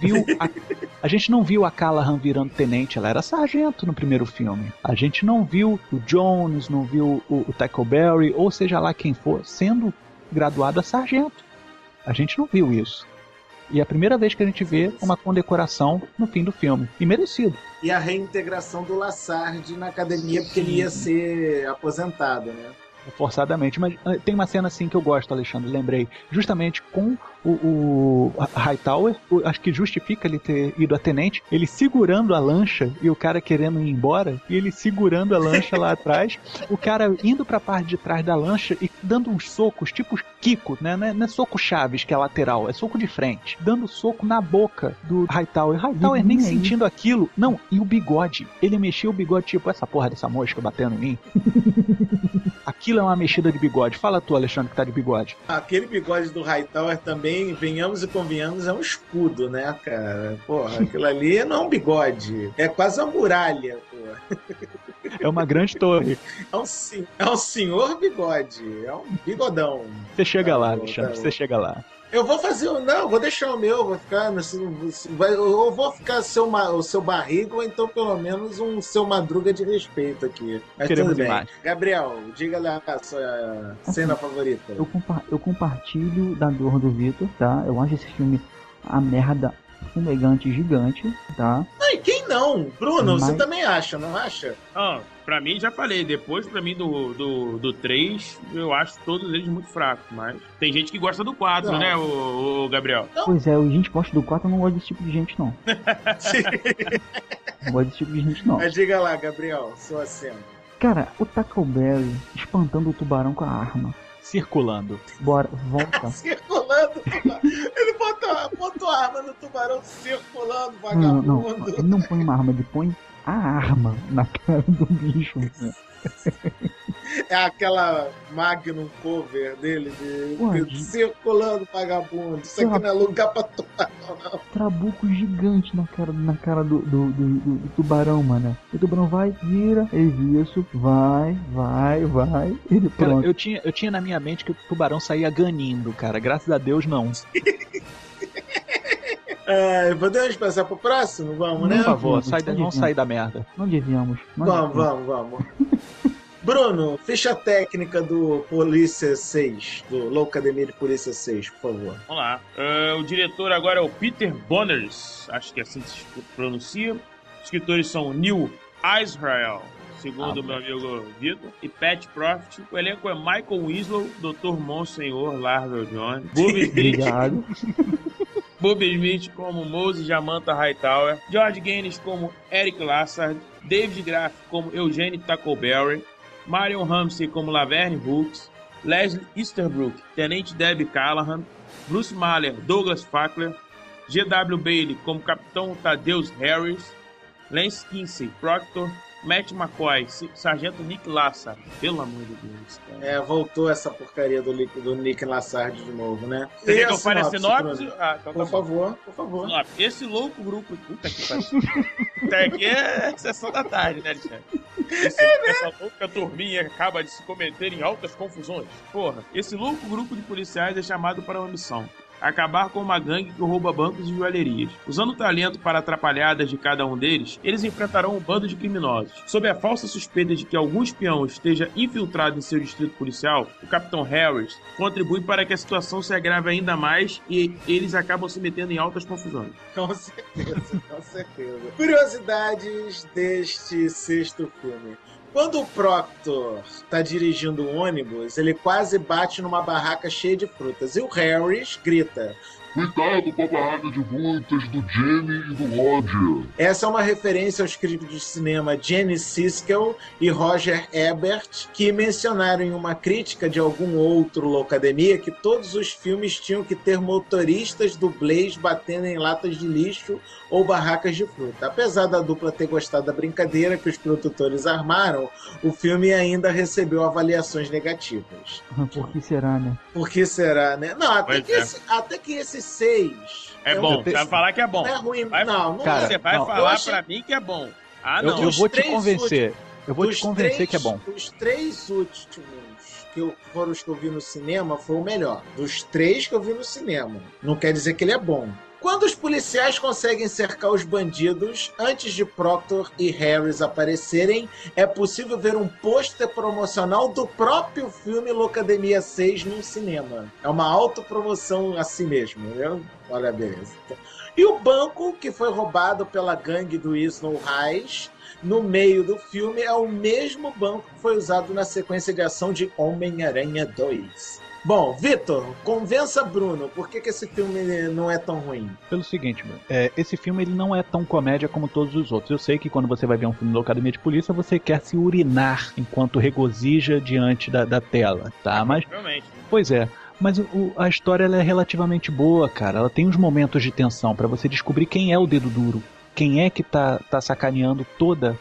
viu a Callahan virando tenente, ela era sargento no primeiro filme. A gente não viu o Jones, não viu o Tackleberry, ou seja lá quem for, sendo graduado a sargento. A gente não viu isso. E é a primeira vez que a gente vê uma condecoração no fim do filme. E merecido. E a reintegração do Lassard na academia, porque ele ia ser aposentado, né? Forçadamente, mas tem uma cena assim que eu gosto, Alexandre, lembrei, justamente com o Hightower, acho que justifica ele ter ido a tenente, ele segurando a lancha e o cara querendo ir embora, e ele segurando a lancha lá atrás, o cara indo pra parte de trás da lancha e dando uns socos, tipo Kiko, né? Não é soco Chaves, que é lateral, é soco de frente, dando soco na boca do Hightower. Hightower nem sentindo aquilo, não, e o bigode, ele mexia o bigode, tipo, essa porra dessa mosca batendo em mim. Aquilo é uma mexida de bigode. Fala tu, Alexandre, que tá de bigode. Aquele bigode do Hightower também, venhamos e convenhamos, é um escudo, né, cara? Porra, aquilo ali não é um bigode. É quase uma muralha, porra. É uma grande torre. É um senhor bigode. É um bigodão. Você chega lá, Alexandre, você chega lá. Eu vou fazer. Não, vou deixar o meu, vou ficar. Eu vou ficar o seu barriga, ou então pelo menos um seu madruga de respeito aqui. Mas queremos tudo bem. Demais. Gabriel, diga lá a sua cena favorita. Eu compartilho da dor do Vitor, tá? Eu acho esse filme a merda fumegante gigante, tá? Não, e quem não? Bruno, você também acha, não acha? Pra mim, já falei, depois pra mim do 3, eu acho todos eles muito fracos, mas tem gente que gosta do 4, né, o Gabriel? Não. Pois é, a gente gosta do 4, eu não gosto desse tipo de gente, não. Não gosto desse tipo de gente, não. Mas diga lá, Gabriel, sua cena. Cara, o Tackleberry espantando o tubarão com a arma. Circulando. Bora, volta. Circulando, ele botou a arma no tubarão circulando, vagabundo. Não, ele não põe uma arma, ele põe a arma na cara do bicho. É aquela Magnum cover dele de circulando, vagabundo. Isso aqui não é lugar pra tubarão, não. Trabuco gigante na cara do tubarão, mano. O tubarão vai, vira, isso, vai. Ele pronto. Cara, eu tinha na minha mente que o tubarão saía ganindo, cara. Graças a Deus, não. Podemos passar pro próximo? Vamos, né? Por favor, vamos sair da merda. Não devíamos. Vamos. Bruno, ficha técnica do Polícia 6, do Loucademia de Polícia 6, por favor. Vamos lá. O diretor agora é o Peter Bonerz, acho que é assim que se pronuncia. Os escritores são Neil Israel, segundo o meu amigo Vitor, e Pat Profit. O elenco é Michael Winslow, Dr. Monsenhor Larvel Jones, Bob Smith. Bob Smith como Moses Jamanta Hightower, George Gaines como Eric Lassard, David Graff como Eugene Tackleberry, Marion Ramsey como Laverne Hooks, Leslie Easterbrook, Tenente Debbie Callahan, Bruce Mahler, Douglas Fackler, G.W. Bailey como Capitão Thaddeus Harris, Lance Kinsey, Proctor, Matt McCoy, Sargento Nick Lassard. Pelo amor de Deus, cara. Voltou essa porcaria do Nick Lassard de novo, né? Você quer que eu fale a sinopse? Então por favor. Esse louco grupo... Puta que pariu. Até aqui é sessão da tarde, né, Alexandre? Essa louca turminha acaba de se cometer em altas confusões. Porra, esse louco grupo de policiais é chamado para uma missão: acabar com uma gangue que rouba bancos e joalherias. Usando o talento para atrapalhadas de cada um deles, eles enfrentarão um bando de criminosos. Sob a falsa suspeita de que algum espião esteja infiltrado em seu distrito policial, o Capitão Harris contribui para que a situação se agrave ainda mais e eles acabam se metendo em altas confusões. Com certeza. Curiosidades deste sexto filme. Quando o Proctor tá dirigindo um ônibus, ele quase bate numa barraca cheia de frutas. E o Harris grita: cuidado com a barraca de frutas do Jenny e do Roger. Essa é uma referência aos críticos de cinema Jenny Siskel e Roger Ebert, que mencionaram em uma crítica de algum outro Loucademia que todos os filmes tinham que ter motoristas dublês batendo em latas de lixo ou barracas de fruta. Apesar da dupla ter gostado da brincadeira que os produtores armaram, o filme ainda recebeu avaliações negativas. Por que será, né? Não, até que esse 6... É bom, você vai falar que é bom. Não é ruim, não. Cara, você vai falar pra mim que é bom. Não. Eu vou te convencer. Eu vou te convencer que é bom. Os 3 últimos que foram os que eu vi no cinema foi o melhor. Dos 3 que eu vi no cinema. Não quer dizer que ele é bom. Quando os policiais conseguem cercar os bandidos, antes de Proctor e Harris aparecerem, é possível ver um pôster promocional do próprio filme Loucademia 6 no cinema. É uma autopromoção assim mesmo, viu? Olha a beleza. E o banco que foi roubado pela gangue do Snow Rise no meio do filme é o mesmo banco que foi usado na sequência de ação de Homem-Aranha 2. Bom, Vitor, convença Bruno, por que esse filme não é tão ruim? Pelo seguinte, esse filme ele não é tão comédia como todos os outros. Eu sei que quando você vai ver um filme da Academia de Polícia, você quer se urinar enquanto regozija diante da tela, tá? Mas, realmente. Pois é. Mas a história ela é relativamente boa, cara. Ela tem uns momentos de tensão pra você descobrir quem é o dedo duro. Quem é que tá sacaneando toda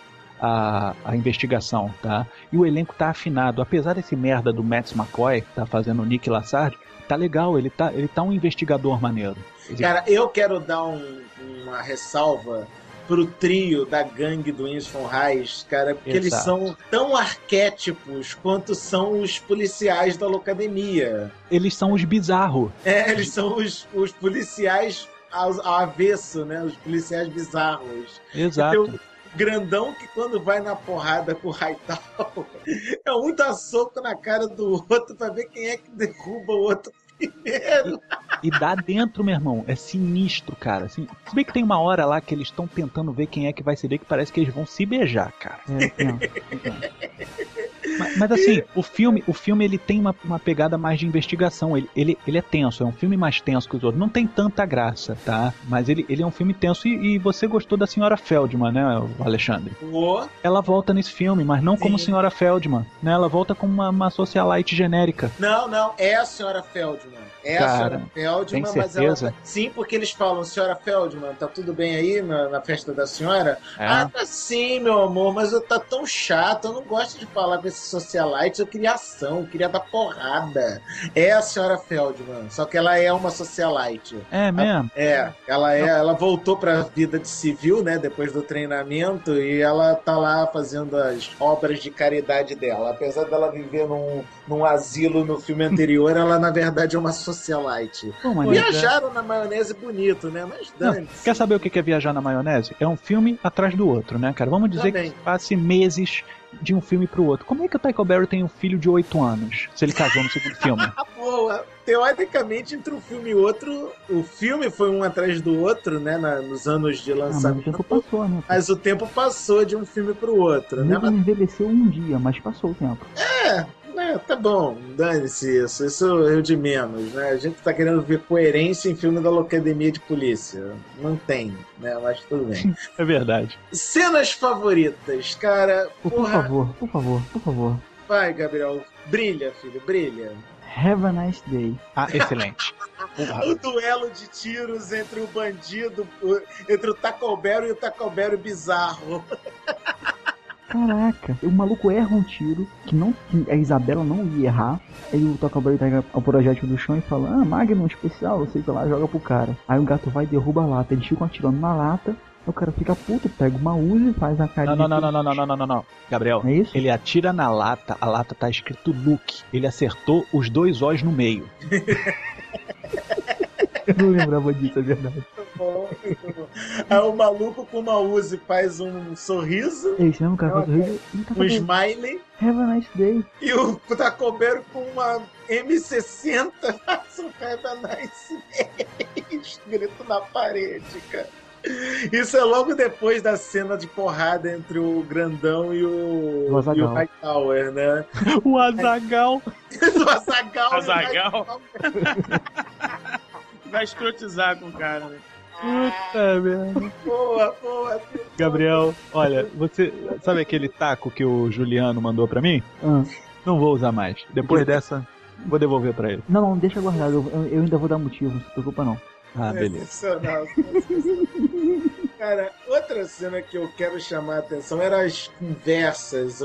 a investigação, tá? E o elenco tá afinado. Apesar desse merda do Matt McCoy, que tá fazendo o Nick Lassard, tá legal. Ele tá um investigador maneiro. Cara, eu quero dar uma ressalva pro trio da gangue do Winston Reis, cara, porque eles são tão arquétipos quanto são os policiais da Loucademia. Eles são os bizarros. Eles são os policiais ao avesso, né? Os policiais bizarros. Exato. Então, grandão que quando vai na porrada com o Hightower é um dá soco na cara do outro pra ver quem é que derruba o outro primeiro. E dá dentro, meu irmão. É sinistro, cara. Assim, se bem que tem uma hora lá que eles estão tentando ver quem é que vai ceder, que parece que eles vão se beijar, cara. Mas assim, o filme ele tem uma pegada mais de investigação. Ele é tenso, é um filme mais tenso que os outros. Não tem tanta graça, tá? Mas ele é um filme tenso e você gostou da Senhora Feldman, né, Alexandre? Ela volta nesse filme, mas não como Senhora Feldman, né? Ela volta como uma socialite genérica. Não, é a Senhora Feldman. É a Senhora Feldman, mas ela... Sim, porque eles falam, Senhora Feldman, tá tudo bem aí na festa da senhora? Ah, tá sim, meu amor, mas tá tão chato, eu não gosto de falar com esses socialites, eu queria ação, eu queria dar porrada. É a Senhora Feldman, só que ela é uma socialite. É mesmo? Ela voltou pra vida de civil, né, depois do treinamento, e ela tá lá fazendo as obras de caridade dela. Apesar dela viver num asilo no filme anterior, ela na verdade é uma socialite. Viajaram na maionese bonito, né? Mas dane-se. Quer saber o que é viajar na maionese? É um filme atrás do outro, né, cara? Vamos dizer que passe meses de um filme pro outro. Como é que o Tycho Berry tem um filho de 8 anos, se ele casou no segundo filme? Boa. Teoricamente, entre um filme e outro, o filme foi um atrás do outro, né, nos anos de lançamento. Mas o tempo passou, né? Mas o tempo passou de um filme pro outro, né? Ele envelheceu um dia, mas passou o tempo. Tá bom, dane-se isso é o de menos, né? A gente tá querendo ver coerência em filme da Academia de Polícia. Não tem, né? Mas tudo bem. É verdade. Cenas favoritas, cara. Por favor. Vai, Gabriel. Brilha, filho, brilha. Have a nice day. Ah, excelente. O duelo de tiros entre o bandido, entre o Taco Bell e o Taco Bell bizarro. Caraca, o maluco erra um tiro que a Isabela não ia errar. Aí o Taco Bell pega o projétil do chão e fala: Magnum especial, você vai lá, joga pro cara. Aí o gato vai e derruba a lata. Eles ficam atirando na lata. O cara fica puto, pega uma Uzi, faz a carinha. Não. Gabriel, é isso? Ele atira na lata, a lata tá escrito Luke. Ele acertou os 2 O's no meio. Eu não lembrava disso, é verdade. Aí o maluco com uma Uzi faz um sorriso. Esse mesmo cara faz um sorriso. Um smiley. Have a nice day. E o Taco Bell com uma M60 faz um Have a nice day escrito na parede, cara. Isso é logo depois da cena de porrada entre o Grandão e o Hightower, né? O Azaghal. O Azaghal. Vai escrotizar com o cara, né? Puta merda. Boa. Gabriel, olha, você sabe aquele taco que o Juliano mandou pra mim? Não vou usar mais. Depois dessa, vou devolver pra ele. Não, deixa guardado. Eu ainda vou dar motivo, não se preocupa não. Ah, beleza. Cara, outra cena que eu quero chamar a atenção eram as conversas,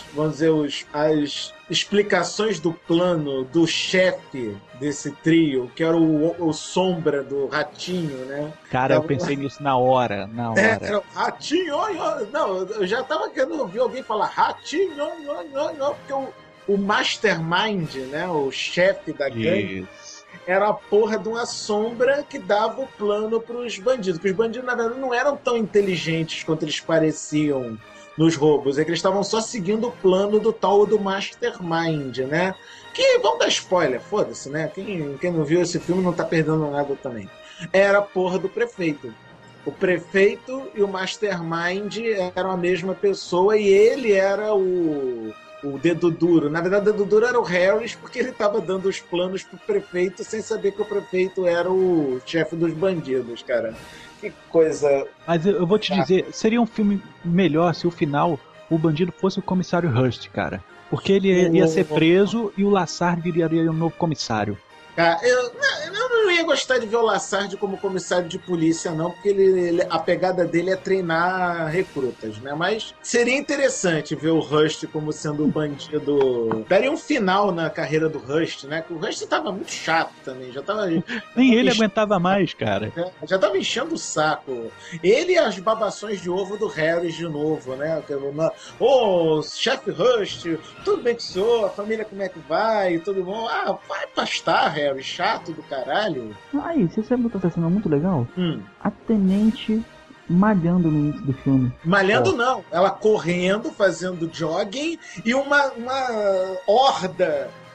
as explicações do plano do chefe desse trio, que era o Sombra do Ratinho, né? Cara, eu pensei nisso na hora. Era o Ratinho, não, eu já tava querendo ouvir alguém falar Ratinho, porque o Mastermind, né, o chefe da gangue, era a porra de uma sombra que dava o plano pros bandidos. Porque os bandidos, na verdade, não eram tão inteligentes quanto eles pareciam nos roubos. É que eles estavam só seguindo o plano do tal do Mastermind, né? Que, vamos dar spoiler, foda-se, né? Quem não viu esse filme não tá perdendo nada também. Era a porra do prefeito. O prefeito e o Mastermind eram a mesma pessoa e ele era o dedo duro. Na verdade, o dedo duro era o Harris, porque ele estava dando os planos pro prefeito sem saber que o prefeito era o chefe dos bandidos, cara. Que coisa... Mas eu vou te dizer, seria um filme melhor se o final o bandido fosse o comissário Hurst, cara. Porque ele ia ser preso e o Lassard viraria um novo comissário. Cara, eu não ia gostar de ver o Lassard como comissário de polícia, não, porque a pegada dele é treinar recrutas, né? Mas seria interessante ver o Rust como sendo o bandido. Daria um final na carreira do Rust, né? Que o Rust tava muito chato também. Nem ele aguentava mais, cara. Já tava enchendo o saco. Ele e as babações de ovo do Harris de novo, né? Chefe Rust, tudo bem que sou, a família como é que vai, tudo bom? Ah, vai pastar, Harry, chato do caralho. Aí, você sabe outra cena muito legal? A tenente malhando no início do filme. Malhando não, ela correndo, fazendo jogging e uma horda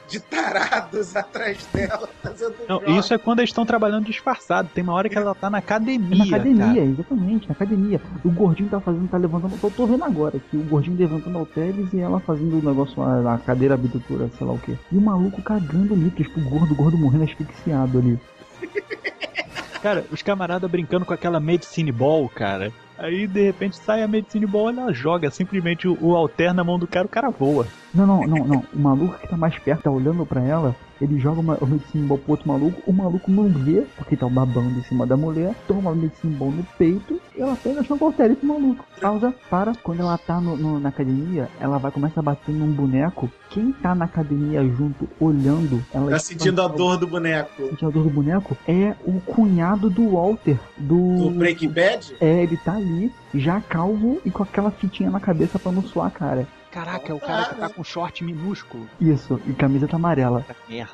de tarados atrás dela fazendo Não, jogos. isso é quando eles estão trabalhando disfarçado. Tem uma hora que ela tá na academia. Na academia, cara. exatamente, na academia. O gordinho tá levantando. Tô vendo agora que o gordinho levantando halteres e ela fazendo o negócio lá, na cadeira abdutora, sei lá o quê. E o maluco cagando litros pro gordo morrendo asfixiado ali. Cara, os camaradas brincando com aquela Medicine Ball, cara. Aí, de repente, sai a Medicine Ball, ela joga simplesmente o alter na mão do cara, o cara voa. Não. O maluco que tá mais perto, tá olhando pra ela, ele joga o Medicine Ball pro outro maluco, o maluco não vê, porque tá babando em cima da mulher, toma o Medicine Ball no peito, e ela pega a chancotéria pro maluco. Pausa, para. Quando ela tá na academia, ela vai começar a bater num boneco. Quem tá na academia junto, olhando, ela Tá sentindo a dor do boneco. Sentindo a dor do boneco? É o cunhado do Walter, do Breaking Bad? É, ele tá ali, já calvo e com aquela fitinha na cabeça pra não suar a cara. Caraca, é o cara que tá com short minúsculo. Isso, e camiseta amarela. Merda.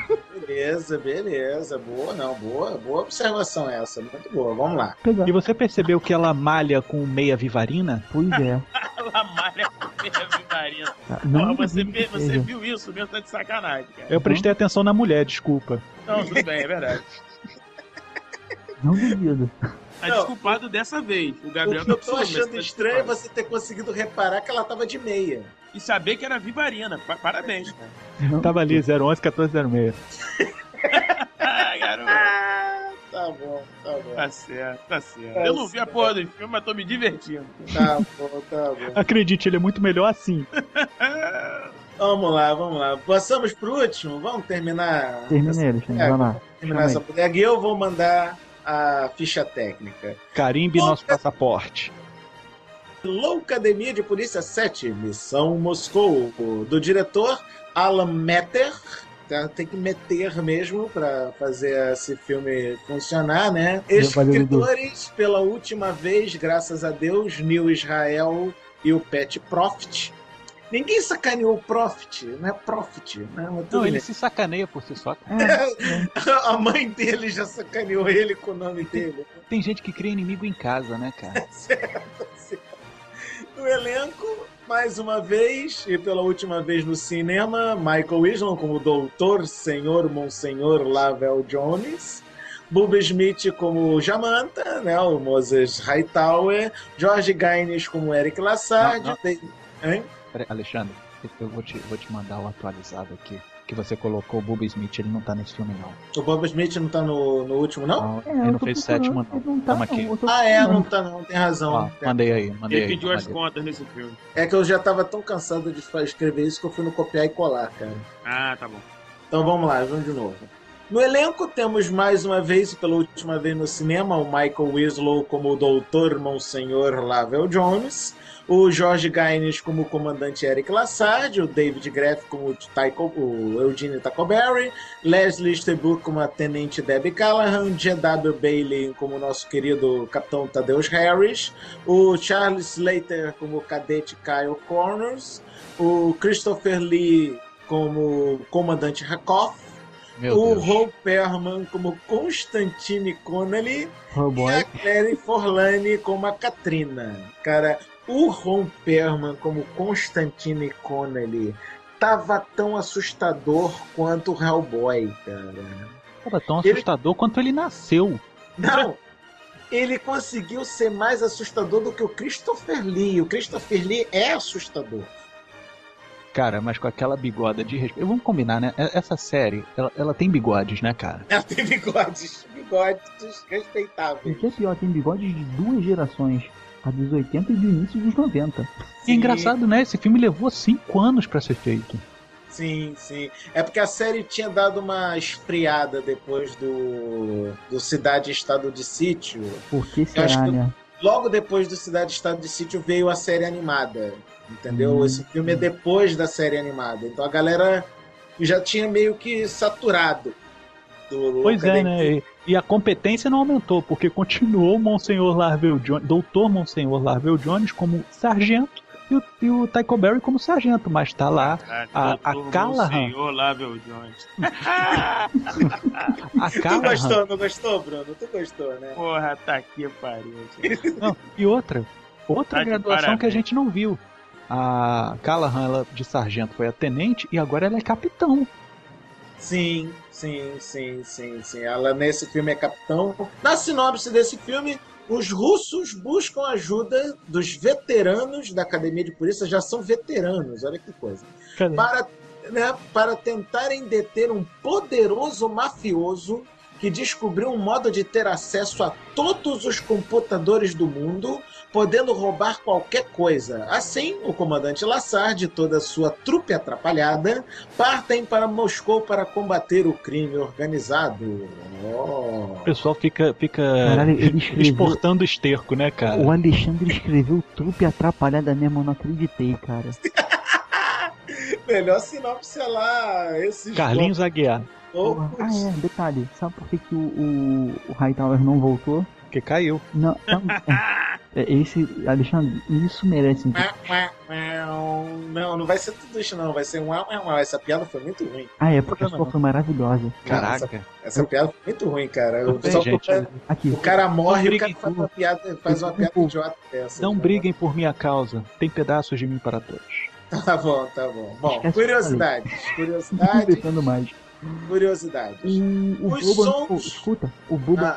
Beleza. Boa observação essa, muito boa. Vamos lá. E você percebeu que ela malha com meia vivarina? Pois é. Ela malha com meia vivarina. Não, Porra, você viu isso mesmo, tá de sacanagem, cara. Eu prestei atenção na mulher, desculpa. Não, tudo bem, é verdade. Não duvido. Tá desculpado dessa vez. O Gabriel O que eu tô achando estranho é você ter conseguido reparar que ela tava de meia. E saber que era vivarina. Parabéns, cara. Não. Tava ali, 011 1406. Garoto. Tá bom. Tá certo. Eu não vi a porra do filme, mas tô me divertindo. Tá bom. Acredite, ele é muito melhor assim. Vamos lá. Passamos pro último? Vamos terminar? Terminei, Alexandre, vai lá. Terminar essa bodega e eu vou mandar a ficha técnica. Carimbe nosso passaporte. Loucademia de Polícia 7, Missão Moscou, do diretor Alan Meter. Tem que meter mesmo pra fazer esse filme funcionar, né? Escritores, pela última vez, graças a Deus, Neil Israel e o Pat Proft. Ninguém sacaneou o Profit, não é Profit, né? Não, ele se sacaneia por si só. A mãe dele já sacaneou ele com o nome dele. Tem gente que cria inimigo em casa, né, cara? certo. No elenco, mais uma vez, e pela última vez no cinema, Michael Winslow como Doutor Senhor Monsenhor Lavelle Jones, Bubba Smith como Jamanta, né, o Moses Hightower, George Gaines como Eric Lassard. Hein? Peraí, Alexandre, eu vou te mandar o atualizado aqui. Que você colocou o Bubba Smith, ele não tá nesse filme, não. O Bubba Smith não tá no último, não? Ele não fez o sétimo, não. Tamo aqui. Não tá não, tem razão. Ó, mandei aí. Ele pediu as contas nesse filme. É que eu já tava tão cansado de escrever isso que eu fui no copiar e colar, cara. Ah, tá bom. Então vamos lá, vamos de novo. No elenco temos mais uma vez, pela última vez no cinema, o Michael Winslow como o Doutor Monsenhor Lavelle Jones, o George Gaines como o comandante Eric Lassard, o David Graff como o Eugene Tacoberry, Leslie Stebuk como a tenente Debbie Callahan, J.W. Bailey como o nosso querido capitão Tadeusz Harris, o Charles Slater como o cadete Kyle Connors, o Christopher Lee como o comandante Rakoff, o Ron Perlman como Constantine Connelly e a Clary Forlani como a Katrina. Cara, o Ron Perlman como Constantine Connelly tava tão assustador quanto o Hellboy, cara. Tava tão assustador quanto ele nasceu. Não! Ele conseguiu ser mais assustador do que o Christopher Lee. O Christopher Lee é assustador. Cara, mas com aquela bigoda de respeito. Vamos combinar, né? Essa série, ela tem bigodes, né, cara? Ela tem bigodes respeitáveis. O que é pior, tem bigodes de duas gerações. A dos 80 e do início dos 90. É engraçado, né? Esse filme levou 5 anos pra ser feito. Sim. É porque a série tinha dado uma esfriada depois do Cidade e Estado de Sítio. Por que será, né? Logo depois do Cidade e Estado de Sítio veio a série animada. Entendeu? Esse filme é depois da série animada. Então a galera já tinha meio que saturado. Pois é, né? E a competência não aumentou, porque continuou o Monsenhor Lavelle Jones, Doutor Monsenhor Lavelle Jones como sargento e o Tacoberry como sargento, mas tá lá a Callahan. Monsenhor Lavelle Jones. A Callahan. Não gostou, Bruno? Tu gostou, né? Porra, tá aqui, pariu. Não, e outra graduação que a gente não viu. a Callahan, ela de sargento, foi a tenente e agora ela é capitão. Sim. Ela nesse filme é capitão. Na sinopse desse filme, os russos buscam ajuda dos veteranos da Academia de Polícia, já são veteranos, olha que coisa, para tentarem deter um poderoso mafioso que descobriu um modo de ter acesso a todos os computadores do mundo, podendo roubar qualquer coisa. Assim, o comandante Lassard e toda a sua trupe atrapalhada partem para Moscou para combater o crime organizado. O pessoal fica Caralho, exportando esterco, né, cara? O Alexandre escreveu trupe atrapalhada mesmo, eu não acreditei, cara. Melhor sinopse lá, Carlinhos Aguiar. Detalhe, sabe por que o Hightower não voltou? Porque caiu. Não. Esse, Alexandre, isso merece. Não vai ser tudo isso, não. Vai ser essa piada foi muito ruim. Porque a sua foi maravilhosa. Caraca. Essa piada foi muito ruim, cara. O cara morre e o cara faz uma piada idiota dessa. Não briguem por minha causa. Tem pedaços de mim para todos. Tá bom. Bom, curiosidades. Não mais. Curiosidade. O Boba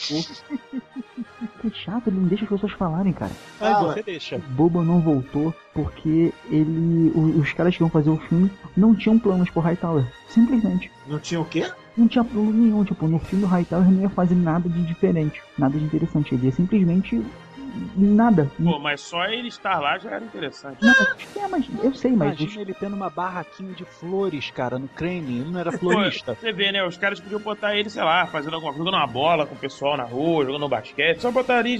Que chato, ele não deixa as pessoas falarem, cara. Você deixa. O Boba não voltou porque os caras que iam fazer o filme não tinham planos pro Hightower. Simplesmente. Não tinha o quê? Não tinha plano nenhum. Tipo, no filme o Hightower não ia fazer nada de diferente, nada de interessante. Ele ia simplesmente nada. Pô, mas só ele estar lá já era interessante. Não, mas eu sei, mas... Imagina ele tendo uma barraquinha de flores, cara, no crane. Ele não era florista. Pô, você vê, né? Os caras podiam botar ele, sei lá, fazendo alguma coisa, jogando uma bola com o pessoal na rua, jogando basquete. Só botaria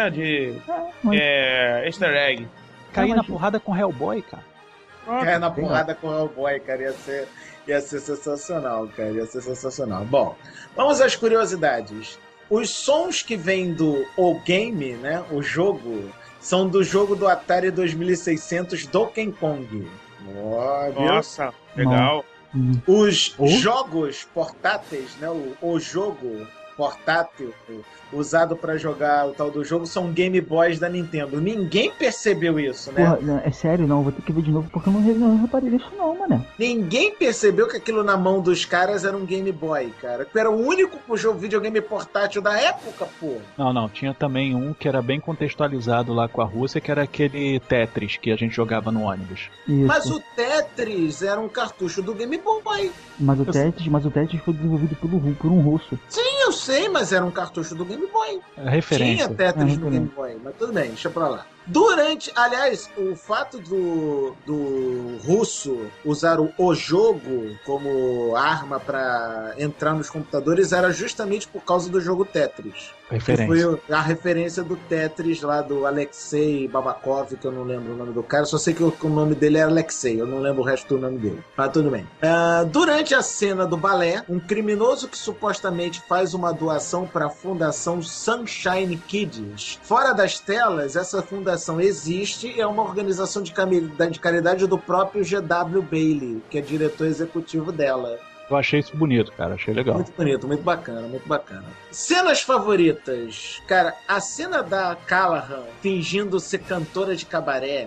easter egg. Cair na porrada com Hellboy, cara. Na porrada com Hellboy, cara. Ia ser sensacional, cara. Ia ser sensacional. Bom, vamos às curiosidades. Os sons que vêm do O Game, né, o jogo, são do jogo do Atari 2600 Donkey Kong. Nossa, legal. Os jogos portáteis, né, o jogo portátil usado pra jogar o tal do jogo são Game Boys da Nintendo. Ninguém percebeu isso, né? Porra, é sério, não, vou ter que ver de novo porque eu não reparei isso não, mano. Ninguém percebeu que aquilo na mão dos caras era um Game Boy, cara. Que era o único videogame portátil da época, pô. Não, tinha também um que era bem contextualizado lá com a Rússia, que era aquele Tetris que a gente jogava no ônibus. Isso. Mas o Tetris era um cartucho do Game Boy. Mas o Tetris foi desenvolvido por um russo. Sim, eu sei, mas era um cartucho do Game Boy. Referência. Tinha Tetris no Game Boy, mas tudo bem, deixa pra lá. Aliás, o fato do russo usar o jogo como arma pra entrar nos computadores era justamente por causa do jogo Tetris. Referência. Que foi a referência do Tetris lá do Alexei Babakov, que eu não lembro o nome do cara, só sei que o nome dele era Alexei, eu não lembro o resto do nome dele. Mas tudo bem. Durante a cena do balé, um criminoso que supostamente faz uma doação para a Fundação Sunshine Kids. Fora das telas, essa fundação existe e é uma organização de caridade do próprio G.W. Bailey, que é diretor executivo dela. Eu achei isso bonito, cara. Achei legal. Muito bonito, muito bacana, muito bacana. Cenas favoritas. Cara, a cena da Callahan fingindo ser cantora de cabaré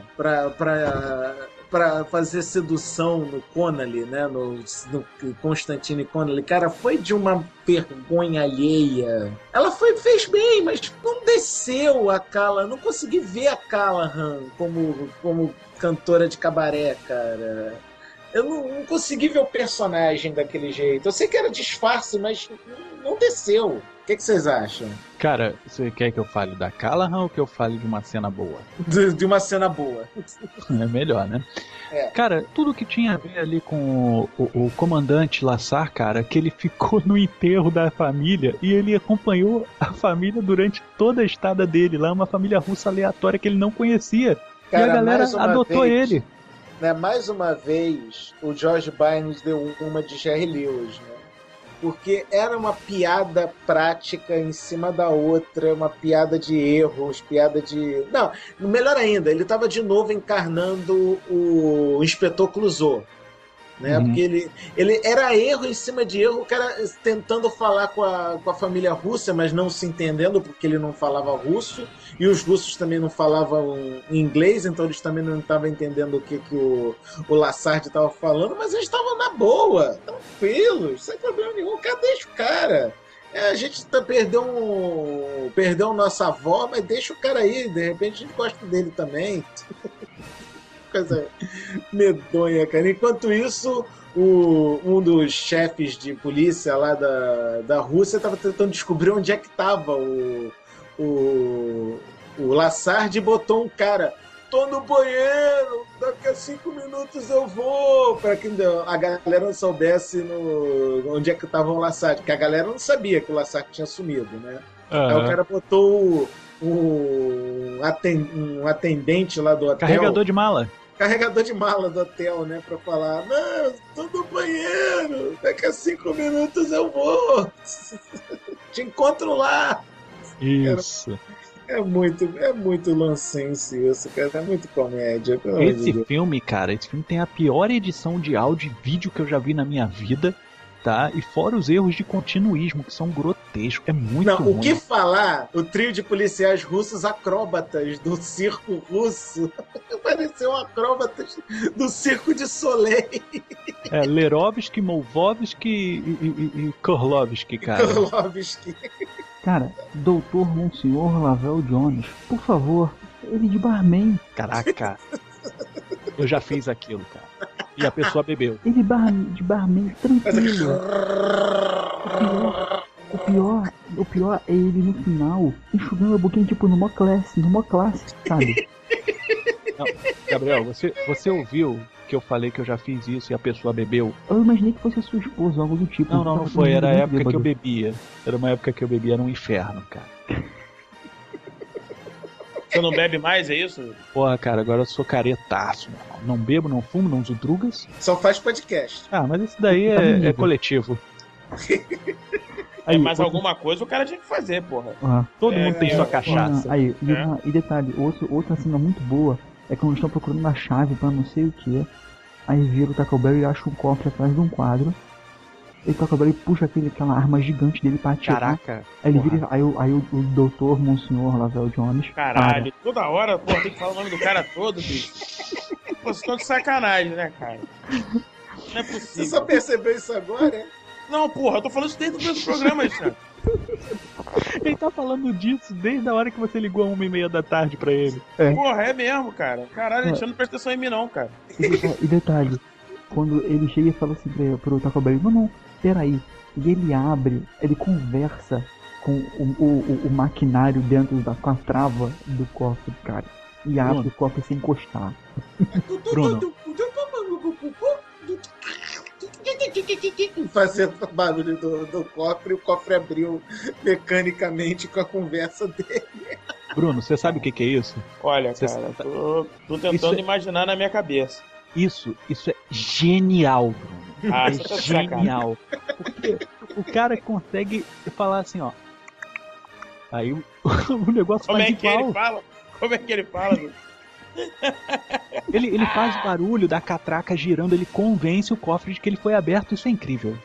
pra fazer sedução no Connolly, né? No Constantine Connolly, cara, foi de uma vergonha alheia. Ela fez bem, mas não desceu a Callahan. Não consegui ver a Callahan como cantora de cabaré, cara. Eu não consegui ver o personagem daquele jeito. Eu sei que era disfarce, mas não desceu. O que vocês acham? Cara, você quer que eu fale da Callahan ou que eu fale de uma cena boa? De uma cena boa. É melhor, né? É. Cara, tudo que tinha a ver ali com o comandante Lassard, cara, que ele ficou no enterro da família e ele acompanhou a família durante toda a estada dele lá, uma família russa aleatória que ele não conhecia. Cara, e a galera adotou ele. Né, mais uma vez, o George Barnes deu uma de Jerry Lewis, né? Porque era uma piada prática em cima da outra, uma piada de erros, piada de... Não, melhor ainda, ele estava de novo encarnando o Inspetor Clouseau. né? Porque ele era erro em cima de erro, o cara tentando falar com a família russa, mas não se entendendo porque ele não falava russo, e os russos também não falavam inglês, então eles também não estavam entendendo o que o Lassard estava falando, mas eles estavam na boa, tranquilos, sem problema nenhum. Deixa o cara. A gente perdeu nossa avó, mas deixa o cara aí, de repente a gente gosta dele também. Coisa medonha, cara. Enquanto isso, um dos chefes de polícia lá da Rússia estava tentando descobrir onde é que estava o Lassard e botou um cara: tô no banheiro, daqui a 5 minutos eu vou, para que a galera não soubesse onde é que estava o Lassard, porque a galera não sabia que o Lassard tinha sumido, né? Aí o cara botou um atendente lá do hotel. Carregador de mala do hotel, né? Pra falar: não, tô no banheiro, daqui a 5 minutos eu vou. Te encontro lá. Isso. É muito nonsense isso, cara. É muito comédia. Esse filme tem a pior edição de áudio e vídeo que eu já vi na minha vida, tá? E fora os erros de continuismo, que são grotescos. É muito ruim. O que falar? O trio de policiais russos acróbatas do circo russo. Pareceu acróbatas do circo de Soleil. Lerovsky, Molvovsky e Korlovsky, cara. Korlovsky. Cara, Doutor Monsenhor Lavelle Jones, por favor, ele de barman. Caraca, eu já fiz aquilo, cara. E a pessoa bebeu. Ele de barman, tranquilo. O pior é ele no final, enxugando a boquinha tipo numa classe, sabe? Não, Gabriel, você ouviu que eu falei que eu já fiz isso e a pessoa bebeu? Eu imaginei que fosse a sua esposa, algo do tipo. Não foi, era a época que eu bebia. Era uma época que eu bebia, era um inferno, cara. Você não bebe mais, é isso? Porra, cara, agora eu sou caretaço, meu irmão. Não bebo, não fumo, não uso drogas. Só faz podcast. Mas isso daí é coletivo. Aí, mas alguma coisa o cara tinha que fazer, porra. Todo mundo tem sua cachaça. E detalhe, outra cena muito boa é quando eles estão procurando uma chave pra não sei o que. Aí vira o Taco Bell e acha um cofre atrás de um quadro. E o Taco Bell puxa aquela arma gigante dele pra atirar. Caraca. Aí ele vira, aí o doutor Monsenhor Lavelle Jones. Caralho, toda hora, porra, tem que falar o nome do cara todo, bicho. Pô, vocês estão de sacanagem, né, cara? Não é possível. Você só percebeu isso agora? Não, porra, eu tô falando isso desde o primeiro programa, Alexandre. Ele tá falando disso desde a hora que você ligou 1h30 da tarde pra ele. Porra, é mesmo, cara. Caralho, Alexandre, não presta atenção em mim não, cara. E detalhe, quando ele chega e fala assim pro Taco Bell: não, peraí. E ele conversa com o maquinário dentro com a trava do cofre, cara. E abre o cofre sem encostar. Bruno. Fazendo o barulho do cofre, e o cofre abriu mecanicamente com a conversa dele. Bruno, você sabe o que é isso? Olha, cara, tô tentando imaginar na minha cabeça. Isso é genial, Bruno. É genial. Porque o cara consegue falar assim, ó. Aí o negócio faz igual. Como é que ele fala, Bruno? Ele faz o barulho da catraca girando, ele convence o cofre de que ele foi aberto. Isso é incrível.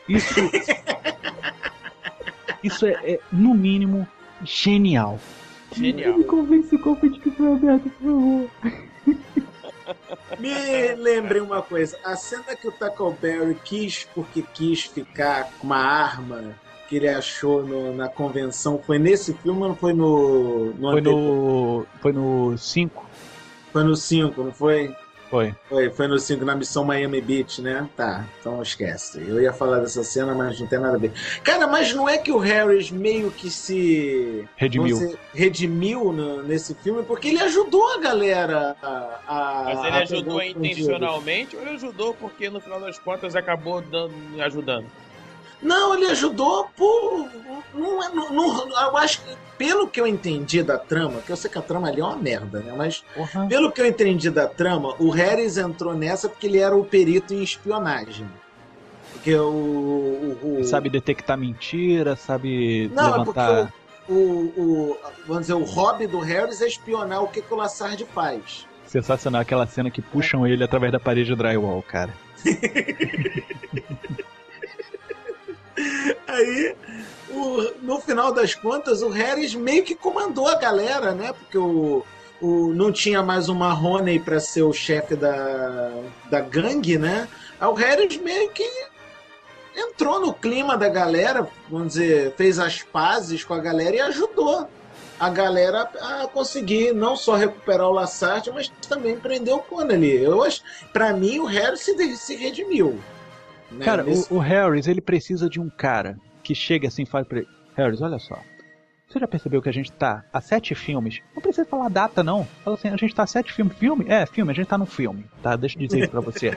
Isso é no mínimo genial. Ele convence o cofre de que foi aberto, por favor. Me lembrei uma coisa: a cena que o Tackleberry quis ficar com uma arma que ele achou na convenção, foi nesse filme ou não foi Foi no 5. Foi no 5, não foi? Foi no 5, na missão Miami Beach, né? Tá, então esquece. Eu ia falar dessa cena, mas não tem nada a ver. Cara, mas não é que o Harris meio que se redimiu nesse filme, porque ele ajudou a galera Mas ele ajudou intencionalmente ou ele ajudou porque no final das contas acabou ajudando? Não, ele ajudou por... eu acho que, pelo que eu entendi da trama, que eu sei que a trama ali é uma merda, né? Mas pelo que eu entendi da trama, o Harris entrou nessa porque ele era o perito em espionagem. Porque sabe detectar mentira, sabe levantar... Vamos dizer, o hobby do Harris é espionar o que o Lassard faz. Sensacional aquela cena que puxam ele através da parede de drywall, cara. Aí, no final das contas, o Harris meio que comandou a galera, né? Porque não tinha mais o Mahoney para ser o chefe da gangue, né? Aí o Harris meio que entrou no clima da galera, vamos dizer, fez as pazes com a galera e ajudou a galera a conseguir não só recuperar o Lassard, mas também prender o Connelly. Pra mim, o Harris se redimiu. Né? Cara, o Harris, ele precisa de um cara que chega assim e fala pra ele: Harris, olha só, você já percebeu que a gente tá a 7 filmes? Não precisa falar data, não. Fala assim, a gente tá a 7 filmes. Filme? É, filme, a gente tá no filme. Tá, deixa eu dizer isso pra você.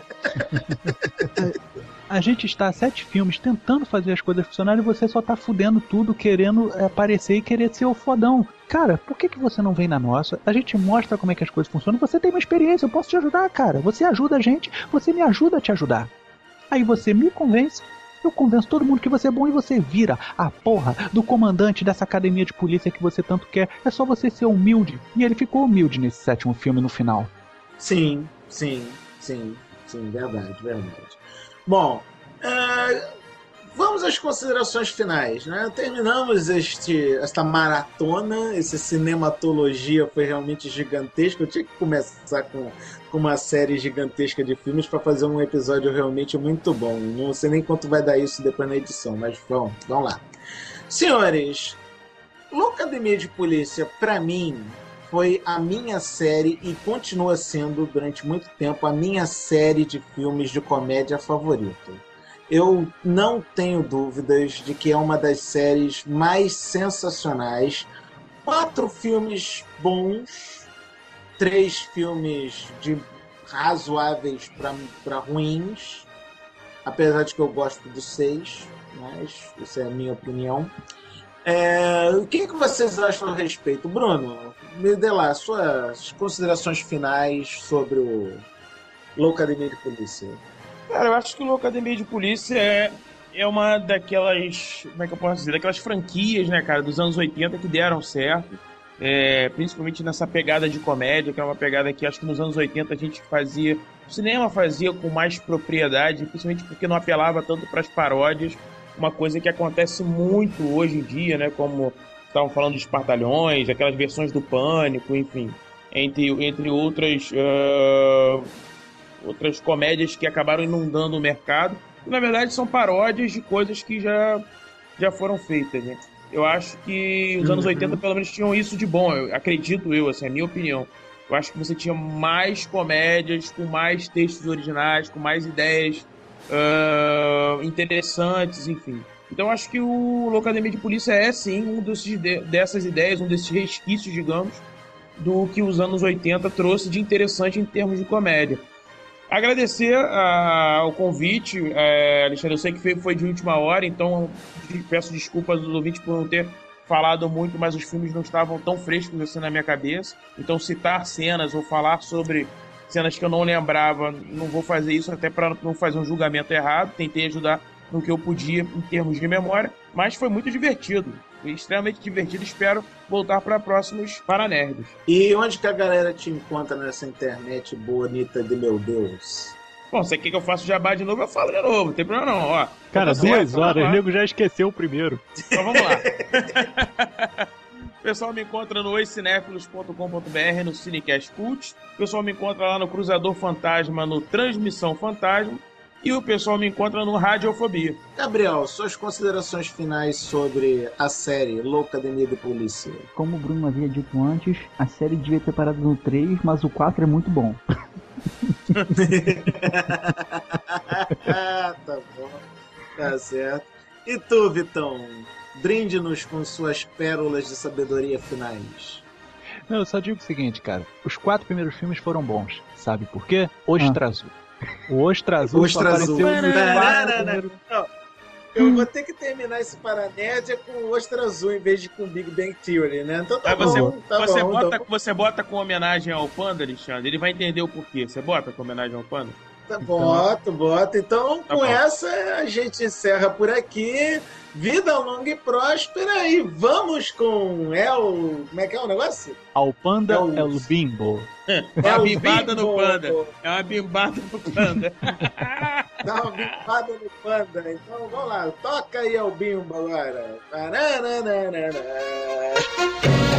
A gente está a 7 filmes tentando fazer as coisas funcionarem e você só tá fudendo tudo, querendo aparecer e querer ser o fodão. Cara, por que você não vem na nossa? A gente mostra como é que as coisas funcionam. Você tem uma experiência, eu posso te ajudar, cara. Você ajuda a gente, você me ajuda a te ajudar. Aí você me convence, eu convenço todo mundo que você é bom e você vira a porra do comandante dessa academia de polícia que você tanto quer. É só você ser humilde. E ele ficou humilde nesse 7º filme no final. Sim, verdade. Bom, vamos às considerações finais, né? Terminamos esta maratona, essa cinematologia foi realmente gigantesca. Eu tinha que começar com uma série gigantesca de filmes para fazer um episódio realmente muito bom. Não sei nem quanto vai dar isso depois na edição, mas vamos lá. Senhores, Loucademia de Polícia, para mim, foi a minha série e continua sendo durante muito tempo a minha série de filmes de comédia favorita. Eu não tenho dúvidas de que é uma das séries mais sensacionais. 4 filmes bons, 3 filmes de razoáveis para ruins, apesar de que eu gosto dos 6, mas isso é a minha opinião. O que vocês acham a respeito? Bruno, me dê lá suas considerações finais sobre o Loucademia de Polícia. Cara, eu acho que o Loucademia de Polícia é uma daquelas, como é que eu posso dizer, daquelas franquias, né, cara, dos anos 80 que deram certo, principalmente nessa pegada de comédia, que é uma pegada que acho que nos anos 80 a gente fazia, o cinema fazia com mais propriedade, principalmente porque não apelava tanto para as paródias, uma coisa que acontece muito hoje em dia, né, como estavam falando dos Espartalhões, aquelas versões do Pânico, enfim, entre outras comédias que acabaram inundando o mercado, que na verdade são paródias de coisas que já foram feitas, né? Eu acho que os anos 80 pelo menos tinham isso de bom, acredito, assim, é a minha opinião. Eu acho que você tinha mais comédias, com mais textos originais, com mais ideias interessantes, enfim. Então acho que o Loucademia de Polícia é sim um dessas ideias, um desses resquícios, digamos, do que os anos 80 trouxe de interessante em termos de comédia. Agradecer ao convite, Alexandre, eu sei que foi de última hora, então peço desculpas aos ouvintes por não ter falado muito, mas os filmes não estavam tão frescos assim na minha cabeça, então citar cenas ou falar sobre cenas que eu não lembrava, não vou fazer isso até para não fazer um julgamento errado, tentei ajudar no que eu podia em termos de memória, mas foi muito divertido. Foi extremamente divertido, espero voltar para próximos Paranerds. E onde que a galera te encontra nessa internet bonita de meu Deus? Bom, você quer que eu faça o jabá de novo, eu falo de novo, não tem problema não, ó. Cara, 2 horas, o nego já esqueceu o primeiro. Então vamos lá. O pessoal me encontra no oicinéfilos.com.br, no Cinecast Cult. O pessoal me encontra lá no Cruzador Fantasma, no Transmissão Fantasma. E o pessoal me encontra no Radiofobia. Gabriel, suas considerações finais sobre a série Loucademia de Polícia. Como o Bruno havia dito antes, a série devia ter parado no 3, mas o 4 é muito bom. Tá bom, tá certo. E tu, Vitão? Brinde-nos com suas pérolas de sabedoria finais. Não, eu só digo o seguinte, cara. Os 4 primeiros filmes foram bons. Sabe por quê? Ostra Azul. O Ostra Azul só apareceu Não, eu vou ter que terminar esse Paranerdia com o Ostra Azul em vez de com Big Bang Theory, né? Então tá bom, você bota com homenagem ao Panda, Alexandre, ele vai entender o porquê. Você bota com homenagem ao Panda? Bota. Então, com essa, a gente encerra por aqui. Vida longa e próspera. E vamos com como é que é o negócio? Ao Panda El Bimbo. É uma bimbada no Panda. É uma bimbada no Panda. Dá uma bimbada no Panda. Então, vamos lá. Toca aí El Bimbo agora. Paranana.